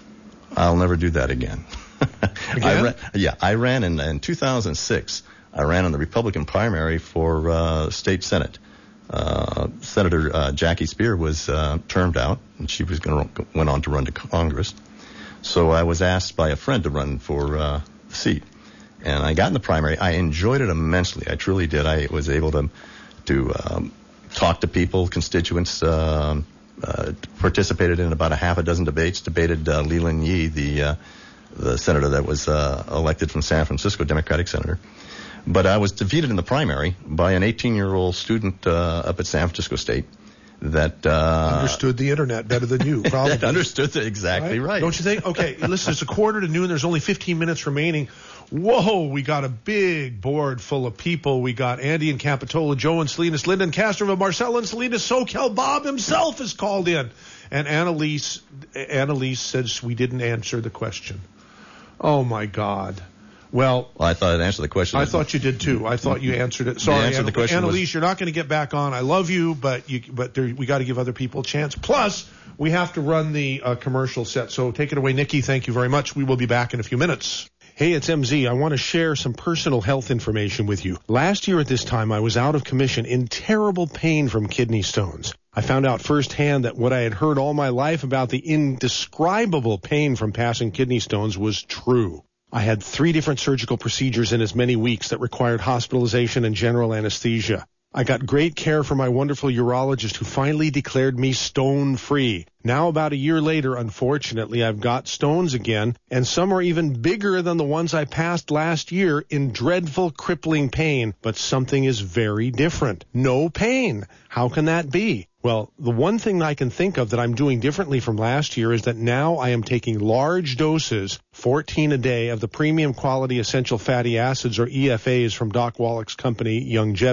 [SPEAKER 4] I'll never do that again.
[SPEAKER 3] Again?
[SPEAKER 4] I ran, yeah, I ran in, in two thousand six. I ran in the Republican primary for uh, state senate. Uh, Senator uh, Jackie Spear was uh, termed out, and she was going to went on to run to Congress. So I was asked by a friend to run for uh, the seat, and I got in the primary. I enjoyed it immensely. I truly did. I was able to to um, talk to people, constituents. Uh, uh, participated in about a half a dozen debates. Debated uh, Leland Yee, the uh, the senator that was uh, elected from San Francisco, Democratic senator. But I was defeated in the primary by an eighteen-year-old student uh, up at San Francisco State that uh,
[SPEAKER 3] understood the internet better than you, probably.
[SPEAKER 4] that understood the, exactly right. right.
[SPEAKER 3] Don't you think? Okay, listen, it's a quarter to noon. There's only fifteen minutes remaining. Whoa, we got a big board full of people. We got Andy and Capitola, Joe and Salinas, Lyndon Castro, Marcel and Salinas, SoCal. Bob himself is called in. And Annalise, Annalise says we didn't answer the question. Oh, my God. Well,
[SPEAKER 4] well, I thought I'd answer the question.
[SPEAKER 3] I thought you did too. I thought you answered it. Sorry,
[SPEAKER 4] answer the question
[SPEAKER 3] Annalise,
[SPEAKER 4] was...
[SPEAKER 3] you're not going to get back on. I love you, but you, but there, we got to give other people a chance. Plus, we have to run the uh, commercial set. So take it away, Nikki. Thank you very much. We will be back in a few minutes. Hey, it's M Z. I want to share some personal health information with you. Last year at this time, I was out of commission in terrible pain from kidney stones. I found out firsthand that what I had heard all my life about the indescribable pain from passing kidney stones was true. I had three different surgical procedures in as many weeks that required hospitalization and general anesthesia. I got great care from my wonderful urologist who finally declared me stone-free. Now, about a year later, unfortunately, I've got stones again, and some are even bigger than the ones I passed last year in dreadful, crippling pain. But something is very different. No pain. How can that be? Well, the one thing I can think of that I'm doing differently from last year is that now I am taking large doses, fourteen a day, of the premium quality essential fatty acids, or E F As, from Doc Wallach's company, Youngevity.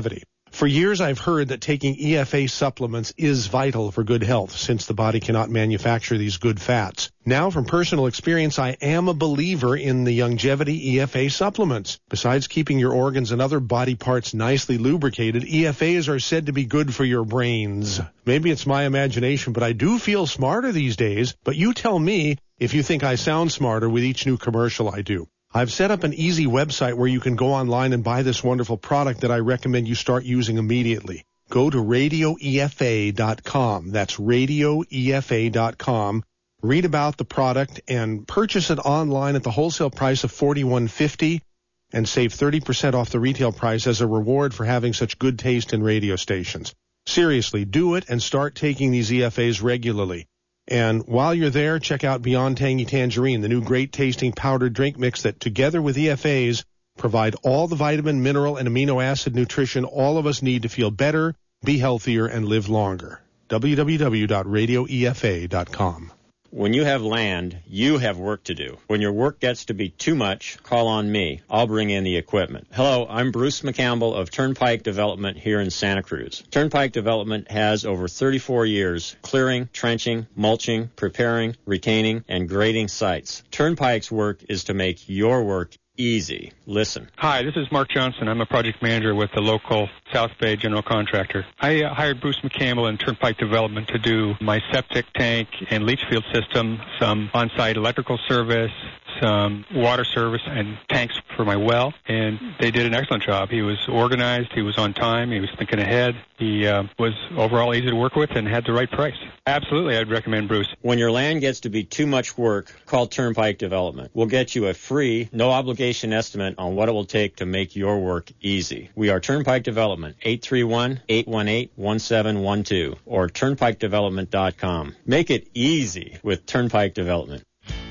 [SPEAKER 3] For years, I've heard that taking E F A supplements is vital for good health, since the body cannot manufacture these good fats. Now, from personal experience, I am a believer in the Youngevity E F A supplements. Besides keeping your organs and other body parts nicely lubricated, E F As are said to be good for your brains. Maybe it's my imagination, but I do feel smarter these days. But you tell me if you think I sound smarter with each new commercial I do. I've set up an easy website where you can go online and buy this wonderful product that I recommend you start using immediately. Go to radio E F A dot com. That's radio E F A dot com. Read about the product and purchase it online at the wholesale price of forty-one fifty and save thirty percent off the retail price as a reward for having such good taste in radio stations. Seriously, do it and start taking these E F As regularly. And while you're there, check out Beyond Tangy Tangerine, the new great-tasting powdered drink mix that, together with E F As, provide all the vitamin, mineral, and amino acid nutrition all of us need to feel better, be healthier, and live longer. w w w dot radio E F A dot com.
[SPEAKER 16] When you have land, you have work to do. When your work gets to be too much, call on me. I'll bring in the equipment. Hello, I'm Bruce McCampbell of Turnpike Development here in Santa Cruz. Turnpike Development has over thirty-four years clearing, trenching, mulching, preparing, retaining, and grading sites. Turnpike's work is to make your work easy. Listen.
[SPEAKER 17] Hi, this is Mark Johnson. I'm a project manager with the local South Bay general contractor. I uh, hired Bruce McCampbell in Turnpike Development to do my septic tank and leach field system, some on-site electrical service, some water service, and tanks for my well. And they did an excellent job. He was organized. He was on time. He was thinking ahead. He uh, was overall easy to work with and had the right price. Absolutely, I'd recommend Bruce.
[SPEAKER 16] When your land gets to be too much work, call Turnpike Development. We'll get you a free, no obligation estimate on what it will take to make your work easy. We are Turnpike Development, eight three one, eight one eight, one seven one two, or turnpike development dot com. Make it easy with Turnpike Development.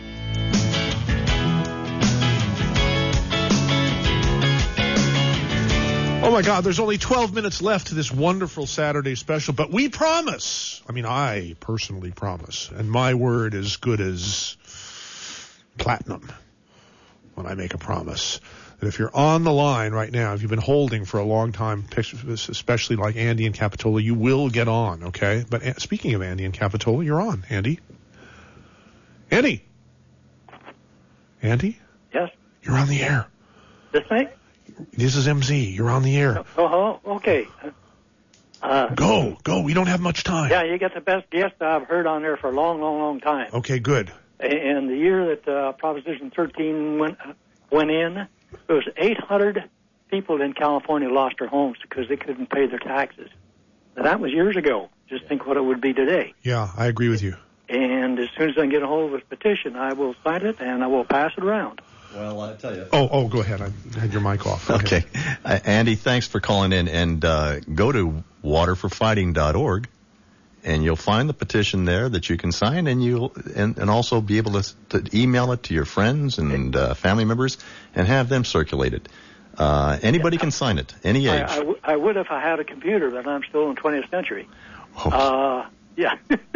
[SPEAKER 3] Oh, my God, there's only twelve minutes left to this wonderful Saturday special, but we promise, I mean, I personally promise, and my word is good as platinum when I make a promise, that if you're on the line right now, if you've been holding for a long time, especially like Andy and Capitola, you will get on, okay? But speaking of Andy and Capitola, you're on, Andy. Andy? Andy?
[SPEAKER 18] Yes?
[SPEAKER 3] You're on the air.
[SPEAKER 18] This thing?
[SPEAKER 3] This is M Z. You're on the air.
[SPEAKER 18] Oh, oh okay. Uh,
[SPEAKER 3] go, go. We don't have much time.
[SPEAKER 18] Yeah, you got the best guest I've heard on there for a long, long, long time.
[SPEAKER 3] Okay, good.
[SPEAKER 18] And the year that uh, Proposition thirteen went went in, there was eight hundred people in California lost their homes because they couldn't pay their taxes. Now, that was years ago. Just think what it would be today.
[SPEAKER 3] Yeah, I agree with you.
[SPEAKER 18] And as soon as I can get a hold of this petition, I will sign it and I will pass it around.
[SPEAKER 4] Well, I tell you.
[SPEAKER 3] Oh, oh, go ahead. I had your mic off. Go
[SPEAKER 4] okay. Uh, Andy, thanks for calling in. And uh, go to water for fighting dot org, and you'll find the petition there that you can sign, and you'll and, and also be able to, to email it to your friends and uh, family members and have them circulate it. Uh, anybody yeah. can sign it, any age.
[SPEAKER 18] I, I, w- I would if I had a computer, but I'm still in the twentieth century. Oh. Uh, yeah.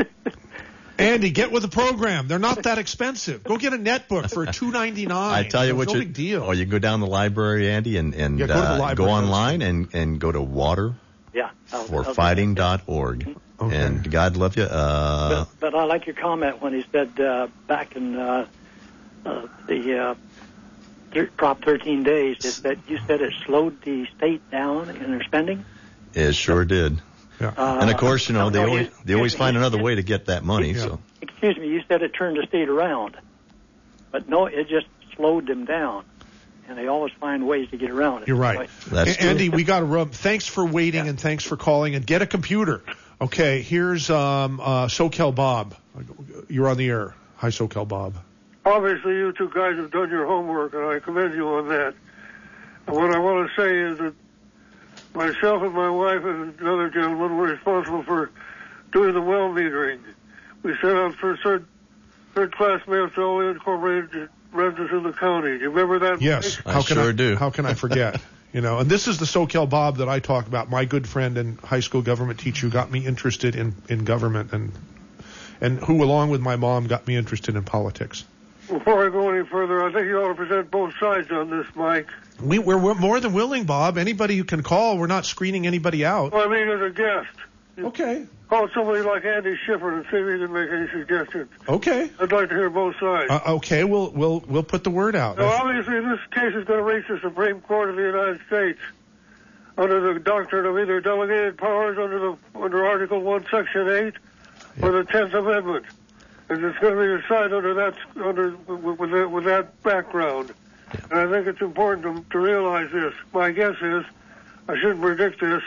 [SPEAKER 3] Andy, get with the program. They're not that expensive. Go get a netbook for two ninety-nine.
[SPEAKER 4] I tell you what,
[SPEAKER 3] no
[SPEAKER 4] you,
[SPEAKER 3] big deal.
[SPEAKER 4] Oh, you can go down to the library, Andy, and and
[SPEAKER 3] yeah, go,
[SPEAKER 4] uh, go online and, and go to water
[SPEAKER 18] yeah,
[SPEAKER 4] for fighting dot org. Okay. And God love you. Uh,
[SPEAKER 18] but, but I like your comment when he said uh, back in uh, uh, the uh, th- Prop thirteen days is that you said it slowed the state down in their spending.
[SPEAKER 4] It sure did.
[SPEAKER 3] Yeah.
[SPEAKER 18] Uh,
[SPEAKER 4] and of course, you know, they
[SPEAKER 18] no,
[SPEAKER 4] always
[SPEAKER 18] you,
[SPEAKER 4] they always
[SPEAKER 18] you,
[SPEAKER 4] find
[SPEAKER 18] you,
[SPEAKER 4] another
[SPEAKER 18] you,
[SPEAKER 4] way to get that money.
[SPEAKER 18] Yeah.
[SPEAKER 4] So,
[SPEAKER 18] excuse me, you said it turned the state around, but no, it just slowed them down, and they always find ways to get around it.
[SPEAKER 3] You're right,
[SPEAKER 4] That's
[SPEAKER 3] a- Andy. We got to rub. Thanks for waiting, yeah. and thanks for calling. And get a computer. Okay, here's um, uh, SoCal Bob. You're on the air. Hi, SoCal Bob.
[SPEAKER 19] Obviously, you two guys have done your homework, and I commend you on that. And what I want to say is that myself and my wife and another gentleman were responsible for doing the well metering. We sent out for third, third-class mail to all the incorporated residents in the county. Do you remember that?
[SPEAKER 3] Yes.
[SPEAKER 4] I
[SPEAKER 3] how can
[SPEAKER 4] sure
[SPEAKER 3] I,
[SPEAKER 4] do.
[SPEAKER 3] How can I forget? You know, and this is the SoCal Bob that I talk about, my good friend and high school government teacher who got me interested in, in government and and who, along with my mom, got me interested in politics.
[SPEAKER 19] before I go any further, I think you ought to present both sides on this, Mike.
[SPEAKER 3] We, we're, we're more than willing, Bob. Anybody who can call, we're not screening anybody out.
[SPEAKER 19] Well, I mean, as a guest.
[SPEAKER 3] Okay.
[SPEAKER 19] Call somebody like Andy Schiffer and see if he can make any suggestions.
[SPEAKER 3] Okay.
[SPEAKER 19] I'd like to hear both sides.
[SPEAKER 3] Uh, okay, we'll we'll we'll put the word out.
[SPEAKER 19] Now, obviously, this case is going to reach the Supreme Court of the United States under the doctrine of either delegated powers under the under Article One, Section Eight, or the Tenth Amendment, and it's going to be decided under that under with that, with that background. And I think it's important to, to realize this. My guess is, I shouldn't predict this.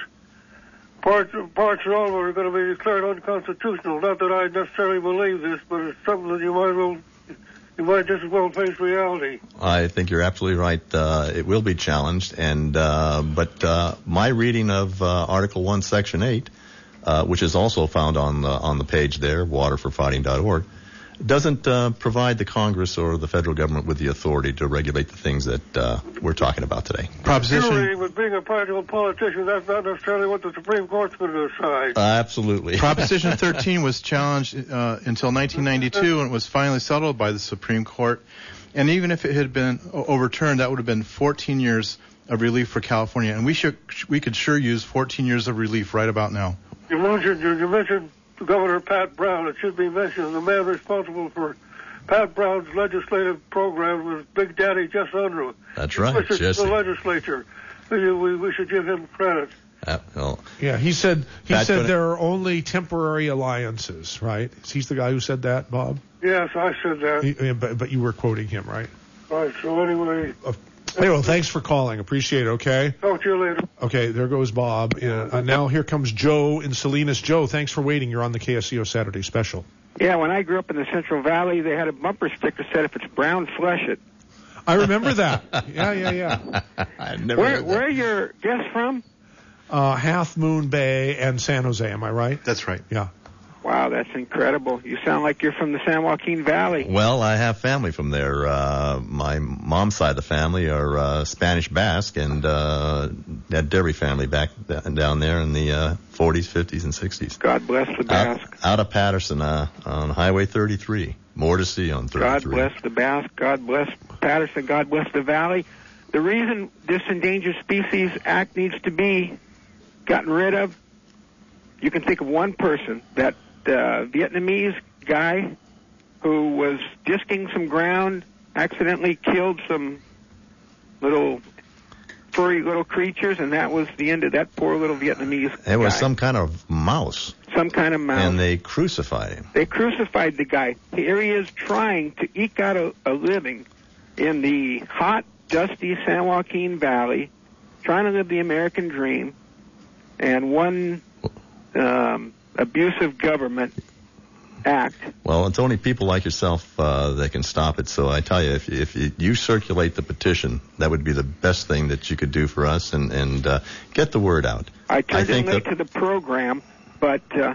[SPEAKER 19] Parts, parts of all are going to be declared unconstitutional. Not that I necessarily believe this, but it's something that you might well, you might just as well face reality.
[SPEAKER 4] I think you're absolutely right. Uh, it will be challenged, and uh, but uh, my reading of uh, Article One, Section Eight, uh, which is also found on the, on the page there, water for fighting dot org, doesn't uh, provide the Congress or the federal government with the authority to regulate the things that uh, we're talking about today.
[SPEAKER 19] Proposition. You're reading, but being a practical politician, that's not necessarily what the Supreme Court's going to decide.
[SPEAKER 4] Uh, absolutely.
[SPEAKER 5] Proposition thirteen was challenged uh, until nineteen ninety-two, and it was finally settled by the Supreme Court. And even if it had been overturned, that would have been fourteen years of relief for California, and we should we could sure use fourteen years of relief right about now.
[SPEAKER 19] You mentioned you, you mentioned Governor Pat Brown. It should be mentioned the man responsible for Pat Brown's legislative program was Big Daddy Jess Unruh.
[SPEAKER 4] That's right, Jesse.
[SPEAKER 19] The legislature. We, we, we should give him credit.
[SPEAKER 4] Uh, well,
[SPEAKER 3] yeah, he said he
[SPEAKER 4] Pat
[SPEAKER 3] said
[SPEAKER 4] couldn't-
[SPEAKER 3] there are only temporary alliances, right? He's the guy who said that, Bob?
[SPEAKER 19] Yes, I said that.
[SPEAKER 3] He- yeah, but, but you were quoting him, right?
[SPEAKER 19] All right, so anyway.
[SPEAKER 3] Uh, anyway, thanks for calling. Appreciate it, okay?
[SPEAKER 19] Talk to you later. Okay,
[SPEAKER 3] there goes Bob. Uh, uh, now here comes Joe in Salinas. Joe, thanks for waiting. You're on the K S C O Saturday Special.
[SPEAKER 20] Yeah, when I grew up in the Central Valley, they had a bumper sticker that said, if it's brown, flush it.
[SPEAKER 3] I remember that. Yeah, yeah, yeah.
[SPEAKER 4] I never
[SPEAKER 20] Where,
[SPEAKER 4] heard that.
[SPEAKER 20] where are your guests from?
[SPEAKER 3] Uh, Half Moon Bay and San Jose, am I right?
[SPEAKER 5] That's right.
[SPEAKER 3] Yeah.
[SPEAKER 20] Wow, that's incredible. You sound like you're from the San Joaquin Valley.
[SPEAKER 4] Well, I have family from there. Uh, my mom's side of the family are uh, Spanish Basque, and uh, that dairy family back down there in the uh, forties, fifties, and sixties.
[SPEAKER 20] God bless the Basque.
[SPEAKER 4] Out, out of Patterson uh, on Highway thirty-three. More to see on thirty-three.
[SPEAKER 20] God bless the Basque. God bless Patterson. God bless the Valley. The reason this Endangered Species Act needs to be gotten rid of, you can think of one person, that uh, Vietnamese guy who was disking some ground, accidentally killed some little furry little creatures, and that was the end of that poor little Vietnamese guy.
[SPEAKER 4] It was some kind of mouse.
[SPEAKER 20] Some kind of mouse.
[SPEAKER 4] And they crucified him.
[SPEAKER 20] They crucified the guy. Here he is trying to eke out a, a living in the hot, dusty San Joaquin Valley, trying to live the American dream, and one um, abusive government act.
[SPEAKER 4] Well, it's only people like yourself uh, that can stop it. So I tell you, if, if you, you circulate the petition, that would be the best thing that you could do for us, and, and uh, get the word out.
[SPEAKER 20] I turned
[SPEAKER 4] I think
[SPEAKER 20] in late
[SPEAKER 4] that,
[SPEAKER 20] to the program, but uh,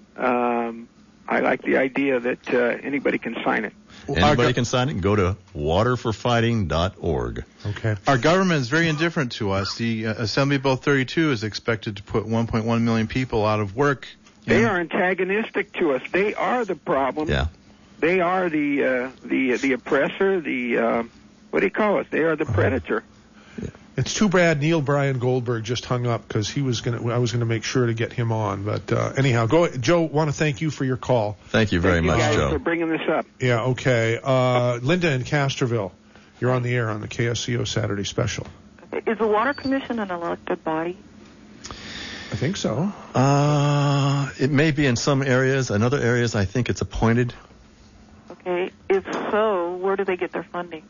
[SPEAKER 20] um, I like the idea that uh, anybody can sign it.
[SPEAKER 4] Anybody can sign it. Go to water for fighting dot org.
[SPEAKER 3] Okay.
[SPEAKER 5] Our government is very indifferent to us. The uh, Assembly Bill thirty-two is expected to put one point one million people out of work.
[SPEAKER 20] They are antagonistic to us. They are the problem.
[SPEAKER 4] Yeah.
[SPEAKER 20] They are the uh, the the oppressor. The uh, what do you call it? They are the predator.
[SPEAKER 3] It's too bad Neil Brian Goldberg just hung up, because he was gonna. I was gonna make sure to get him on. But uh, anyhow, go, Joe. Want to thank you for your call.
[SPEAKER 4] Thank you very
[SPEAKER 20] Thank
[SPEAKER 4] much,
[SPEAKER 20] you guys
[SPEAKER 4] Joe.
[SPEAKER 20] for bringing this up.
[SPEAKER 3] Yeah. Okay. Uh, Linda in Castroville, you're on the air on the K S C O Saturday Special.
[SPEAKER 21] Is the Water Commission an elected body?
[SPEAKER 3] I think so.
[SPEAKER 4] Uh, it may be in some areas. In other areas, I think it's appointed.
[SPEAKER 21] Okay. If so, where do they get their funding?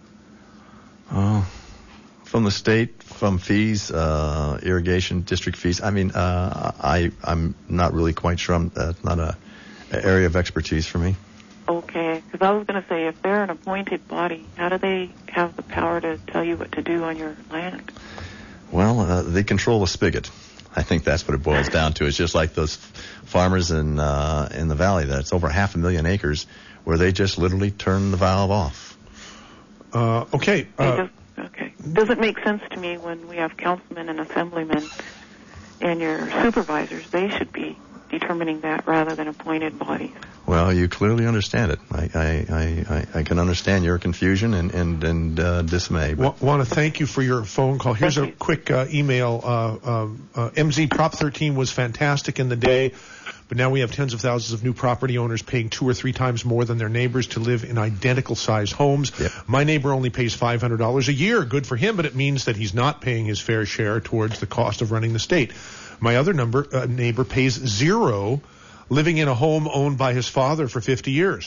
[SPEAKER 4] Oh, from the state, from fees, uh, irrigation district fees. I mean, uh, I I'm not really quite sure. I'm, that's not a, a area of expertise for me.
[SPEAKER 21] Okay, because I was going to say, if they're an appointed body, how do they have the power to tell you what to do on your land?
[SPEAKER 4] Well, uh, they control the spigot. I think that's what it boils down to. It's just like those farmers in uh, in the valley. That's over half a million acres where they just literally turn the valve off.
[SPEAKER 3] Uh, okay. Uh,
[SPEAKER 21] Okay. Does it make sense to me when we have councilmen and assemblymen and your supervisors? They should be determining that rather than appointed bodies.
[SPEAKER 4] Well, you clearly understand it. I I, I, I can understand your confusion and and, and uh, dismay.
[SPEAKER 3] W- want to thank you for your phone call. Here's a quick uh, email. Uh, um, uh, M Z Prop thirteen was fantastic in the day, but now we have tens of thousands of new property owners paying two or three times more than their neighbors to live in identical size homes.
[SPEAKER 4] Yep.
[SPEAKER 3] My neighbor only pays five hundred dollars a year. Good for him, but it means that he's not paying his fair share towards the cost of running the state. My other number, uh, neighbor pays zero, living in a home owned by his father for fifty years.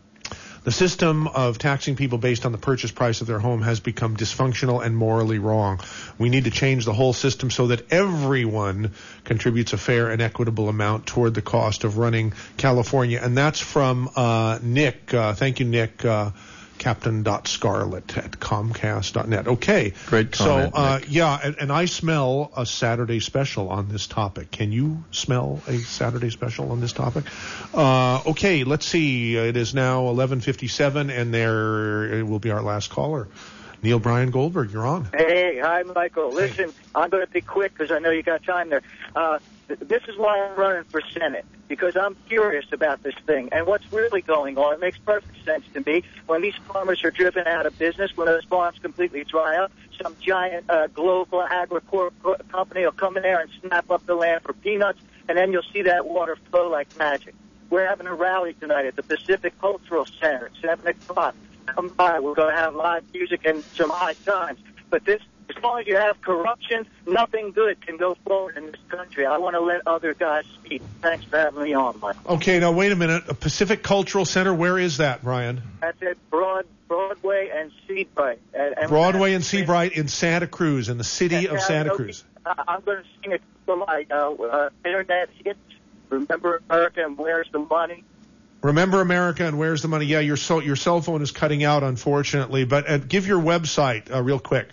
[SPEAKER 3] The system of taxing people based on the purchase price of their home has become dysfunctional and morally wrong. We need to change the whole system so that everyone contributes a fair and equitable amount toward the cost of running California. And that's from uh, Nick. Uh, thank you, Nick. Uh, Captain.Scarlett at Comcast dot net. Okay.
[SPEAKER 4] Great comment,
[SPEAKER 3] So, uh,
[SPEAKER 4] Nick.
[SPEAKER 3] yeah, and, and I smell a Saturday special on this topic. Can you smell a Saturday special on this topic? Uh, okay, let's see. It is now eleven fifty-seven, and there it will be our last caller. Neil Brian Goldberg, you're on.
[SPEAKER 14] Hey, hi, Michael. Listen, I'm going to be quick because I know you got time there. Uh, th- this is why I'm running for Senate, because I'm curious about this thing and what's really going on. It makes perfect sense to me. When these farmers are driven out of business, when those farms completely dry up, some giant uh, global agricorp company will come in there and snap up the land for peanuts, and then you'll see that water flow like magic. We're having a rally tonight at the Pacific Cultural Center at seven o'clock. Come by. We're going to have live music and some high times. But this, as long as you have corruption, nothing good can go forward in this country. I want to let other guys speak. Thanks for having me on, Mike.
[SPEAKER 3] Okay, now wait a minute. A Pacific Cultural Center, where is that, Brian?
[SPEAKER 14] That's it, Broad, Broadway and Seabright. And, and
[SPEAKER 3] Broadway and Seabright in Santa Cruz, in the city of Santa Cruz.
[SPEAKER 14] I, I'm going to sing it for my uh, uh, internet hits. Remember America and Where's the Money?
[SPEAKER 3] Remember America and Where's the Money? Yeah, your, so, your cell phone is cutting out, unfortunately. But uh, give your website uh, real quick.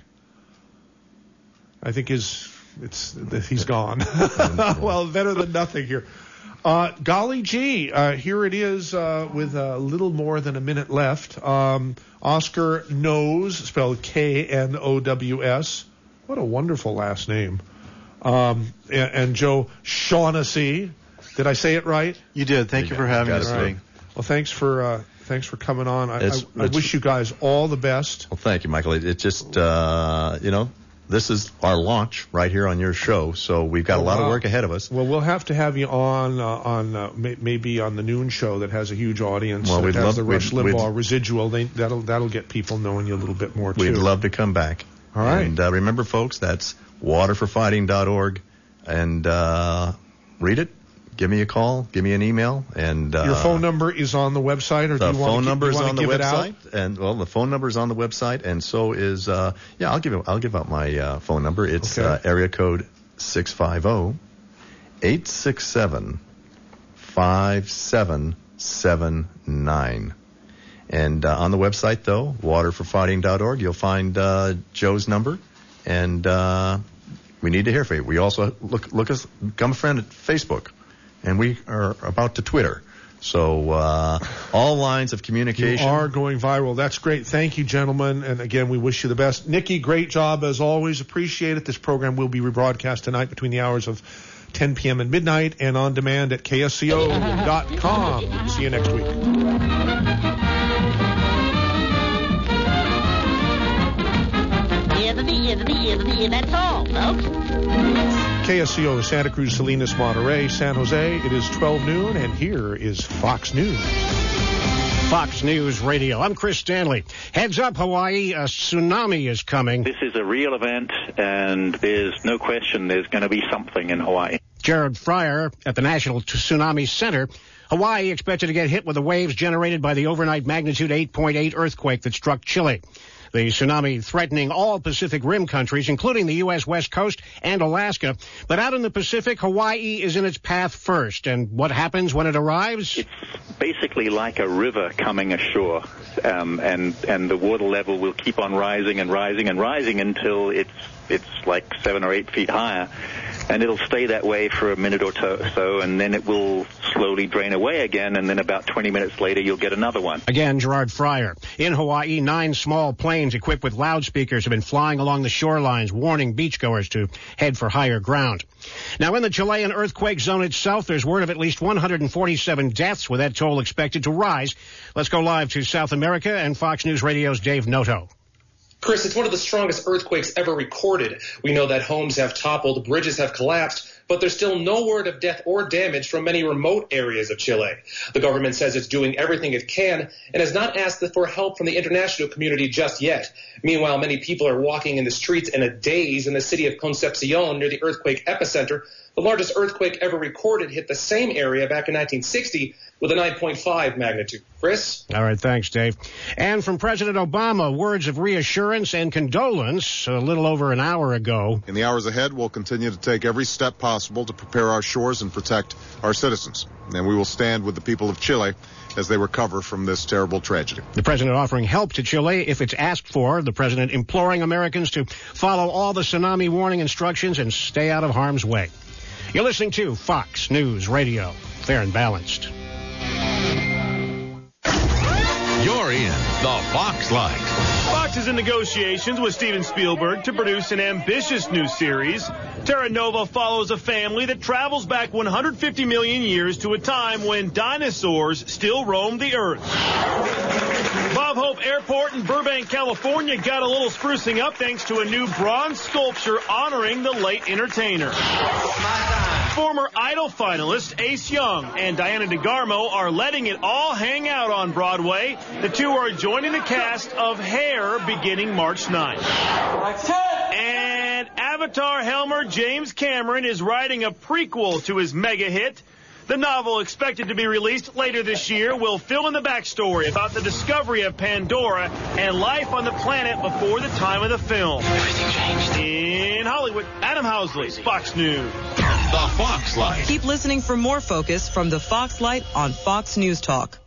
[SPEAKER 3] I think his, it's he's gone. Well, better than nothing here. Uh, golly gee, uh, here it is uh, with a little more than a minute left. Um, Oscar Knows, spelled K N O W S. What a wonderful last name. Um, and, and Joe Shaughnessy. Did I say it right?
[SPEAKER 4] You did. Thank you, you for having us.
[SPEAKER 3] Right. Well, thanks for uh, thanks for coming on. I,
[SPEAKER 4] It's-
[SPEAKER 3] I, I
[SPEAKER 4] it's-
[SPEAKER 3] wish you guys all the best.
[SPEAKER 4] Well, thank you, Michael. It, it just, uh, you know, this is our launch right here on your show, so we've got a
[SPEAKER 3] Oh,
[SPEAKER 4] lot
[SPEAKER 3] wow.
[SPEAKER 4] of work ahead of us.
[SPEAKER 3] Well, we'll have to have you on uh, on uh, may, maybe on the noon show that has a huge audience.
[SPEAKER 4] Well,
[SPEAKER 3] that
[SPEAKER 4] we'd
[SPEAKER 3] has
[SPEAKER 4] love-
[SPEAKER 3] the Rush
[SPEAKER 4] we'd-
[SPEAKER 3] Limbaugh
[SPEAKER 4] we'd-
[SPEAKER 3] residual. They, that'll that'll get people knowing you a little bit more too.
[SPEAKER 4] We'd love to come back.
[SPEAKER 3] All right.
[SPEAKER 4] And uh, remember, folks, that's water for fighting dot org, and uh, read it. Give me a call. Give me an email. And uh,
[SPEAKER 3] Your phone number is on the website, or
[SPEAKER 4] the
[SPEAKER 3] do you want
[SPEAKER 4] phone
[SPEAKER 3] to,
[SPEAKER 4] number
[SPEAKER 3] you
[SPEAKER 4] is
[SPEAKER 3] want
[SPEAKER 4] on
[SPEAKER 3] to
[SPEAKER 4] the
[SPEAKER 3] give it out?
[SPEAKER 4] website, and well, the phone number is on the website, and so is uh, yeah. I'll give it, I'll give out my uh, phone number. It's
[SPEAKER 3] Okay.
[SPEAKER 4] uh, area code six five zero, eight six seven, five seven seven nine. And uh, on the website, though, water for fighting dot org, you'll find uh, Joe's number, and uh, we need to hear from you. We also look look us become a friend at Facebook, and we are about to Twitter. So uh, all lines of communication.
[SPEAKER 3] You are going viral. That's great. Thank you, gentlemen. And again, we wish you the best. Nikki, great job as always. Appreciate it. This program will be rebroadcast tonight between the hours of ten p.m. and midnight, and on demand at K S C O dot com. See you next week.
[SPEAKER 22] That's all, folks.
[SPEAKER 3] K S C O, Santa Cruz, Salinas, Monterey, San Jose. It is twelve noon, and here is Fox News.
[SPEAKER 23] Fox News Radio. I'm Chris Stanley. Heads up, Hawaii, a tsunami is coming.
[SPEAKER 24] This is a real event, and there's no question there's going to be something in Hawaii.
[SPEAKER 23] Jared Fryer at the National Tsunami Center. Hawaii expected to get hit with the waves generated by the overnight magnitude eight point eight earthquake that struck Chile. The tsunami threatening all Pacific Rim countries, including the U S West Coast and Alaska. But out in the Pacific, Hawaii is in its path first. And what happens when it arrives?
[SPEAKER 24] It's basically like a river coming ashore, um, and and the water level will keep on rising and rising and rising until it's it's like seven or eight feet higher. and it'll stay that way for a minute or so, and then it will slowly drain away again, and then about twenty minutes later you'll get another one.
[SPEAKER 23] Again, Gerard Fryer. In Hawaii, nine small planes equipped with loudspeakers have been flying along the shorelines, warning beachgoers to head for higher ground. Now, in the Chilean earthquake zone itself, there's word of at least one hundred forty-seven deaths, with that toll expected to rise. Let's go live to South America and Fox News Radio's Dave Noto.
[SPEAKER 1] Chris, it's one of the strongest earthquakes ever recorded. We know that homes have toppled, bridges have collapsed, but there's still no word of death or damage from many remote areas of Chile. The government says it's doing everything it can and has not asked for help from the international community just yet. Meanwhile, many people are walking in the streets in a daze in the city of Concepcion near the earthquake epicenter. The largest earthquake ever recorded hit the same area back in nineteen sixty with a nine point five magnitude. Chris?
[SPEAKER 23] All right, thanks, Dave. And from President Obama, words of reassurance and condolence a little over an hour ago.
[SPEAKER 2] In the hours ahead, we'll continue to take every step possible to prepare our shores and protect our citizens. And we will stand with the people of Chile as they recover from this terrible tragedy.
[SPEAKER 23] The president offering help to Chile if it's asked for. The president imploring Americans to follow all the tsunami warning instructions and stay out of harm's way. You're listening to Fox News Radio, fair and balanced.
[SPEAKER 6] You're in the Fox Light.
[SPEAKER 7] Fox is in negotiations with Steven Spielberg to produce an ambitious new series. Terra Nova follows a family that travels back one hundred fifty million years to a time when dinosaurs still roamed the earth. Bob Hope Airport in Burbank, California got a little sprucing up thanks to a new bronze sculpture honoring the late entertainer. Former Idol finalist Ace Young and Diana DeGarmo are letting it all hang out on Broadway. The two are joining the cast of Hair beginning March ninth. And Avatar Helmer James Cameron is writing a prequel to his mega hit. The novel, expected to be released later this year, will fill in the backstory about the discovery of Pandora and life on the planet before the time of the film. In Hollywood, Adam Housley, Fox News.
[SPEAKER 6] The Fox Light.
[SPEAKER 25] Keep listening for more focus from the Fox Light on Fox News Talk.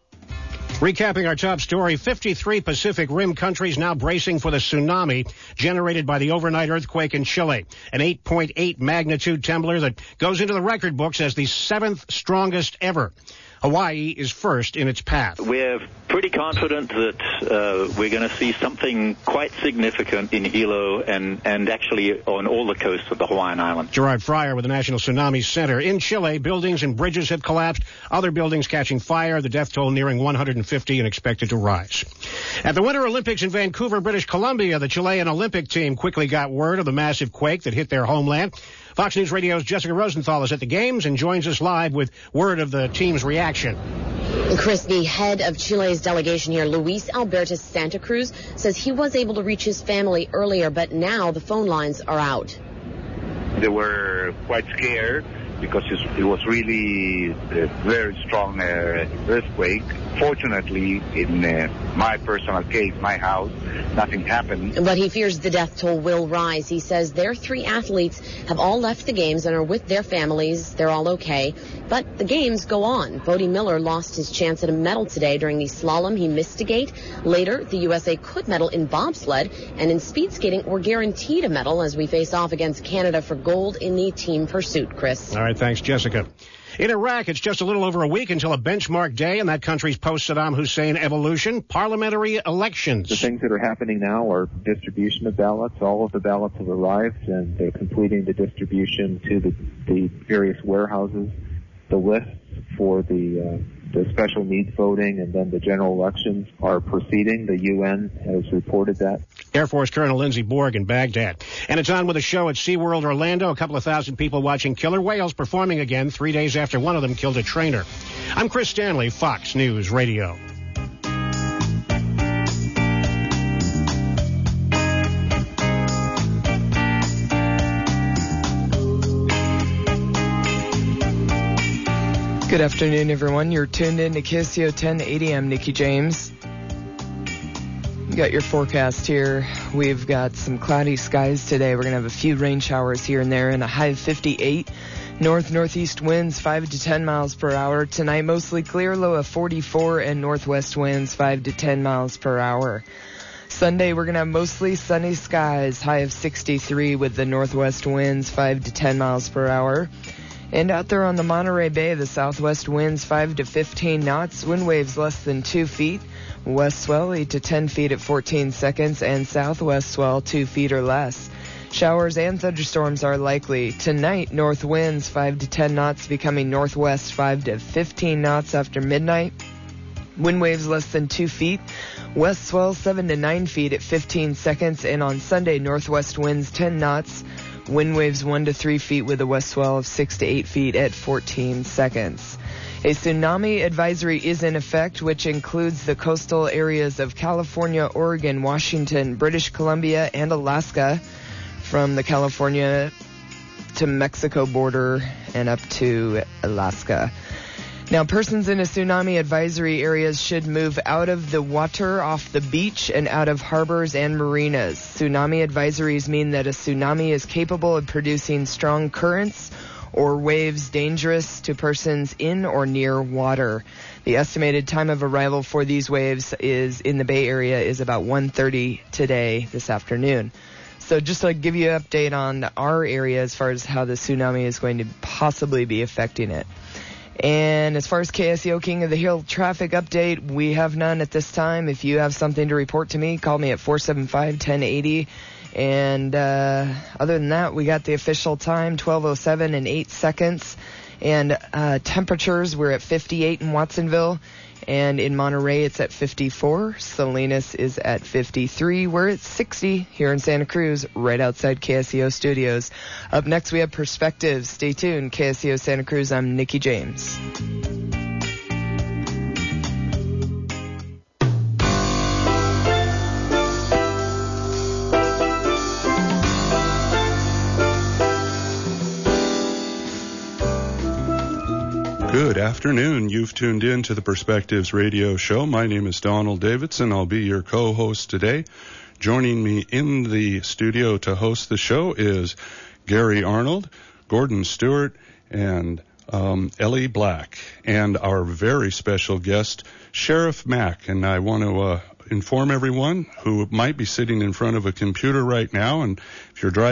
[SPEAKER 23] Recapping our top story, fifty-three Pacific Rim countries now bracing for the tsunami generated by the overnight earthquake in Chile, an eight point eight magnitude trembler that goes into the record books as the seventh strongest ever. Hawaii is first in its path.
[SPEAKER 24] We're pretty confident that uh, we're going to see something quite significant in Hilo and, and actually on all the coasts of the Hawaiian Islands.
[SPEAKER 23] Gerard Fryer with the National Tsunami Center. In Chile, buildings and bridges have collapsed, other buildings catching fire, the death toll nearing one hundred fifty and expected to rise. At the Winter Olympics in Vancouver, British Columbia, the Chilean Olympic team quickly got word of the massive quake that hit their homeland. Fox News Radio's Jessica Rosenthal is at the games and joins us live with word of the team's reaction.
[SPEAKER 26] Chris, the head of Chile's delegation here, Luis Alberto Santa Cruz, says he was able to reach his family earlier, but now the phone lines are out.
[SPEAKER 27] They were quite scared because it was really a very strong uh, earthquake. Fortunately, in uh, my personal case, my house, nothing happened.
[SPEAKER 26] But he fears the death toll will rise. He says their three athletes have all left the games and are with their families. They're all okay. But the games go on. Bodie Miller lost his chance at a medal today during the slalom. He missed a gate. Later, the U S A could medal in bobsled, and in speed skating, we're guaranteed a medal as we face off against Canada for gold in the team pursuit, Chris.
[SPEAKER 23] All right, thanks, Jessica. In Iraq, it's just a little over a week until a benchmark day in that country's post-Saddam Hussein evolution, parliamentary elections.
[SPEAKER 28] The things that are happening now are distribution of ballots. All of the ballots have arrived, and they're completing the distribution to the, the various warehouses. The lists for the, uh, the special needs voting and then the general elections are proceeding. The U N has reported that.
[SPEAKER 23] Air Force Colonel Lindsey Borg in Baghdad. And it's on with a show at SeaWorld Orlando. A couple of thousand people watching killer whales performing again three days after one of them killed a trainer. I'm Chris Stanley, Fox News Radio.
[SPEAKER 29] Good afternoon, everyone. You're tuned in to K S C O ten eighty. I'm Nikki James. You got your forecast here. We've got some cloudy skies today. We're going to have a few rain showers here and there and a high of fifty-eight. North-northeast winds five to ten miles per hour. Tonight, mostly clear, low of forty-four, and northwest winds five to ten miles per hour. Sunday, we're going to have mostly sunny skies, high of sixty-three with the northwest winds five to ten miles per hour. And out there on the Monterey Bay, the southwest winds five to fifteen knots, wind waves less than two feet, west swell eight to ten feet at fourteen seconds, and southwest swell two feet or less. Showers and thunderstorms are likely. Tonight, north winds five to ten knots, becoming northwest five to fifteen knots after midnight. Wind waves less than two feet. West swell seven to nine feet at fifteen seconds. And on Sunday, northwest winds ten knots. Wind waves one to three feet with a west swell of six to eight feet at fourteen seconds. A tsunami advisory is in effect, which includes the coastal areas of California, Oregon, Washington, British Columbia, and Alaska, from the California to Mexico border and up to Alaska. Now, persons in a tsunami advisory areas should move out of the water, off the beach, and out of harbors and marinas. Tsunami advisories mean that a tsunami is capable of producing strong currents or waves dangerous to persons in or near water. The estimated time of arrival for these waves is in the Bay Area is about one thirty today, this afternoon. So just to give you an update on our area as far as how the tsunami is going to possibly be affecting it. And as far as K S E O King of the Hill traffic update, we have none at this time. If you have something to report to me, call me at four seven five, one zero eight zero. And uh, other than that, we got the official time, twelve oh seven and eight seconds. And uh, temperatures, we're at fifty-eight in Watsonville. And in Monterey, it's at fifty-four. Salinas is at fifty-three. We're at sixty here in Santa Cruz, right outside K S E O Studios. Up next, we have Perspectives. Stay tuned. K S E O Santa Cruz, I'm Nikki James.
[SPEAKER 8] Good afternoon. You've tuned in to the Perspectives Radio Show. My name is Donald Davidson. I'll be your co-host today. Joining me in the studio to host the show is Gary Arnold, Gordon Stewart, and um, Ellie Black, and our very special guest, Sheriff Mack. And I want to uh, inform everyone who might be sitting in front of a computer right now, and if you're driving